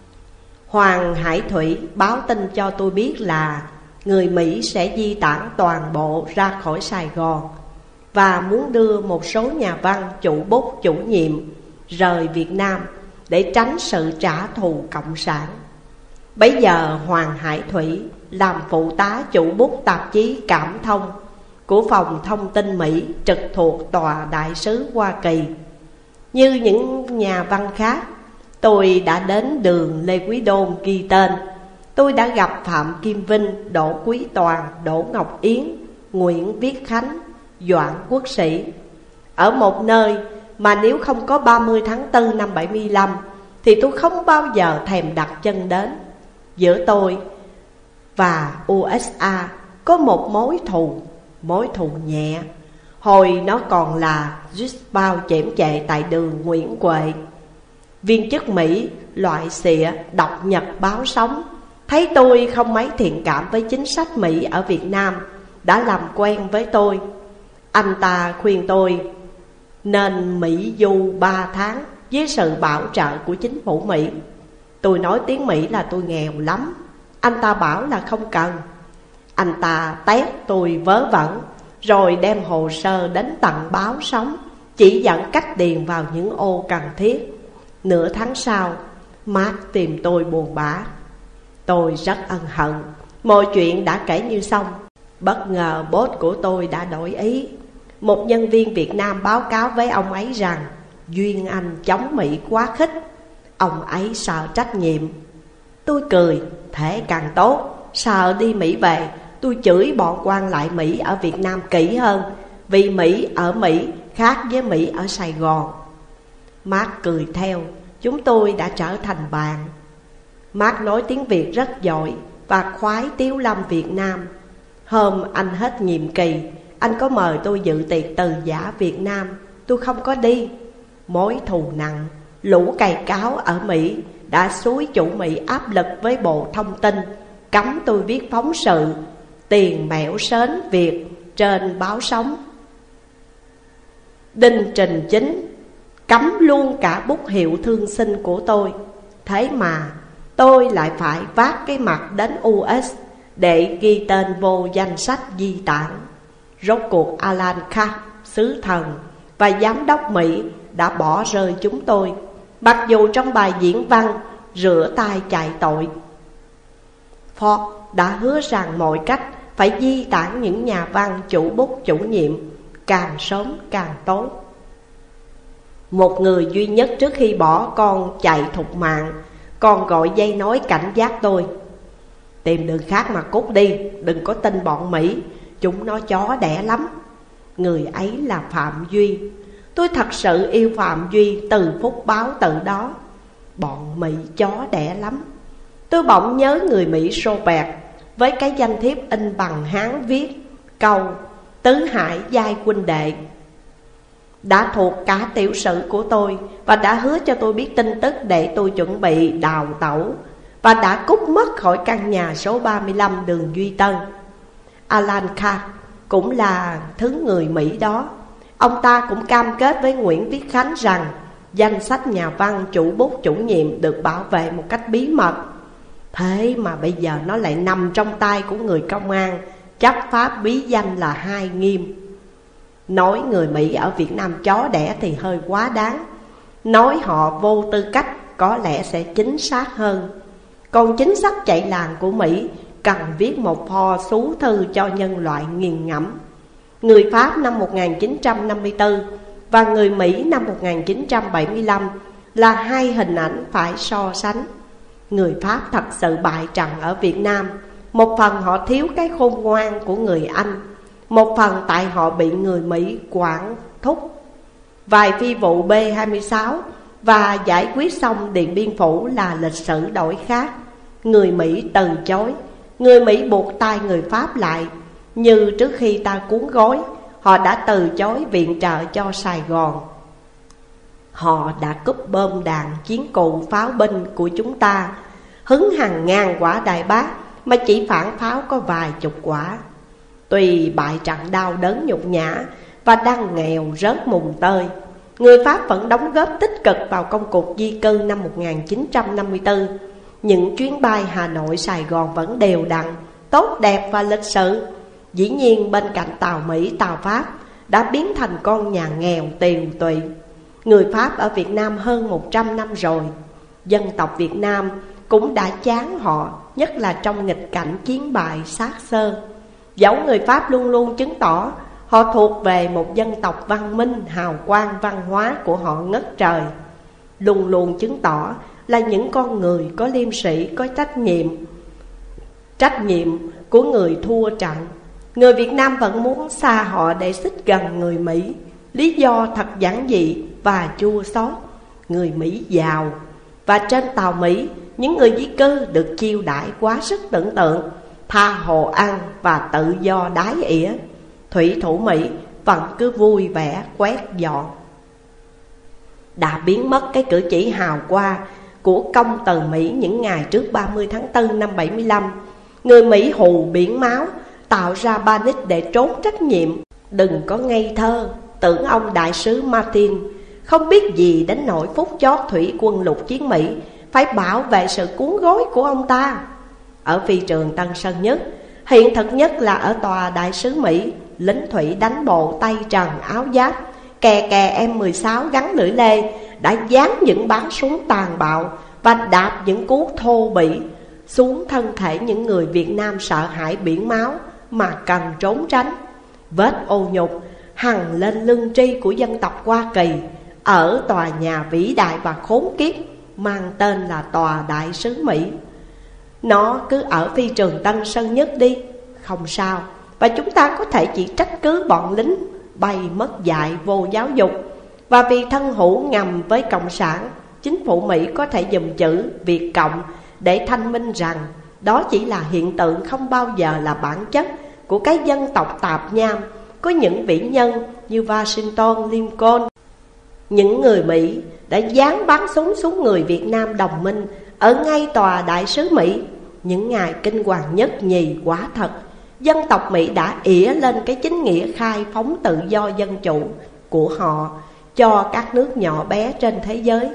Hoàng Hải Thủy báo tin cho tôi biết là người Mỹ sẽ di tản toàn bộ ra khỏi Sài Gòn và muốn đưa một số nhà văn chủ bút chủ nhiệm rời Việt Nam để tránh sự trả thù cộng sản. Bấy giờ Hoàng Hải Thủy làm phụ tá chủ bút tạp chí Cảm Thông của phòng thông tin Mỹ trực thuộc Tòa Đại sứ Hoa Kỳ. Như những nhà văn khác, tôi đã đến đường Lê Quý Đôn ghi tên. Tôi đã gặp Phạm Kim Vinh, Đỗ Quý Toàn, Đỗ Ngọc Yến, Nguyễn Viết Khánh, Doãn Quốc Sĩ, ở một nơi mà nếu không có 30 tháng 4 năm 75 thì tôi không bao giờ thèm đặt chân đến. Giữa tôi và USA có một mối thù nhẹ. Hồi nó còn là rít bao chễm chệ tại đường Nguyễn Huệ. Viên chức Mỹ loại xịa đọc nhật báo sống, thấy tôi không mấy thiện cảm với chính sách Mỹ ở Việt Nam, đã làm quen với tôi. Anh ta khuyên tôi nên Mỹ du 3 tháng với sự bảo trợ của chính phủ Mỹ. Tôi nói tiếng Mỹ là tôi nghèo lắm. Anh ta bảo là không cần. Anh ta tét tôi vớ vẩn, rồi đem hồ sơ đến tận báo sống, chỉ dẫn cách điền vào những ô cần thiết. Nửa tháng sau, Mark tìm tôi buồn bã. Tôi rất ân hận. Mọi chuyện đã kể như xong. Bất ngờ boss của tôi đã đổi ý. Một nhân viên Việt Nam báo cáo với ông ấy rằng Duyên Anh chống Mỹ quá khích. Ông ấy sợ trách nhiệm. Tôi cười, thế càng tốt. Sợ đi Mỹ về, tôi chửi bọn quan lại Mỹ ở Việt Nam kỹ hơn, vì Mỹ ở Mỹ khác với Mỹ ở Sài Gòn. Mark cười theo. Chúng tôi đã trở thành bạn. Mark nói tiếng Việt rất giỏi và khoái Tiếu Lâm Việt Nam. Hôm anh hết nhiệm kỳ, anh có mời tôi dự tiệc từ giả Việt Nam. Tôi không có đi. Mối thù nặng, lũ cày cáo ở Mỹ đã xúi chủ Mỹ áp lực với Bộ Thông tin, cấm tôi viết phóng sự tiền mẻo sến Việt trên báo sống. Đinh Trình Chính cấm luôn cả bút hiệu thương sinh của tôi. Thế mà tôi lại phải vác cái mặt đến US để ghi tên vô danh sách di tản. Rốt cuộc Alan Katz, sứ thần và giám đốc Mỹ đã bỏ rơi chúng tôi, mặc dù trong bài diễn văn rửa tay chạy tội, Ford đã hứa rằng mọi cách phải di tản những nhà văn chủ bút chủ nhiệm, càng sớm càng tốt. Một người duy nhất trước khi bỏ con chạy thục mạng còn gọi dây nói cảnh giác tôi: tìm đường khác mà cút đi, đừng có tin bọn Mỹ, chúng nó chó đẻ lắm. Người ấy là Phạm Duy. Tôi thật sự yêu Phạm Duy từ phút báo tự đó. Bọn Mỹ chó đẻ lắm. Tôi bỗng nhớ người Mỹ Robert với cái danh thiếp in bằng Hán viết câu Tứ Hải giai huynh đệ, đã thuộc cả tiểu sử của tôi và đã hứa cho tôi biết tin tức để tôi chuẩn bị đào tẩu, và đã cút mất khỏi căn nhà số 35 đường Duy Tân. Alan Katz cũng là thứ người Mỹ đó. Ông ta cũng cam kết với Nguyễn Viết Khánh rằng danh sách nhà văn chủ bút chủ nhiệm được bảo vệ một cách bí mật. Thế mà bây giờ nó lại nằm trong tay của người công an, chấp pháp bí danh là Hai Nghiêm. Nói người Mỹ ở Việt Nam chó đẻ thì hơi quá đáng. Nói họ vô tư cách có lẽ sẽ chính xác hơn. Còn chính sách chạy làng của Mỹ cần viết một pho xú thư cho nhân loại nghiền ngẫm. Người Pháp năm 1954 và người Mỹ năm 1975 là hai hình ảnh phải so sánh. Người Pháp thật sự bại trận ở Việt Nam. Một phần họ thiếu cái khôn ngoan của người Anh, một phần tại họ bị người Mỹ quản thúc. Vài phi vụ B-26 và giải quyết xong Điện Biên Phủ là lịch sử đổi khác. Người Mỹ từ chối, người Mỹ buộc tay người Pháp lại. Như trước khi ta cuốn gói, họ đã từ chối viện trợ cho Sài Gòn. Họ đã cúp bom đạn chiến cụ pháo binh của chúng ta, hứng hàng ngàn quả Đại Bác mà chỉ phản pháo có vài chục quả. Tuy bại trận đau đớn nhục nhã và đang nghèo rớt mùng tơi, người Pháp vẫn đóng góp tích cực vào công cuộc di cư năm 1954. Những chuyến bay Hà Nội Sài Gòn vẫn đều đặn, tốt đẹp và lịch sự. Dĩ nhiên bên cạnh tàu Mỹ, tàu Pháp đã biến thành con nhà nghèo tiều tụy. Người Pháp ở Việt Nam hơn 100 năm rồi. Dân tộc Việt Nam cũng đã chán họ, nhất là trong nghịch cảnh chiến bại xác xơ. Dẫu người Pháp luôn luôn chứng tỏ họ thuộc về một dân tộc văn minh, hào quang văn hóa của họ ngất trời. Luôn luôn chứng tỏ là những con người có liêm sĩ, có trách nhiệm. Trách nhiệm của người thua trận. Người Việt Nam vẫn muốn xa họ để xích gần người Mỹ. Lý do thật giản dị và chua xót. Người Mỹ giàu, và trên tàu Mỹ, những người di cư được chiêu đãi quá sức tưởng tượng, tha hồ ăn và tự do đái ỉa. Thủy thủ Mỹ vẫn cứ vui vẻ quét dọn. Đã biến mất cái cử chỉ hào hoa của công tờ Mỹ những ngày trước 30 tháng 4 năm 75. Người Mỹ hù biển máu, tạo ra panic để trốn trách nhiệm. Đừng có ngây thơ tưởng ông đại sứ Martin không biết gì đến nỗi phút chót thủy quân lục chiến Mỹ phải bảo vệ sự cuốn gói của ông ta. Ở phi trường Tân Sơn Nhất, hiện thực nhất là ở tòa đại sứ Mỹ, lính thủy đánh bộ tay trần áo giáp, kè kè M16 gắn lưỡi lê đã dán những bắn súng tàn bạo và đạp những cú thô bỉ xuống thân thể những người Việt Nam sợ hãi biển máu mà cần trốn tránh. Vết ô nhục hằn lên lưng tri của dân tộc Hoa Kỳ ở tòa nhà vĩ đại và khốn kiếp mang tên là tòa đại sứ Mỹ. Nó cứ ở phi trường Tân Sơn Nhất đi, không sao. Và chúng ta có thể chỉ trách cứ bọn lính bay mất dạy vô giáo dục. Và vì thân hữu ngầm với Cộng sản, chính phủ Mỹ có thể dùng chữ Việt Cộng để thanh minh rằng đó chỉ là hiện tượng, không bao giờ là bản chất của cái dân tộc tạp nham. Có những vĩ nhân như Washington, Lincoln. Những người Mỹ đã dán bắn súng xuống người Việt Nam đồng minh ở ngay tòa đại sứ Mỹ. Những ngày kinh hoàng nhất nhì quả thật, dân tộc Mỹ đã ỉa lên cái chính nghĩa khai phóng tự do dân chủ của họ cho các nước nhỏ bé trên thế giới.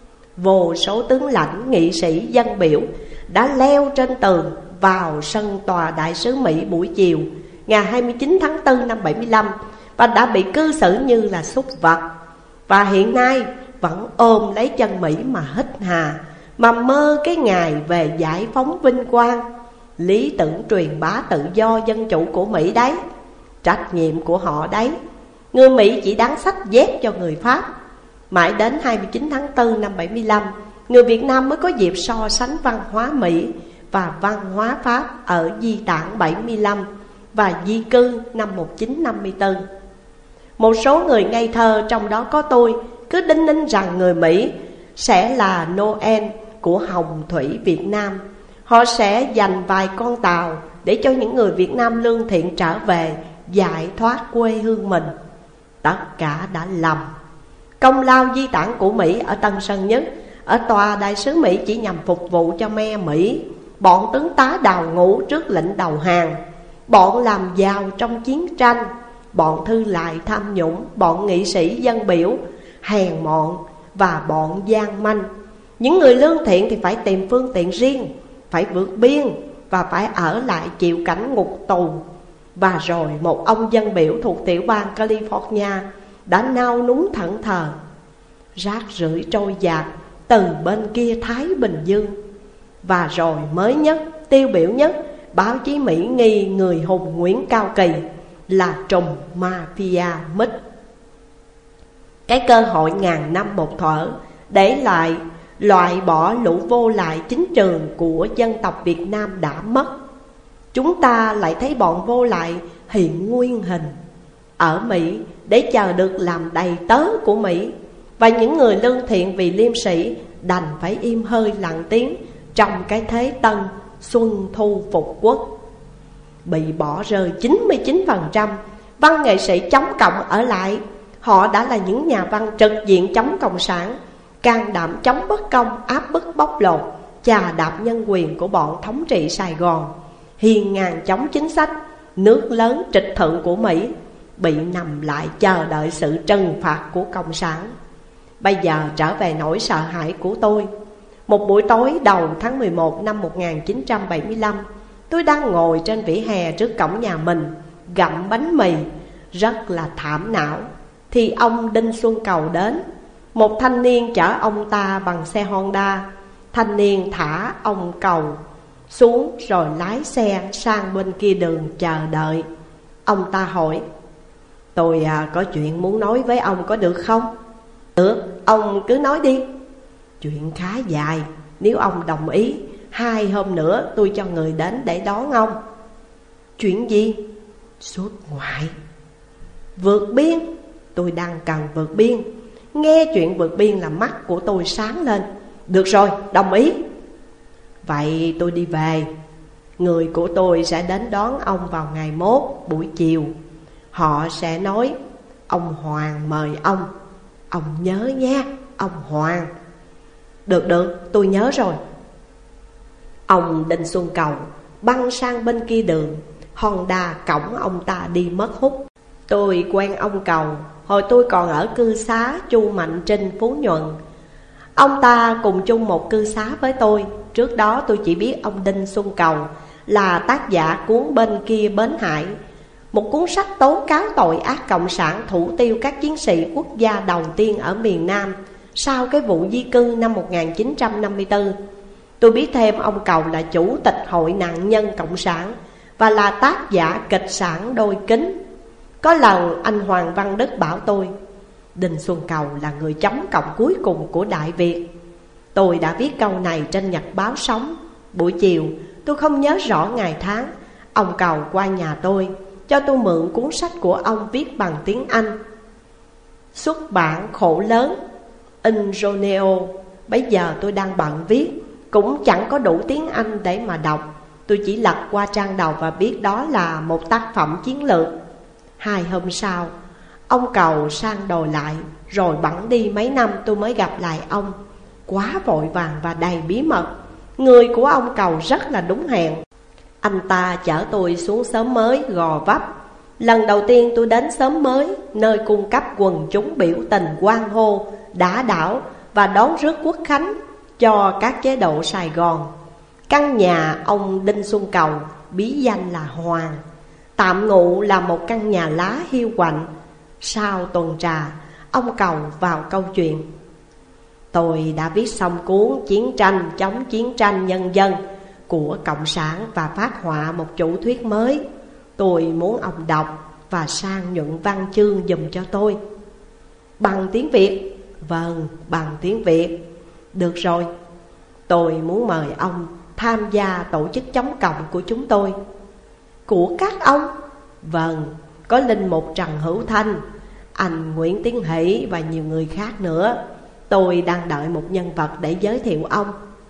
Vô số tướng lãnh, nghị sĩ, dân biểu đã leo trên tường vào sân tòa đại sứ Mỹ buổi chiều ngày 29 tháng 4 năm 75 và đã bị cư xử như là súc vật. Và hiện nay vẫn ôm lấy chân Mỹ mà hít hà, mà mơ cái ngày về giải phóng vinh quang. Lý tưởng truyền bá tự do dân chủ của Mỹ đấy, trách nhiệm của họ đấy. Người Mỹ chỉ đáng xách dép cho người Pháp. Mãi đến 29 tháng 4 năm 75, người Việt Nam mới có dịp so sánh văn hóa Mỹ và văn hóa Pháp ở di tản 75 và di cư năm 1954. Một số người ngây thơ, trong đó có tôi, cứ đinh ninh rằng người Mỹ sẽ là Noel của hồng thủy Việt Nam. Họ sẽ dành vài con tàu để cho những người Việt Nam lương thiện trở về giải thoát quê hương mình. Tất cả đã lầm. Công lao di tản của Mỹ ở Tân Sơn Nhất, ở tòa đại sứ Mỹ chỉ nhằm phục vụ cho me Mỹ. Bọn tướng tá đào ngũ trước lệnh đầu hàng, bọn làm giàu trong chiến tranh, bọn thư lại tham nhũng, bọn nghị sĩ dân biểu hèn mọn và bọn gian manh. Những người lương thiện thì phải tìm phương tiện riêng, phải vượt biên và phải ở lại chịu cảnh ngục tù. Và rồi một ông dân biểu thuộc tiểu bang California đã nao núng thẫn thờ. Rác rưởi trôi dạt từ bên kia Thái Bình Dương. Và rồi mới nhất, tiêu biểu nhất, báo chí Mỹ nghi người hùng Nguyễn Cao Kỳ là trùm mafia MIT. Cái cơ hội ngàn năm một thuở để lại loại bỏ lũ vô lại chính trường của dân tộc Việt Nam đã mất. Chúng ta lại thấy bọn vô lại hiện nguyên hình ở Mỹ để chờ được làm đầy tớ của Mỹ. Và những người lương thiện vì liêm sĩ đành phải im hơi lặng tiếng trong cái thế tân xuân thu phục quốc. Bị bỏ rơi 99%, văn nghệ sĩ chống cộng ở lại. Họ đã là những nhà văn trực diện chống cộng sản, can đảm chống bất công, áp bức bóc lột, chà đạp nhân quyền của bọn thống trị Sài Gòn, hiên ngang chống chính sách nước lớn trịch thượng của Mỹ, bị nằm lại chờ đợi sự trừng phạt của Cộng sản. Bây giờ trở về nỗi sợ hãi của tôi. Một buổi tối đầu tháng 11 năm 1975, tôi đang ngồi trên vỉa hè trước cổng nhà mình, gặm bánh mì, rất là thảm não, thì ông Đinh Xuân Cầu đến. Một thanh niên chở ông ta bằng xe Honda. Thanh niên thả ông Cầu xuống rồi lái xe sang bên kia đường chờ đợi. Ông ta hỏi: "Tôi có chuyện muốn nói với ông, có được không?" "Được, ông cứ nói đi." "Chuyện khá dài, nếu ông đồng ý 2 hôm nữa tôi cho người đến để đón ông." "Chuyện gì?" "Xuất ngoại." "Vượt biên?" "Tôi đang cần vượt biên." Nghe chuyện vượt biên là mắt của tôi sáng lên. "Được rồi, đồng ý." "Vậy tôi đi về. Người của tôi sẽ đến đón ông vào ngày mốt buổi chiều. Họ sẽ nói: ông Hoàng mời ông. Ông nhớ nha, ông Hoàng." "Được được, tôi nhớ rồi." Ông Đinh Xuân Cầu băng sang bên kia đường. Honda cõng ông ta đi mất hút. Tôi quen ông Cầu hồi tôi còn ở cư xá Chu Mạnh Trinh, Phú Nhuận. Ông ta cùng chung một cư xá với tôi. Trước đó tôi chỉ biết ông Đinh Xuân Cầu là tác giả cuốn Bên Kia Bến Hải, một cuốn sách tố cáo tội ác cộng sản thủ tiêu các chiến sĩ quốc gia đầu tiên ở miền Nam sau cái vụ di cư năm 1954. Tôi biết thêm ông Cầu là chủ tịch hội nạn nhân cộng sản và là tác giả kịch sản Đôi Kính. Có lần anh Hoàng Văn Đức bảo tôi: Đinh Xuân Cầu là người chống cộng cuối cùng của Đại Việt. Tôi đã viết câu này trên nhật báo Sống. Buổi chiều, tôi không nhớ rõ ngày tháng, ông Cầu qua nhà tôi, cho tôi mượn cuốn sách của ông viết bằng tiếng Anh. Xuất bản khổ lớn, in Roneo. Bây giờ tôi đang bận viết, cũng chẳng có đủ tiếng Anh để mà đọc. Tôi chỉ lật qua trang đầu và biết đó là một tác phẩm chiến lược. 2 hôm sau, ông Cầu sang đòi lại, rồi bẵng đi mấy năm tôi mới gặp lại ông. Quá vội vàng và đầy bí mật. Người của ông Cầu rất là đúng hẹn. Anh ta chở tôi xuống xóm mới Gò Vấp. Lần đầu tiên tôi đến xóm mới, nơi cung cấp quần chúng biểu tình hoan hô, đả đảo và đón rước Quốc khánh cho các chế độ Sài Gòn. Căn nhà ông Đinh Xuân Cầu bí danh là Hoàng tạm ngụ là một căn nhà lá hiu quạnh. Sau tuần trà, ông Cầu vào câu chuyện: Tôi đã viết xong cuốn Chiến tranh chống chiến tranh nhân dân của Cộng sản và phát họa một chủ thuyết mới. Tôi muốn ông đọc và sang nhuận văn chương giùm cho tôi. Bằng tiếng Việt? Vâng, bằng tiếng Việt. Được rồi, tôi muốn mời ông tham gia tổ chức chống cộng của chúng tôi. Của các ông? Vâng, có linh mục Trần Hữu Thanh, anh Nguyễn Tiến Hỷ và nhiều người khác nữa. Tôi đang đợi một nhân vật để giới thiệu ông.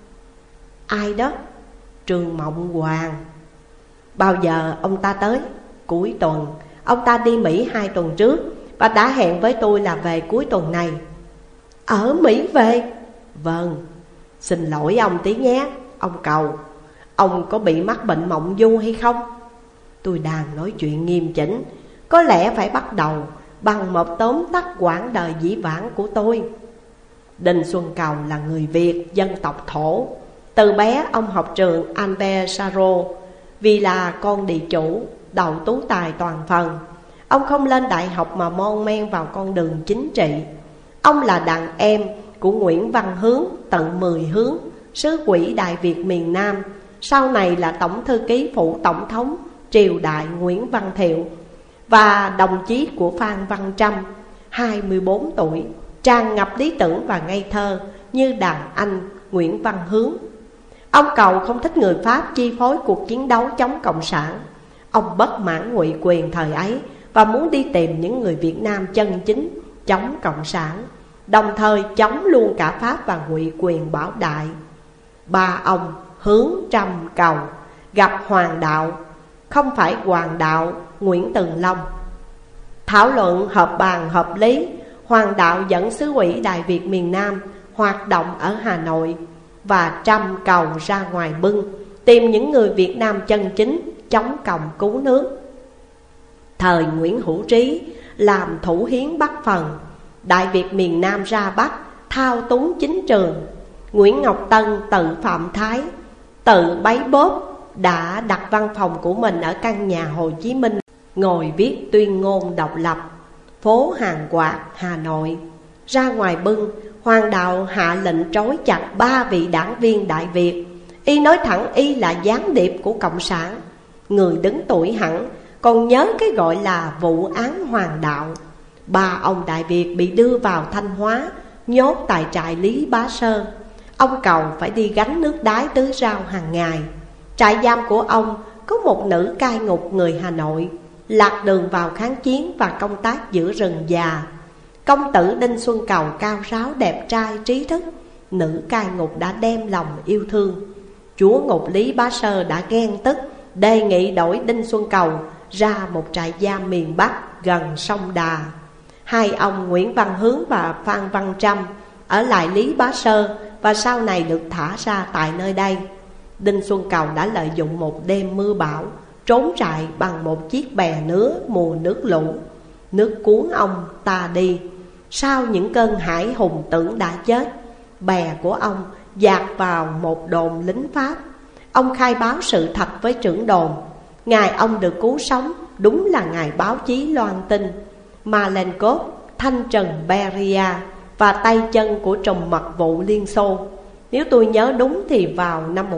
Ai đó? Trương Mộng Hoàng. Bao giờ ông ta tới? Cuối tuần. Ông ta đi Mỹ 2 tuần trước và đã hẹn với tôi là về cuối tuần này. Ở Mỹ về? Vâng. Xin lỗi ông tí nhé, ông Cầu. Ông có bị mắc bệnh mộng du hay không? Tôi đang nói chuyện nghiêm chỉnh, có lẽ phải bắt đầu bằng một tóm tắt quãng đời dĩ vãng của tôi. Đinh Xuân Cầu là người Việt dân tộc Thổ. Từ bé ông học trường Albert Sarraut. Vì là con địa chủ, đậu tú tài toàn phần, ông không lên đại học mà mon men vào con đường chính trị. Ông là đàn em của Nguyễn Văn Hướng, tận 10 hướng, sứ quỹ Đại Việt miền Nam, sau này là tổng thư ký phụ tổng thống triều đại Nguyễn Văn Thiệu, và đồng chí của Phan Văn Trâm, 24 tuổi, tràn ngập lý tưởng và ngây thơ, như đàn anh Nguyễn Văn Hướng. Ông Cầu không thích người Pháp chi phối cuộc chiến đấu chống Cộng sản. Ông bất mãn ngụy quyền thời ấy và muốn đi tìm những người Việt Nam chân chính chống Cộng sản, đồng thời chống luôn cả Pháp và ngụy quyền Bảo Đại. Ba ông Hướng, Trâm, Cầu gặp Hoàng đạo, không phải Hoàng đạo Nguyễn Tường Long. Thảo luận họp bàn hợp lý, Hoàng đạo dẫn xứ ủy Đại Việt miền Nam hoạt động ở Hà Nội, và Trâm, Cầu ra ngoài Bưng tìm những người Việt Nam chân chính chống Cộng cứu nước. Thời Nguyễn Hữu Trí làm thủ hiến Bắc phần, Đại Việt miền Nam ra Bắc thao túng chính trường. Nguyễn Ngọc Tân tự phạm thái, tự bấy bóp, đã đặt văn phòng của mình ở căn nhà Hồ Chí Minh, ngồi viết tuyên ngôn độc lập, phố Hàng Quạt, Hà Nội. Ra ngoài Bưng, Hoàng đạo hạ lệnh trói chặt 3 vị đảng viên Đại Việt. Y nói thẳng y là gián điệp của Cộng sản. Người đứng tuổi hẳn còn nhớ cái gọi là vụ án Hoàng đạo. 3 ông Đại Việt bị đưa vào Thanh Hóa, nhốt tại trại Lý Bá Sơ. Ông Cầu phải đi gánh nước đái tưới rau hàng ngày. Trại giam của ông có một nữ cai ngục người Hà Nội, lạc đường vào kháng chiến và công tác giữa rừng già. Công tử Đinh Xuân Cầu cao ráo đẹp trai trí thức, nữ cai ngục đã đem lòng yêu thương. Chúa ngục Lý Bá Sơ đã ghen tức, đề nghị đổi Đinh Xuân Cầu ra một trại giam miền Bắc gần sông Đà. Hai ông Nguyễn Văn Hướng và Phan Văn Trâm ở lại Lý Bá Sơ và sau này được thả ra tại nơi đây. Đinh Xuân Cầu đã lợi dụng một đêm mưa bão trốn trại bằng một chiếc bè nứa mùa nước lũ. Nước cuốn ông ta đi. Sau những cơn hải hùng tưởng đã chết, bè của ông dạt vào một đồn lính Pháp. Ông khai báo sự thật với trưởng đồn. Ngày ông được cứu sống đúng là ngày báo chí loan tin Malenkov, thanh trần Beria và tay chân của trùm mật vụ Liên Xô. Nếu tôi nhớ đúng thì vào năm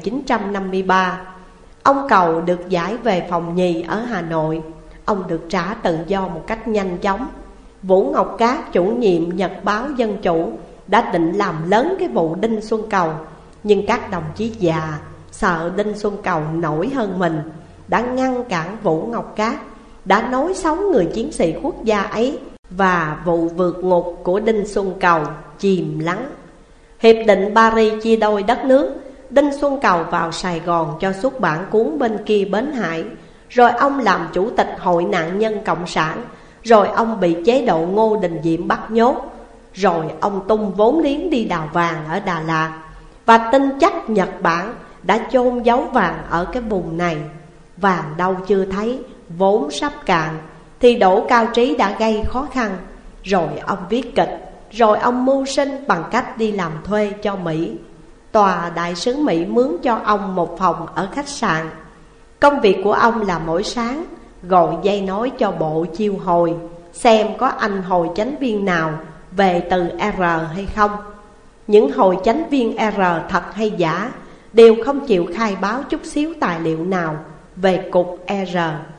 1953, ông Cầu được giải về phòng nhì ở Hà Nội. Ông được trả tự do một cách nhanh chóng. Vũ Ngọc Cát, chủ nhiệm Nhật báo Dân Chủ, đã định làm lớn cái vụ Đinh Xuân Cầu. Nhưng các đồng chí già sợ Đinh Xuân Cầu nổi hơn mình, đã ngăn cản Vũ Ngọc Cát, đã nói xấu người chiến sĩ quốc gia ấy, và vụ vượt ngục của Đinh Xuân Cầu chìm lắng. Hiệp định Paris chia đôi đất nước. Đinh Xuân Cầu vào Sài Gòn cho xuất bản cuốn Bên Kia Bến Hải. Rồi ông làm chủ tịch Hội Nạn nhân Cộng sản. Rồi ông bị chế độ Ngô Đình Diệm bắt nhốt. Rồi ông tung vốn liếng đi đào vàng ở Đà Lạt, và tin chắc Nhật Bản đã chôn giấu vàng ở cái vùng này. Vàng đâu chưa thấy, vốn sắp cạn, thì Đỗ Cao Trí đã gây khó khăn. Rồi ông viết kịch, rồi ông mưu sinh bằng cách đi làm thuê cho Mỹ. Tòa đại sứ Mỹ mướn cho ông một phòng ở khách sạn. Công việc của ông là mỗi sáng gọi dây nói cho bộ chiêu hồi, xem có anh hồi chánh viên nào về từ R hay không. Những hồi chánh viên R thật hay giả đều không chịu khai báo chút xíu tài liệu nào về cục R.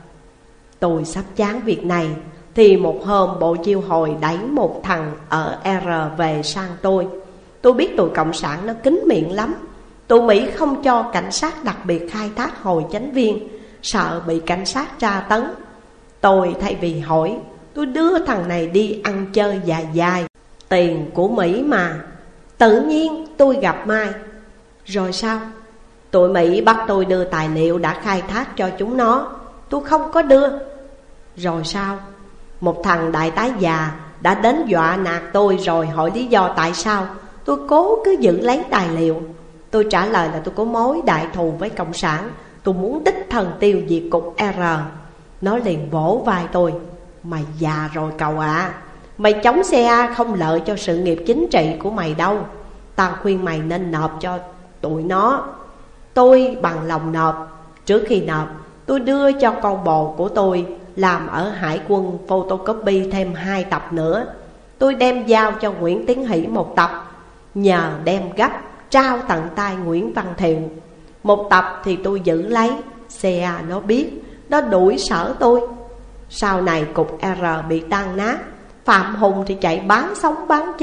Tôi sắp chán việc này thì một hôm bộ chiêu hồi đẩy một thằng ở R về sang tôi. Tôi biết tụi cộng sản nó kín miệng lắm. Tụi Mỹ không cho cảnh sát đặc biệt khai thác hồi chánh viên, sợ bị cảnh sát tra tấn. Tôi thay vì hỏi, tôi đưa thằng này đi ăn chơi dài dài, tiền của Mỹ mà. Tự nhiên tôi gặp Mai. Rồi sao? Tụi Mỹ bắt tôi đưa tài liệu đã khai thác cho chúng nó. Tôi không có đưa. Rồi sao? Một thằng đại tá già đã đến dọa nạt tôi, rồi hỏi lý do tại sao tôi cố cứ giữ lấy tài liệu. Tôi trả lời là tôi có mối đại thù với Cộng sản, tôi muốn đích thân tiêu diệt cục R. Nó liền vỗ vai tôi. Mày già rồi cậu ạ. Mày chống CA không lợi cho sự nghiệp chính trị của mày đâu. Tao khuyên mày nên nộp cho tụi nó. Tôi bằng lòng nộp. Trước khi nộp, tôi đưa cho con bồ của tôi làm ở Hải quân photocopy thêm 2 tập nữa. Tôi đem giao cho Nguyễn Tiến Hỷ 1 tập, nhờ đem gấp trao tận tay Nguyễn Văn Thiệu. 1 tập thì tôi giữ lấy. CA nó biết, nó đuổi sở tôi. Sau này cục R bị tan nát, Phạm Hùng thì chạy bán sống bán chết,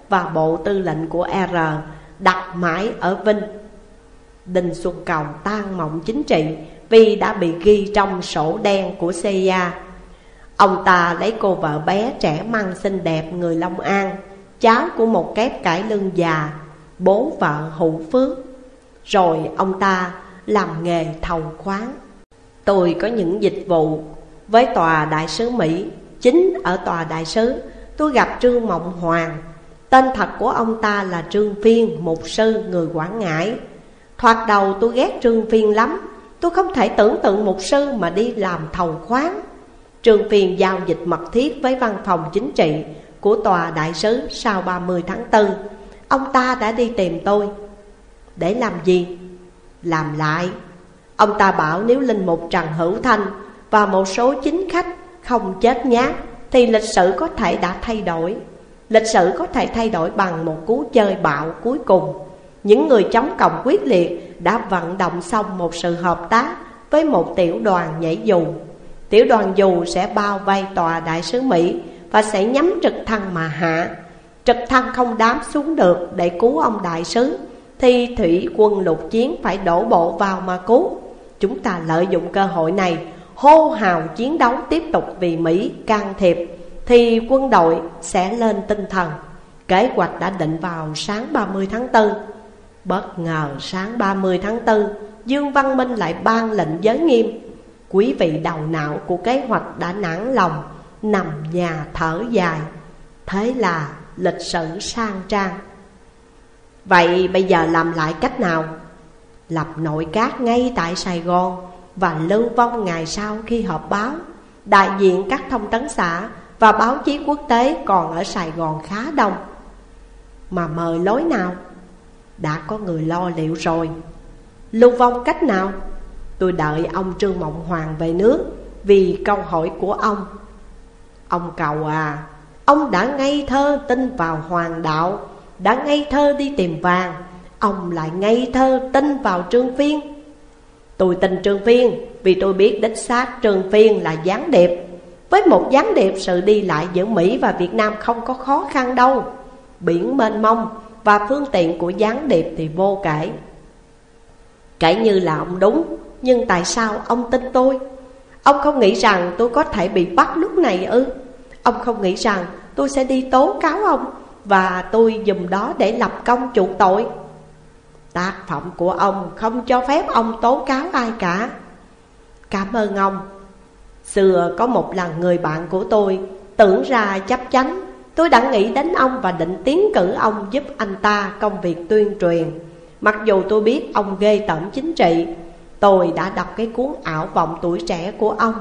và bộ tư lệnh của R đặt mãi ở Vinh. Đinh Xuân Cầu tan mộng chính trị vì đã bị ghi trong sổ đen của CIA. Ông ta lấy cô vợ bé trẻ măng xinh đẹp người Long An, cháu của một kép cải lương già, bố vợ hữu phước. Rồi ông ta làm nghề thầu khoáng. Tôi có những dịch vụ với tòa đại sứ Mỹ. Chính ở tòa đại sứ tôi gặp Trương Mộng Hoàng. Tên thật của ông ta là Trương Phiên, mục sư người Quảng Ngãi. Thoạt đầu tôi ghét Trương Phiên lắm. Tôi không thể tưởng tượng mục sư mà đi làm thầu khoáng. Trương Phiên giao dịch mật thiết với văn phòng chính trị của tòa đại sứ. Sau 30 tháng 4, ông ta đã đi tìm tôi. Để làm gì? Làm lại. Ông ta bảo nếu linh mục Trần Hữu Thanh và một số chính khách không chết nhát thì lịch sử có thể đã thay đổi. Lịch sử có thể thay đổi bằng một cú chơi bạo cuối cùng. Những người chống cộng quyết liệt đã vận động xong một sự hợp tác với một tiểu đoàn nhảy dù. Tiểu đoàn dù sẽ bao vây tòa đại sứ Mỹ và sẽ nhắm trực thăng mà hạ. Trực thăng không đáp xuống được để cứu ông đại sứ thì thủy quân lục chiến phải đổ bộ vào mà cứu. Chúng ta lợi dụng cơ hội này hô hào chiến đấu tiếp tục vì Mỹ can thiệp thì quân đội sẽ lên tinh thần. Kế hoạch đã định vào sáng 30 tháng 4. Bất ngờ sáng 30 tháng 4, Dương Văn Minh lại ban lệnh giới nghiêm. Quý vị đầu não của kế hoạch đã nản lòng, nằm nhà thở dài. Thế là lịch sử sang trang. Vậy bây giờ làm lại cách nào? Lập nội các ngay tại Sài Gòn và lưu vong ngày sau khi họp báo. Đại diện các thông tấn xã và báo chí quốc tế còn ở Sài Gòn khá đông. Mà mời lối nào? Đã có người lo liệu rồi. Lưu vong cách nào? Tôi đợi ông Trương Mộng Hoàng về nước vì câu hỏi của ông. Ông Cầu à, ông đã ngây thơ tin vào hoàng đạo, đã ngây thơ đi tìm vàng, ông lại ngây thơ tin vào Trương Phiên. Tôi tin Trương Phiên vì tôi biết đích xác Trương Phiên là gián điệp. Với một gián điệp, sự đi lại giữa Mỹ và Việt Nam không có khó khăn đâu. Biển mênh mông và phương tiện của gián điệp thì vô kể. Kể như là ông đúng, nhưng tại sao ông tin tôi? Ông không nghĩ rằng tôi có thể bị bắt lúc này ư? Ông không nghĩ rằng tôi sẽ đi tố cáo ông và tôi dùng đó để lập công chuộc tội? Tác phẩm của ông không cho phép ông tố cáo ai cả. Cảm ơn ông. Xưa có một lần người bạn của tôi tưởng ra chấp chánh. Tôi đã nghĩ đến ông và định tiến cử ông giúp anh ta công việc tuyên truyền. Mặc dù tôi biết ông ghê tởm chính trị, tôi đã đọc cái cuốn Ảo vọng tuổi trẻ của ông.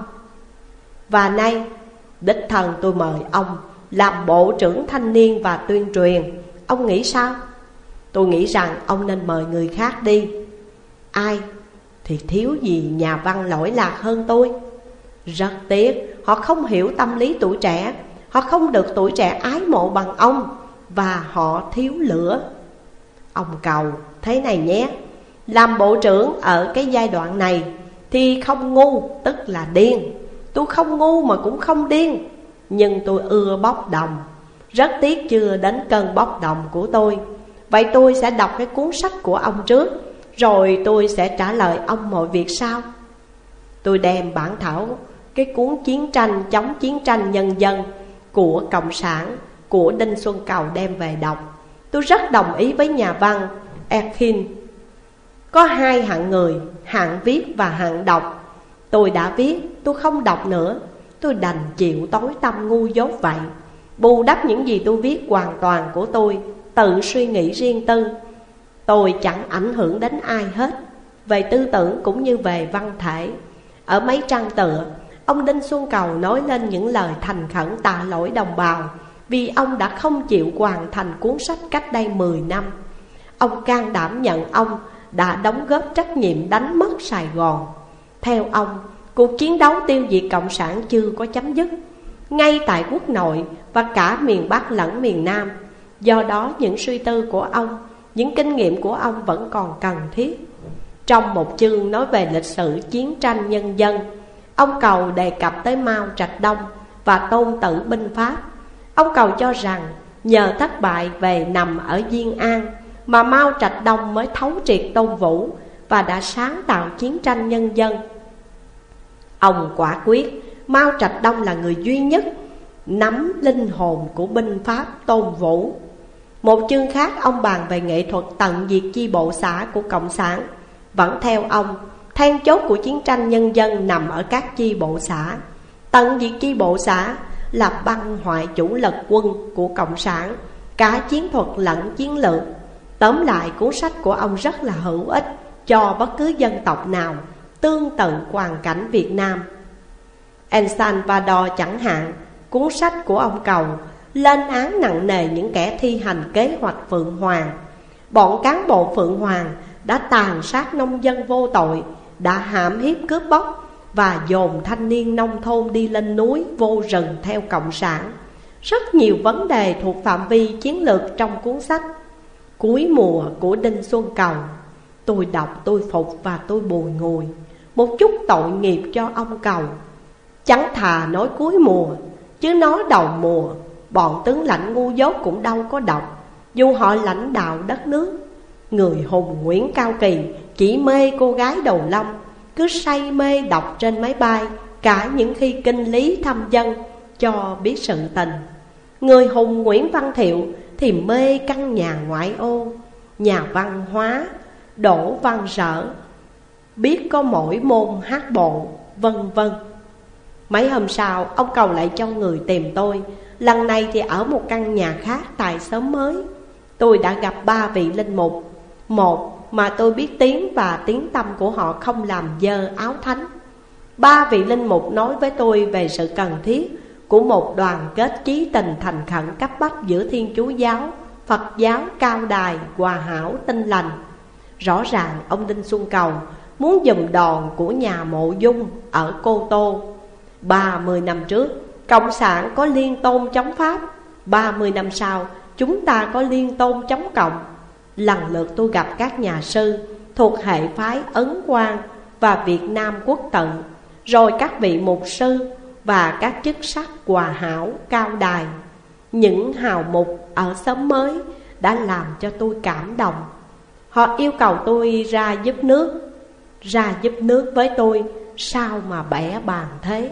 Và nay, đích thân tôi mời ông làm Bộ trưởng Thanh niên và Tuyên truyền. Ông nghĩ sao? Tôi nghĩ rằng ông nên mời người khác đi. Ai? Thì thiếu gì nhà văn lỗi lạc hơn tôi. Rất tiếc, họ không hiểu tâm lý tuổi trẻ. Họ không được tuổi trẻ ái mộ bằng ông. Và họ thiếu lửa. Ông Cầu, thế này nhé, làm bộ trưởng ở cái giai đoạn này thì không ngu tức là điên. Tôi không ngu mà cũng không điên, nhưng tôi ưa bốc đồng. Rất tiếc chưa đến cơn bốc đồng của tôi. Vậy tôi sẽ đọc cái cuốn sách của ông trước, rồi tôi sẽ trả lời ông mọi việc sau. Tôi đem bản thảo cái cuốn Chiến tranh chống chiến tranh nhân dân của Cộng sản của Đinh Xuân Cầu đem về đọc. Tôi rất đồng ý với nhà văn Erskine. Có hai hạng người, hạng viết và hạng đọc. Tôi đã viết, tôi không đọc nữa. Tôi đành chịu tối tăm ngu dốt vậy. Bù đắp những gì tôi viết hoàn toàn của tôi, tự suy nghĩ riêng tư. Tôi chẳng ảnh hưởng đến ai hết, về tư tưởng cũng như về văn thể. Ở mấy trang tựa, ông Đinh Xuân Cầu nói lên những lời thành khẩn tạ lỗi đồng bào vì ông đã không chịu hoàn thành cuốn sách cách đây 10 năm. Ông can đảm nhận ông đã đóng góp trách nhiệm đánh mất Sài Gòn. Theo ông, cuộc chiến đấu tiêu diệt Cộng sản chưa có chấm dứt ngay tại quốc nội và cả miền Bắc lẫn miền Nam. Do đó những suy tư của ông, những kinh nghiệm của ông vẫn còn cần thiết. Trong một chương nói về lịch sử chiến tranh nhân dân, ông Cầu đề cập tới Mao Trạch Đông và Tôn Tử binh pháp. Ông Cầu cho rằng nhờ thất bại về nằm ở Diên An mà Mao Trạch Đông mới thấu triệt Tôn Vũ và đã sáng tạo chiến tranh nhân dân. Ông quả quyết Mao Trạch Đông là người duy nhất nắm linh hồn của binh pháp Tôn Vũ. Một chương khác ông bàn về nghệ thuật tận diệt chi bộ xã của Cộng sản. Vẫn theo ông, then chốt của chiến tranh nhân dân nằm ở các chi bộ xã. Tận diệt chi bộ xã là băng hoại chủ lực quân của Cộng sản, cả chiến thuật lẫn chiến lược. Tóm lại, cuốn sách của ông rất là hữu ích cho bất cứ dân tộc nào tương tự hoàn cảnh Việt Nam. El Salvador chẳng hạn, cuốn sách của ông Cầu lên án nặng nề những kẻ thi hành kế hoạch Phượng Hoàng. Bọn cán bộ Phượng Hoàng đã tàn sát nông dân vô tội, đã hãm hiếp cướp bóc và dồn thanh niên nông thôn đi lên núi vô rừng theo Cộng sản. Rất nhiều vấn đề thuộc phạm vi chiến lược trong cuốn sách. Cuối mùa của Đinh Xuân Cầu, tôi đọc tôi phục và tôi bùi ngùi. Một chút tội nghiệp cho ông Cầu. Chẳng thà nói cuối mùa, chứ nói đầu mùa, bọn tướng lãnh ngu dốt cũng đâu có đọc, dù họ lãnh đạo đất nước. Người hùng Nguyễn Cao Kỳ chỉ mê cô gái Đầu Long, cứ say mê đọc trên máy bay, cả những khi kinh lý thăm dân cho biết sự tình. Người hùng Nguyễn Văn Thiệu thì mê căn nhà ngoại ô, nhà văn hóa Đỗ Văn Sở, biết có mỗi môn hát bộ, vân vân. Mấy hôm sau, ông Cầu lại cho người tìm tôi. Lần này thì ở một căn nhà khác tại xóm mới. Tôi đã gặp 3 vị linh mục. Một mà tôi biết tiếng và tiếng tăm của họ không làm dơ áo thánh. 3 vị linh mục nói với tôi về sự cần thiết của một đoàn kết chí tình thành khẩn cấp bách giữa Thiên Chúa giáo, Phật giáo, Cao Đài, Hòa Hảo, Tinh Lành. Rõ ràng ông Đinh Xuân Cầu muốn giùm đòn của nhà Mộ Dung ở Cô Tô. 30 năm trước, Cộng sản có liên tôn chống Pháp. 30 năm sau, chúng ta có liên tôn chống Cộng. Lần lượt tôi gặp các nhà sư thuộc hệ phái Ấn Quang và Việt Nam Quốc Tự, rồi các vị mục sư và các chức sắc Hòa Hảo, Cao Đài. Những hào mục ở xóm mới đã làm cho tôi cảm động. Họ yêu cầu tôi ra giúp nước với tôi, sao mà bẻ bàng thế.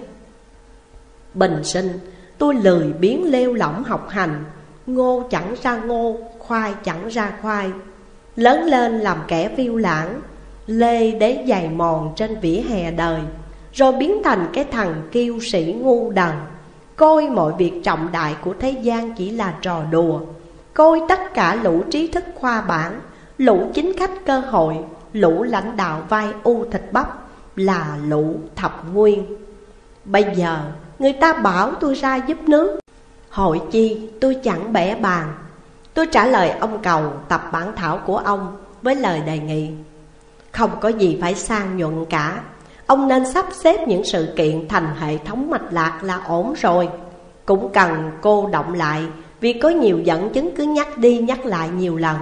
Bình sinh tôi lười biếng lêu lỏng học hành, ngô chẳng ra ngô, khoai chẳng ra khoai. Lớn lên làm kẻ phiêu lãng, lê đế giày mòn trên vỉa hè đời, rồi biến thành cái thằng kiêu sĩ ngu đần. Coi mọi việc trọng đại của thế gian chỉ là trò đùa. Coi tất cả lũ trí thức khoa bản, lũ chính khách cơ hội, lũ lãnh đạo vai u thịt bắp là lũ thập nguyên. Bây giờ người ta bảo tôi ra giúp nước, hội chi tôi chẳng bẻ bàng. Tôi trả lời ông Cầu tập bản thảo của ông với lời đề nghị: không có gì phải sang nhuận cả, ông nên sắp xếp những sự kiện thành hệ thống mạch lạc là ổn rồi. Cũng cần cô động lại, vì có nhiều dẫn chứng cứ nhắc đi nhắc lại nhiều lần.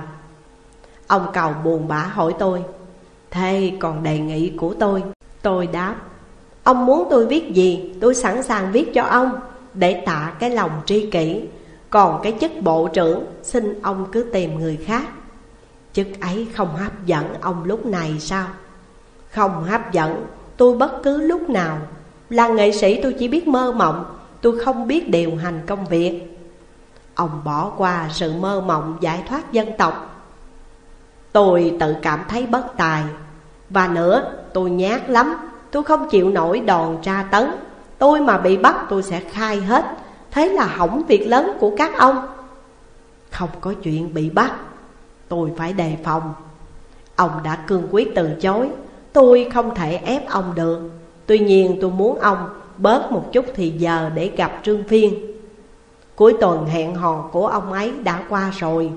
Ông Cầu buồn bã hỏi tôi: thế còn đề nghị của tôi? Tôi đáp: ông muốn tôi viết gì tôi sẵn sàng viết cho ông, để tạ cái lòng tri kỷ. Còn cái chức bộ trưởng xin ông cứ tìm người khác. Chức ấy không hấp dẫn ông lúc này sao? Không hấp dẫn tôi bất cứ lúc nào. Là nghệ sĩ tôi chỉ biết mơ mộng, tôi không biết điều hành công việc. Ông bỏ qua sự mơ mộng giải thoát dân tộc. Tôi tự cảm thấy bất tài. Và nữa, tôi nhát lắm, tôi không chịu nổi đòn tra tấn. Tôi mà bị bắt tôi sẽ khai hết, thế là hỏng việc lớn của các ông. Không có chuyện bị bắt, tôi phải đề phòng. Ông đã cương quyết từ chối, tôi không thể ép ông được. Tuy nhiên tôi muốn ông bớt một chút thì giờ để gặp Trương Phiên. Cuối tuần hẹn hò của ông ấy đã qua rồi.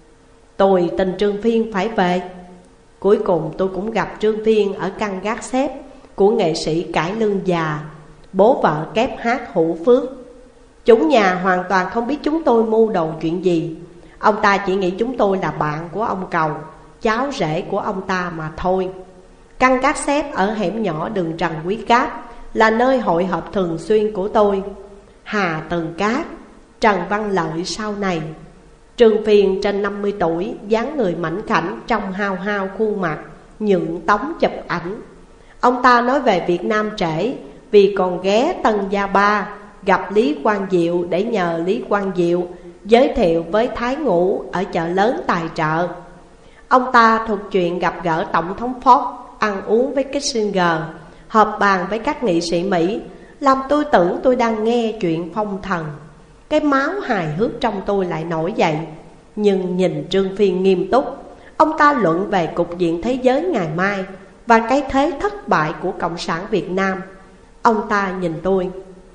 Tôi tin Trương Phiên phải về. Cuối cùng tôi cũng gặp Trương Phiên ở căn gác xếp của nghệ sĩ Cải Lương già, bố vợ kép hát Hữu Phước. Chúng nhà hoàn toàn không biết chúng tôi mưu đồ chuyện gì. Ông ta chỉ nghĩ chúng tôi là bạn của ông Cầu, cháu rể của ông ta mà thôi. Căn gác xếp ở hẻm nhỏ đường Trần Quý Cáp là nơi hội họp thường xuyên của tôi. Hà Tường Cát, Trần Văn Lợi sau này. Trương Phiên trên 50 tuổi, dáng người mảnh khảnh, trông hao hao khuôn mặt, nhượng tống chụp ảnh. Ông ta nói về Việt Nam trễ vì còn ghé Tân Gia Ba gặp Lý Quang Diệu để nhờ Lý Quang Diệu giới thiệu với Thái Ngũ ở chợ lớn tài trợ. Ông ta thuộc chuyện gặp gỡ Tổng thống Ford, ăn uống với Kissinger, họp bàn với các nghị sĩ Mỹ, làm tôi tưởng tôi đang nghe chuyện phong thần. Cái máu hài hước trong tôi lại nổi dậy. Nhưng nhìn Trương Phiên nghiêm túc, ông ta luận về cục diện thế giới ngày mai và cái thế thất bại của Cộng sản Việt Nam. Ông ta nhìn tôi.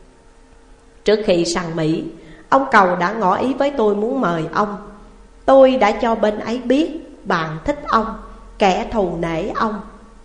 Trước khi sang Mỹ, ông Cầu đã ngỏ ý với tôi muốn mời ông. Tôi đã cho bên ấy biết bạn thích ông, kẻ thù nể ông.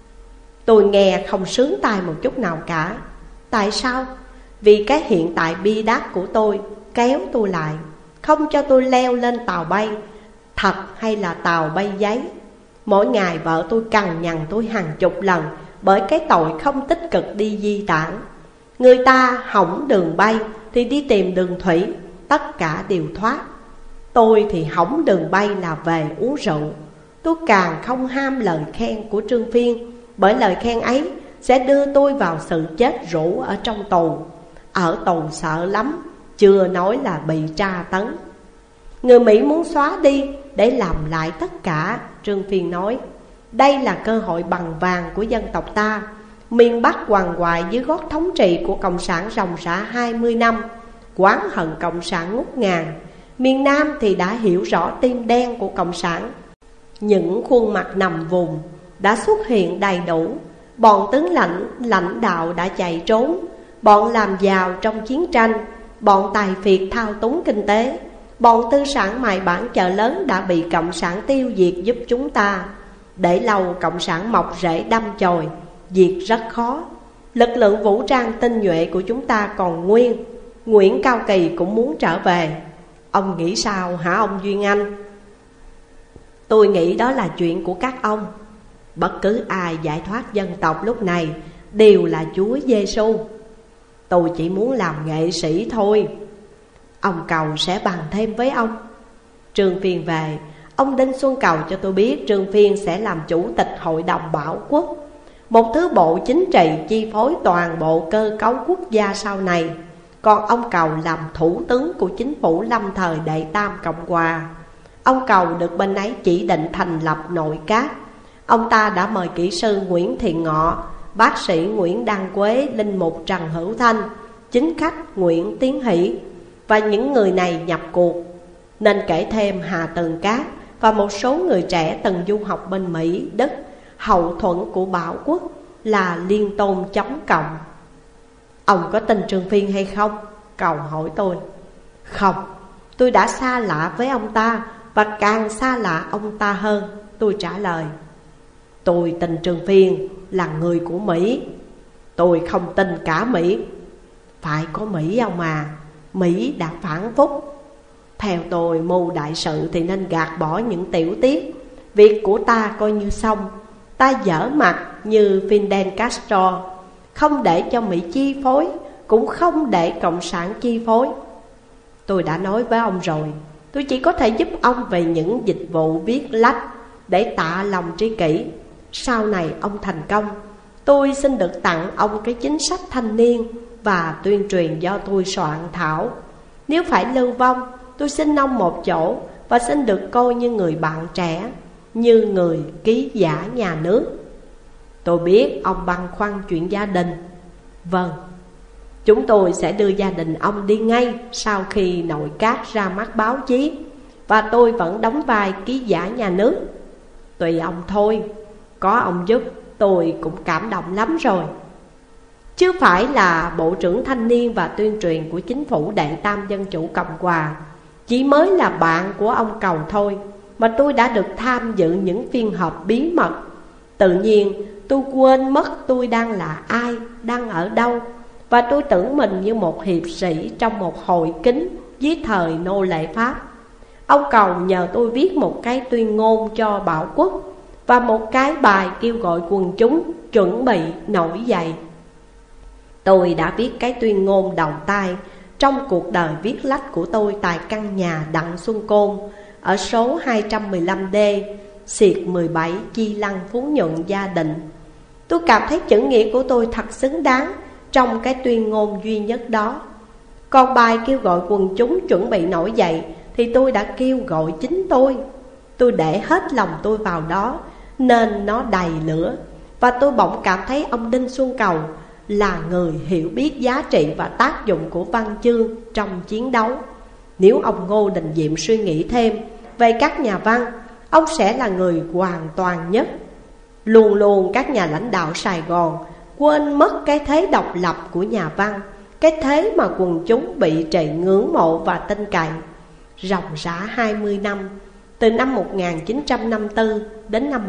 Tôi nghe không sướng tai một chút nào cả. Tại sao? Vì cái hiện tại bi đát của tôi kéo tôi lại, không cho tôi leo lên tàu bay thật hay là tàu bay giấy. Mỗi ngày vợ tôi cằn nhằn tôi hàng chục lần bởi cái tội không tích cực đi di tản. Người ta hỏng đường bay thì đi tìm đường thủy, tất cả đều thoát. Tôi thì hỏng đường bay là về uống rượu. Tôi càng không ham lời khen của Trương Phiên, bởi lời khen ấy sẽ đưa tôi vào sự chết rũ ở trong tù. Ở tù sợ lắm, chưa nói là bị tra tấn. Người Mỹ muốn xóa đi để làm lại tất cả. Trương Phiên nói, đây là cơ hội bằng vàng của dân tộc ta. Miền Bắc quằn quại dưới gót thống trị của Cộng sản ròng rã 20 năm, oán hận Cộng sản ngút ngàn. Miền Nam thì đã hiểu rõ tim đen của Cộng sản. Những khuôn mặt nằm vùng đã xuất hiện đầy đủ. Bọn tướng lãnh đạo đã chạy trốn, bọn làm giàu trong chiến tranh, bọn tài phiệt thao túng kinh tế, bọn tư sản mại bản chợ lớn đã bị Cộng sản tiêu diệt giúp chúng ta. Để lâu Cộng sản mọc rễ đâm chồi, diệt rất khó. Lực lượng vũ trang tinh nhuệ của chúng ta còn nguyên. Nguyễn Cao Kỳ cũng muốn trở về. Ông nghĩ sao hả ông Duyên Anh? Tôi nghĩ đó là chuyện của các ông. Bất cứ ai giải thoát dân tộc lúc này đều là Chúa Giêsu. Tôi chỉ muốn làm nghệ sĩ thôi. Ông Cầu sẽ bàn thêm với ông. Trương Phiên về, ông Đinh Xuân Cầu cho tôi biết Trương Phiên sẽ làm chủ tịch Hội đồng Bảo Quốc, một thứ bộ chính trị chi phối toàn bộ cơ cấu quốc gia sau này. Còn ông Cầu làm thủ tướng của chính phủ lâm thời Đệ Tam Cộng Hòa. Ông Cầu được bên ấy chỉ định thành lập nội các. Ông ta đã mời kỹ sư Nguyễn Thiện Ngọ, bác sĩ Nguyễn Đăng Quế, linh mục Trần Hữu Thanh, chính khách Nguyễn Tiến Hỷ, và những người này nhập cuộc. Nên kể thêm Hà Tường Cát và một số người trẻ từng du học bên Mỹ, Đức, hậu thuẫn của Bảo Quốc là liên tôn chống cộng. Ông có tin Trương Phiên hay không? Cầu hỏi tôi. Không, tôi đã xa lạ với ông ta và càng xa lạ ông ta hơn. Tôi trả lời. Tôi tin Trương Phiên là người của Mỹ. Tôi không tin cả Mỹ. Phải có Mỹ ông mà. Mỹ đã phản phúc. Theo tôi, mưu đại sự thì nên gạt bỏ những tiểu tiết. Việc của ta coi như xong. Ta dở mặt như Fidel Castro, không để cho Mỹ chi phối, cũng không để Cộng sản chi phối. Tôi đã nói với ông rồi, tôi chỉ có thể giúp ông về những dịch vụ viết lách để tạ lòng tri kỷ. Sau này ông thành công, tôi xin được tặng ông cái chính sách thanh niên và tuyên truyền do tôi soạn thảo. Nếu phải lưu vong, tôi xin ông một chỗ và xin được coi như người bạn trẻ, như người ký giả nhà nước. Tôi biết ông băn khoăn chuyện gia đình. Vâng, chúng tôi sẽ đưa gia đình ông đi ngay sau khi nội các ra mắt báo chí, và tôi vẫn đóng vai ký giả nhà nước. Tùy ông thôi, có ông giúp tôi cũng cảm động lắm rồi. Chứ phải là Bộ trưởng Thanh niên và Tuyên truyền của chính phủ Đệ Tam Dân Chủ Cộng Hòa, chỉ mới là bạn của ông Cầu thôi mà tôi đã được tham dự những phiên họp bí mật. Tự nhiên tôi quên mất tôi đang là ai, đang ở đâu, và tôi tưởng mình như một hiệp sĩ trong một hội kính dưới thời nô lệ Pháp. Ông Cầu nhờ tôi viết một cái tuyên ngôn cho Bảo Quốc và một cái bài kêu gọi quần chúng chuẩn bị nổi dậy. Tôi đã viết cái tuyên ngôn đầu tay trong cuộc đời viết lách của tôi tại căn nhà Đặng Xuân Côn ở số 215D, xịt 17 Chi Lăng, Phú Nhuận, Gia Định. Tôi cảm thấy chữ nghĩa của tôi thật xứng đáng trong cái tuyên ngôn duy nhất đó. Còn bài kêu gọi quần chúng chuẩn bị nổi dậy thì tôi đã kêu gọi chính tôi. Tôi để hết lòng tôi vào đó nên nó đầy lửa. Và tôi bỗng cảm thấy ông Đinh Xuân Cầu là người hiểu biết giá trị và tác dụng của văn chương trong chiến đấu. Nếu ông Ngô Đình Diệm suy nghĩ thêm về các nhà văn, ông sẽ là người hoàn toàn nhất. Luôn luôn các nhà lãnh đạo Sài Gòn quên mất cái thế độc lập của nhà văn, cái thế mà quần chúng bị trì ngưỡng mộ và tin cậy. Ròng rã 20 năm, từ năm 1954 đến năm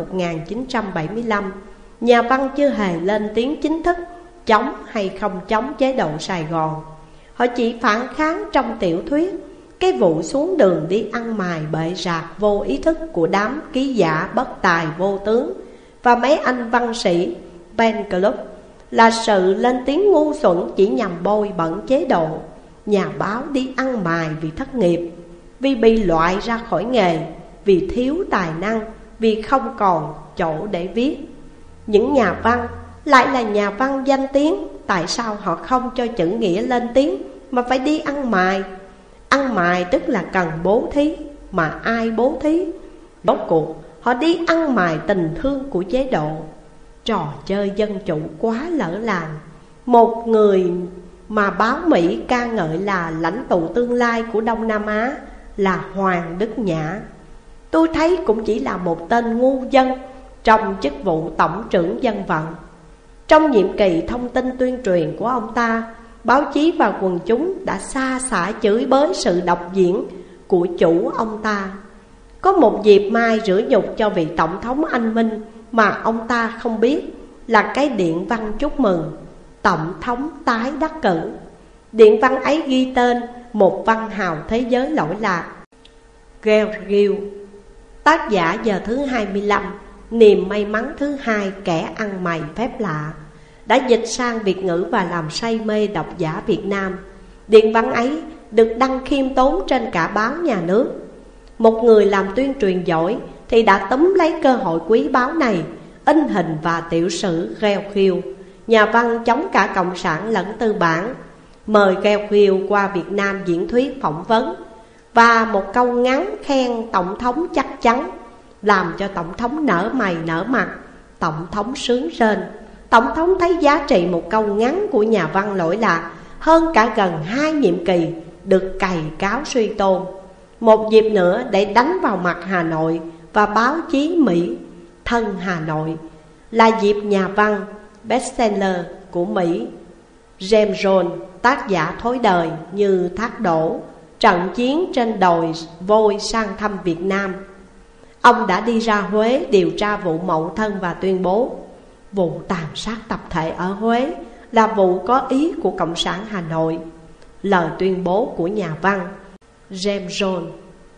1975, nhà văn chưa hề lên tiếng chính thức chống hay không chống chế độ Sài Gòn. Họ chỉ phản kháng trong tiểu thuyết cái vụ xuống đường đi ăn mày bệ rạc vô ý thức của đám ký giả bất tài vô tướng và mấy anh văn sĩ Ben Club, là sự lên tiếng ngu xuẩn chỉ nhằm bôi bẩn chế độ. Nhà báo đi ăn mày vì thất nghiệp, vì bị loại ra khỏi nghề, vì thiếu tài năng, vì không còn chỗ để viết. Những nhà văn lại là nhà văn danh tiếng, tại sao họ không cho chữ nghĩa lên tiếng mà phải đi ăn mày? Ăn mày tức là cần bố thí, mà ai bố thí? Rốt cuộc họ đi ăn mày tình thương của chế độ. Trò chơi dân chủ quá lỡ làng. Một người mà báo Mỹ ca ngợi là lãnh tụ tương lai của Đông Nam Á là Hoàng Đức Nhã, tôi thấy cũng chỉ là một tên ngu dân trong chức vụ tổng trưởng dân vận. Trong nhiệm kỳ thông tin tuyên truyền của ông ta, báo chí và quần chúng đã xa xả chửi bới sự độc diễn của chủ ông ta. Có một dịp mai rửa nhục cho vị tổng thống anh minh mà ông ta không biết là cái điện văn chúc mừng tổng thống tái đắc cử. Điện văn ấy ghi tên một văn hào thế giới lỗi lạc, Georgiou, tác giả giờ thứ 25, niềm may mắn thứ hai kẻ ăn mày phép lạ, đã dịch sang Việt ngữ và làm say mê độc giả Việt Nam. Điện văn ấy được đăng khiêm tốn trên cả báo nhà nước. Một người làm tuyên truyền giỏi thì đã túm lấy cơ hội quý báu này, in hình và tiểu sử Georgiou, nhà văn chống cả cộng sản lẫn tư bản, mời Georgiou qua Việt Nam diễn thuyết phỏng vấn, và một câu ngắn khen tổng thống chắc chắn, làm cho tổng thống nở mày nở mặt. Tổng thống sướng rên. Tổng thống thấy giá trị một câu ngắn của nhà văn lỗi lạc hơn cả gần 2 nhiệm kỳ được cày cáo suy tôn. Một dịp nữa để đánh vào mặt Hà Nội và báo chí Mỹ thân Hà Nội là dịp nhà văn bestseller của Mỹ James Jones, tác giả thối đời như Thác Đổ, trận chiến trên đồi vôi sang thăm Việt Nam. Ông đã đi ra Huế điều tra vụ Mậu Thân và tuyên bố vụ tàn sát tập thể ở Huế là vụ có ý của Cộng sản Hà Nội. Lời tuyên bố của nhà văn James Jones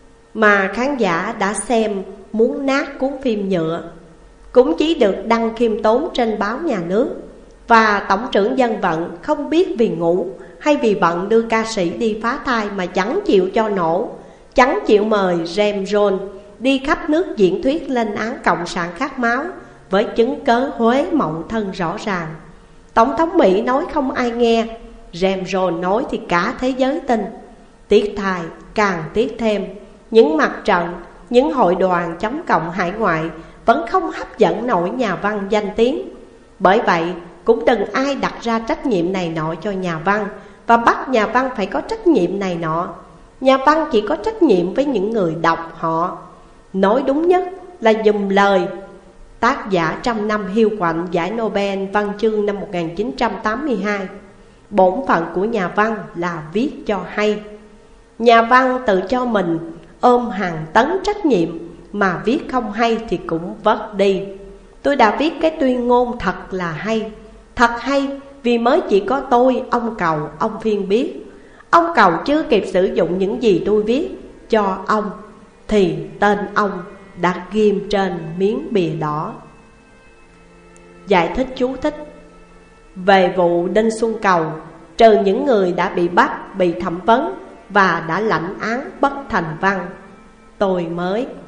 mà khán giả đã xem muốn nát cuốn phim nhựa cũng chỉ được đăng khiêm tốn trên báo nhà nước. Và tổng trưởng dân vận không biết vì ngủ hay vì bận đưa ca sĩ đi phá thai mà chẳng chịu cho nổ, chẳng chịu mời James Jones đi khắp nước diễn thuyết lên án cộng sản khát máu với chứng cớ Huế Mậu Thân rõ ràng. Tổng thống Mỹ nói không ai nghe, James Jones nói thì cả thế giới tin. Tiếc thay, càng tiếc thêm, những mặt trận, những hội đoàn chống cộng hải ngoại vẫn không hấp dẫn nổi nhà văn danh tiếng. Bởi vậy cũng đừng ai đặt ra trách nhiệm này nọ cho nhà văn và bắt nhà văn phải có trách nhiệm này nọ. Nhà văn chỉ có trách nhiệm với những người đọc họ. Nói đúng nhất là dùng lời. Tác giả trăm năm hiu quạnh giải Nobel văn chương năm 1982. Bổn phận của nhà văn là viết cho hay. Nhà văn tự cho mình ôm hàng tấn trách nhiệm, mà viết không hay thì cũng vất đi. Tôi đã viết cái tuyên ngôn thật là hay. Thật hay vì mới chỉ có tôi, ông Cầu, ông Phiên biết. Ông Cầu chưa kịp sử dụng những gì tôi viết cho ông thì tên ông đã ghim trên miếng bìa đỏ. Giải thích chú thích. Về vụ Đinh Xuân Cầu, trừ những người đã bị bắt, bị thẩm vấn và đã lãnh án bất thành văn, tôi mới